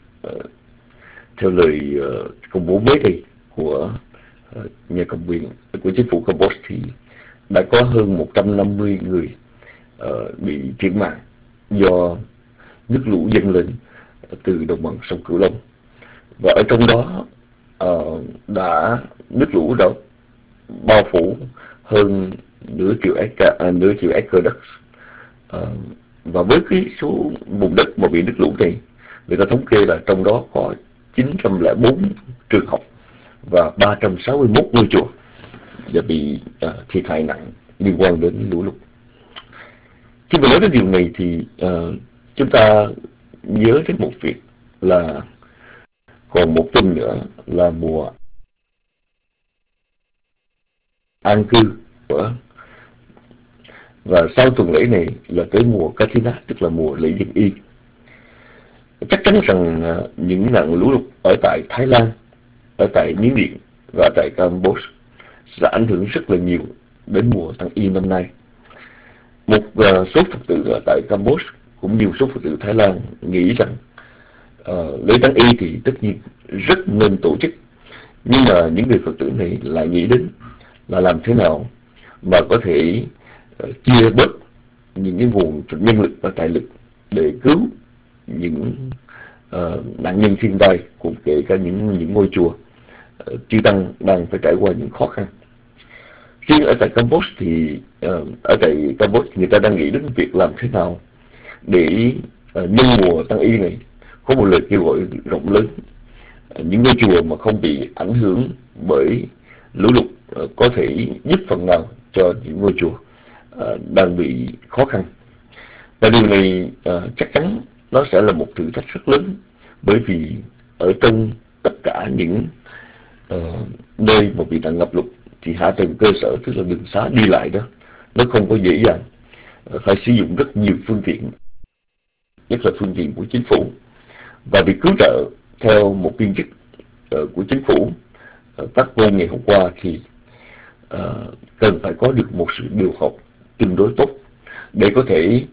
lời công bố mới đây của nhà cầm quyền của chính phủ Campuchia thì đã có hơn 150 người bị thiệt mạng do nước lũ dâng lên từ đồng bằng sông Cửu Long, và ở trong đó nước lũ đã bao phủ hơn nửa triệu acre đất, và với cái số vùng đất mà bị nước lũ này, người ta thống kê là trong đó có 904 trường học và 361 ngôi chùa đã bị thiệt hại nặng liên quan đến lũ lụt. Khi mà nói đến điều này thì chúng ta nhớ đến một việc là còn một tuần nữa là mùa an cư và sau tuần lễ này là tới mùa Katrina, tức là mùa lễ dân y. Chắc chắn rằng những nạn lũ lụt ở tại Thái Lan, ở tại Miến Điện và tại Campuchia sẽ ảnh hưởng rất là nhiều đến mùa Tăng Y năm nay. Một số Phật tử ở tại Campuchia cũng như số Phật tử Thái Lan nghĩ rằng lễ Tăng Y thì tất nhiên rất nên tổ chức, nhưng mà những người Phật tử này lại nghĩ đến là làm thế nào mà có thể chia bớt những cái nguồn nhân lực và tài lực để cứu những nạn nhân thiên tai, cũng kể cả những ngôi chùa chư tăng đang phải trải qua những khó khăn. Riêng ở tại Campuchia thì ở tại Campuchia người ta đang nghĩ đến việc làm thế nào để nhân mùa Tăng Y này có một lời kêu gọi rộng lớn, những ngôi chùa mà không bị ảnh hưởng bởi lũ lụt có thể giúp phần nào cho những ngôi chùa đang bị khó khăn. Và điều này chắc chắn nó sẽ là một thử thách rất lớn, bởi vì ở trong tất cả những nơi mà bị nạn ngập lụt thì hạ tầng cơ sở, tức là đường xá đi lại đó, nó không có dễ dàng, phải sử dụng rất nhiều phương tiện, nhất là phương tiện của chính phủ. Và việc cứu trợ theo một viên chức của chính phủ phát ngôn ngày hôm qua thì cần phải có được một sự điều hợp tương đối tốt để có thể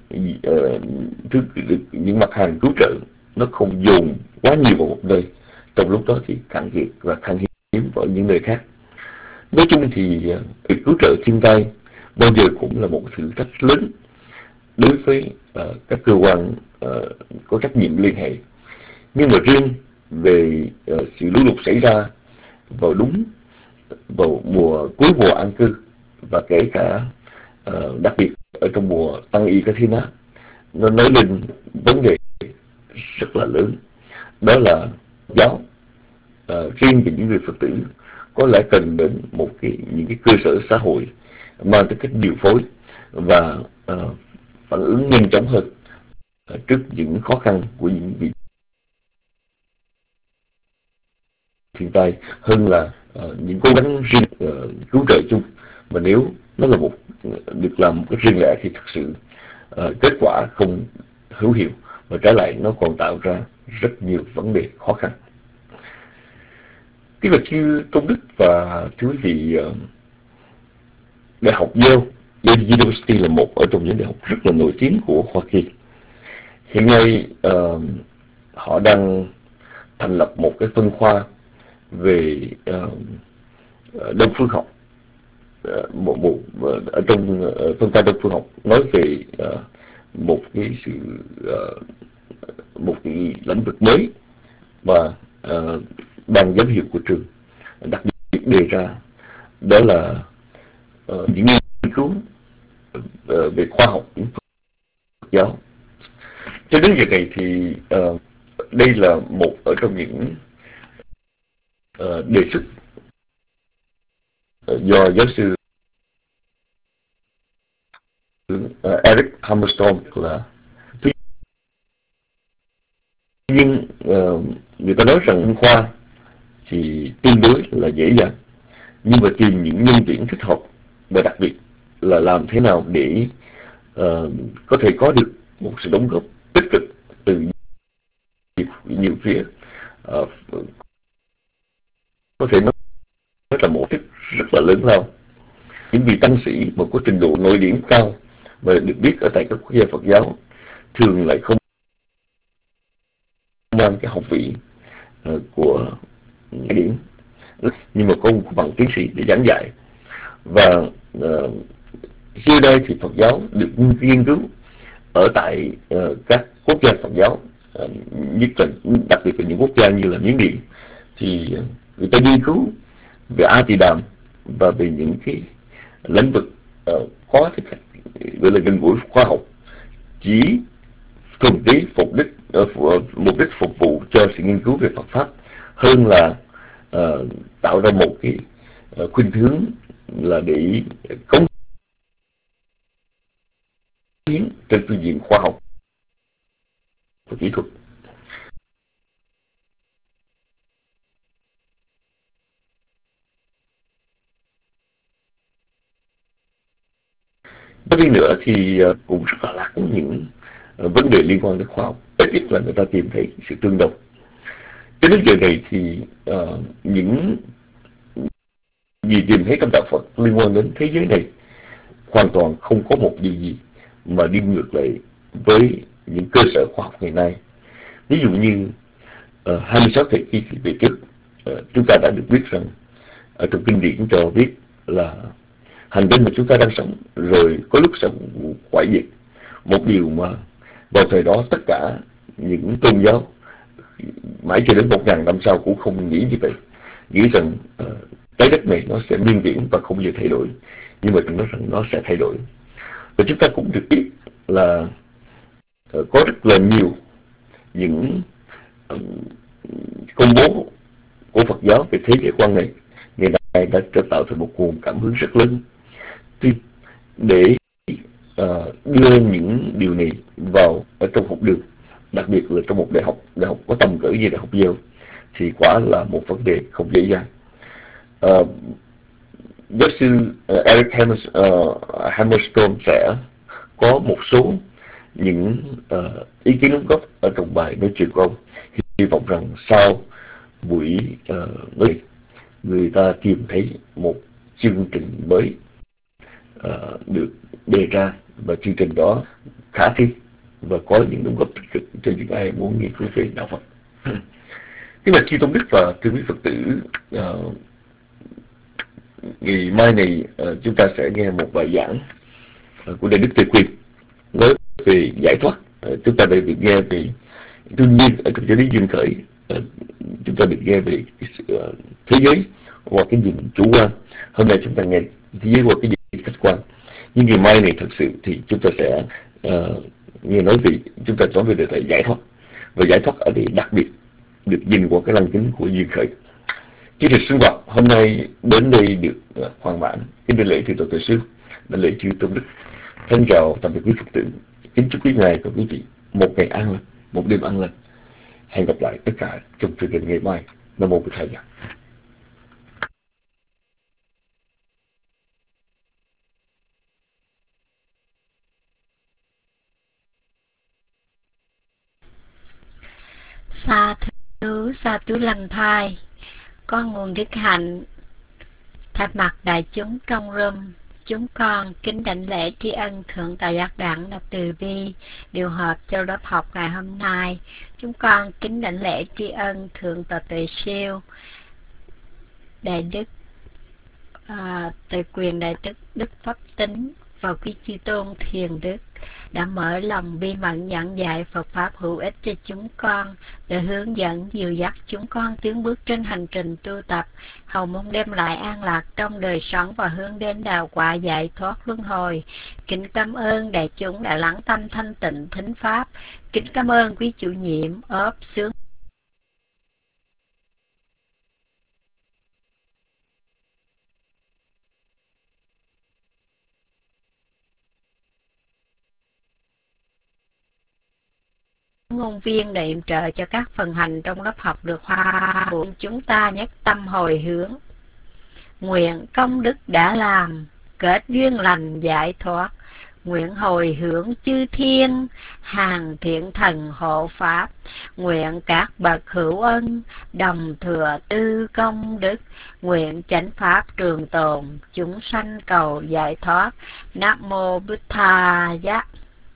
những mặt hàng cứu trợ nó không dồn quá nhiều vào một nơi, trong lúc đó thì cạn kiệt và khan hiếm ở những nơi khác. Nói chung thì việc cứu trợ thiên tai bao giờ cũng là một thử thách lớn đối với các cơ quan có trách nhiệm liên hệ. Nhưng mà riêng về sự lũ lụt xảy ra vào cuối mùa an cư, và kể cả đặc biệt ở trong mùa tăng y các thiên á, nó nói lên vấn đề rất là lớn, đó là giáo riêng về những người Phật tử có lẽ cần đến những cái cơ sở xã hội mang tới cách điều phối và phản ứng nhanh chóng hơn trước những khó khăn của những vị thiên tai, hơn là những cố gắng riêng cứu trợ chung. Mà nếu nó là được làm một cách riêng lẻ thì thực sự kết quả không hữu hiệu, và trái lại nó còn tạo ra rất nhiều vấn đề khó khăn. Kính bạch chư Tôn Đức và thưa quý vị, Đại học Yale University là một ở trong những đại học rất là nổi tiếng của Hoa Kỳ. Hiện nay họ đang thành lập một cái phân khoa về Đông phương học, ở trong phân khoa Đông phương học nói về một cái lĩnh vực mới mà ban giám hiệu của trường đặc biệt đề ra, đó là những nghiên cứu về khoa học Phật giáo. Cho đến giờ này thì đây là một ở trong những đề xuất do giáo sư Eric Hammerstone là. Nhưng người ta nói rằng khoa thì tương đối là dễ dàng, nhưng mà tìm những nhân tuyển thích hợp, và đặc biệt là làm thế nào để có thể có được một sự đóng góp tích cực từ nhiều phía, có thể nói là một thức rất là lớn lao. Những vị tăng sĩ mà có trình độ nội điển cao và được biết ở tại các quốc gia Phật giáo thường lại không mang cái học vị của điển, nhưng mà có một bằng tiến sĩ để giảng dạy. Và xưa đây thì Phật giáo được nghiên cứu ở tại các quốc gia Phật giáo, nhất là đặc biệt là những quốc gia như là Miến Điện, thì người ta nghiên cứu về A Tỳ Đàm và về những cái lĩnh vực có cái cách gọi là gần gũi khoa học, chỉ thuần túy mục đích phục vụ cho sự nghiên cứu về Phật pháp, hơn là tạo ra một cái khuynh hướng là để cống hiến trên phương diện khoa học và kỹ thuật. Tất nhiên nữa thì cũng rất là lạc những vấn đề liên quan đến khoa học, ít nhất là người ta tìm thấy sự tương đồng. Cho đến giờ này thì những gì tìm thấy trong đạo Phật liên quan đến thế giới này hoàn toàn không có một điều gì mà đi ngược lại với những cơ sở khoa học ngày nay. Ví dụ như 26 thế kỷ về trước, chúng ta đã được biết rằng ở trong kinh điển cho biết là hành tinh mà chúng ta đang sống rồi có lúc sẽ hoại diệt. Một điều mà vào thời đó tất cả những tôn giáo mãi cho đến 1000 năm sau cũng không nghĩ như vậy, nghĩ rằng trái đất này nó sẽ miên viễn và không bao giờ thay đổi. Nhưng mà chúng nói rằng nó sẽ thay đổi. Và chúng ta cũng được biết là có rất là nhiều những công bố của Phật giáo về thế giới quan này ngày nay đã tạo thành một nguồn cảm hứng rất lớn để đưa những điều này vào ở trong học đường, đặc biệt là trong một đại học có tầm cỡ như Đại học Yale, thì quả là một vấn đề không dễ dàng. Giáo sư Eric Hammerstone sẽ có một số những ý kiến đóng góp ở trong bài nói chuyện của ông. Hy vọng rằng sau buổi nói người ta tìm thấy một chương trình mới được đề ra, và chương trình đó khả thi và có những đóng góp tích cực cho những ai muốn nghiên cứu về đạo Phật. Kính bạch chư tôn đức và thưa quý Phật tử, ngày mai này chúng ta sẽ nghe một bài giảng của Đại Đức Tề Quyền nói về giải thoát. Chúng ta đã được nghe về đương nhiên ở trong giáo lý duyên khởi, chúng ta được nghe về cái sự, thế giới qua cái nhìn chủ quan. Hôm nay chúng ta nghe thế giới qua cái nhìn khách quan. Nhưng ngày mai này thật sự thì chúng ta sẽ nghe nói về, chúng ta nói về đề tài giải thoát. Và giải thoát ở đây đặc biệt được nhìn qua cái lăng kính của duyên khởi. Chương trình sinh hoạt hôm nay đến đây được hoàn mãn. Kính đại lễ thượng tọa Tuệ Sư, đại lễ chư tôn đức. Thân chào tạm biệt quý Phật tử. Kính chúc quý ngài và quý vị một ngày an lành, một đêm an lành. Hẹn gặp lại tất cả trong chương trình ngày mai. Nam mô Bổn Thầy. Sa thú lành thai, con nguồn đức hạnh. Thay mặt đại chúng trong room, chúng con kính đảnh lễ tri ân Thượng Tọa Giác Đẳng đã từ bi điều hợp cho lớp học ngày hôm nay. Chúng con kính đảnh lễ tri ân Thượng Tọa Tuệ Siêu, Đại Đức Tề Quyền, Đại Đức Pháp Tính và quý chư tôn thiền đức đã mở lòng bi mẫn giảng dạy Phật pháp hữu ích cho chúng con, để hướng dẫn dìu dắt chúng con tiến bước trên hành trình tu tập, hầu mong đem lại an lạc trong đời sống và hướng đến đạo quả giải thoát luân hồi. Kính cảm ơn đại chúng đã lắng tâm thanh tịnh thính pháp. Kính cảm ơn quý chủ nhiệm ốp sướng ngôn viên để yểm trợ cho các phần hành trong lớp học được hòa của chúng ta nhất tâm hồi hướng. Nguyện công đức đã làm, kết duyên lành giải thoát. Nguyện hồi hướng chư thiên, hàng thiện thần hộ pháp. Nguyện các bậc hữu ân, đồng thừa tư công đức. Nguyện chánh pháp trường tồn, chúng sanh cầu giải thoát. Nam mô Bụt Tha Giá.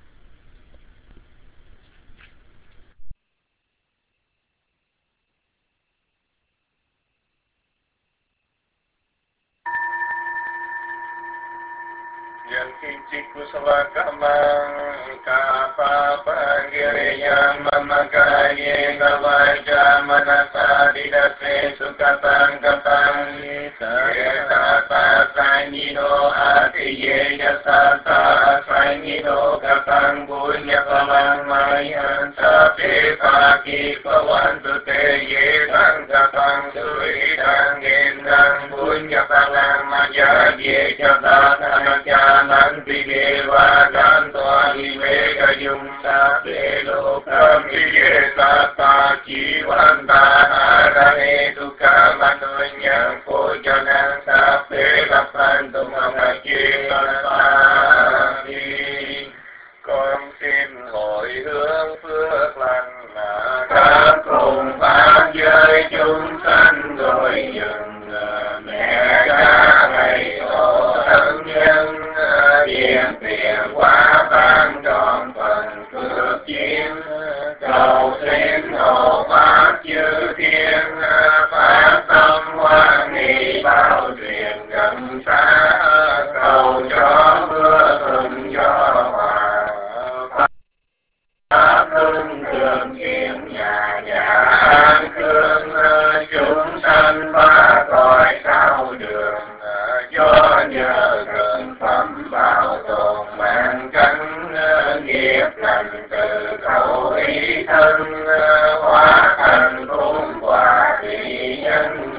Yang kincik kusala kamang kapapa giriyam mamakaye gavaja manasa didase sukatang katang yetata sanyido atiye yasata sanyido katang punya kalang mayan sape paki pawantu te yetang katang suidang gendang punya kalang maya ye jatata Nanti dewa dan tuani mega yung sa pelo kami tata jiwanta harane duka manunyang po jangan sa pelapan tumamachi salpani. Con xin hồi hướng phước lành các cùng pháp giới chúng sanh rồi dừng mẹ cha ngày tổ thân nhân tiền tiền quá ban tròn phần phước chiến cầu xin hộ pháp chư thiên phát tâm hoan hỷ bao truyền gần xa cầu cho mưa thuận gió hòa pháp luân thường chuyển nhà an cương chúng sanh ba cõi sao đường do nhờ gần phẩm bảo tồn mạng cánh nghiệp lành từ khẩu ý thân hóa thành phúc quả vị nhân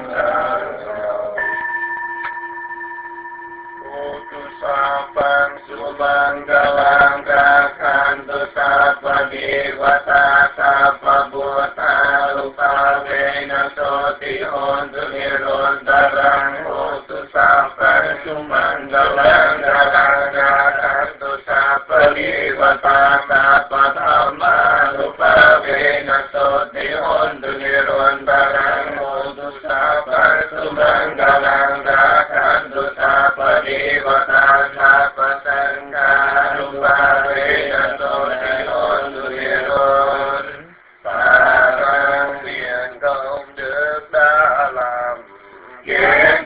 Sapang subang galang kakhan tu sapa devata sapa buddha rupa vena soti hontu nirontarang hotu sapa subang galang kakhan tu sapa devata sapa dhamma rupa vena soti hontu nirontarang hotu sapa subang galang kakhan tu sapa devata Sapa sangha rupa vena soti hontu niron parang miền công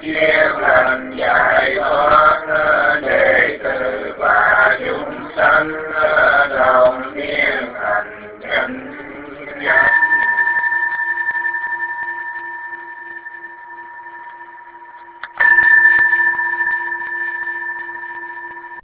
เย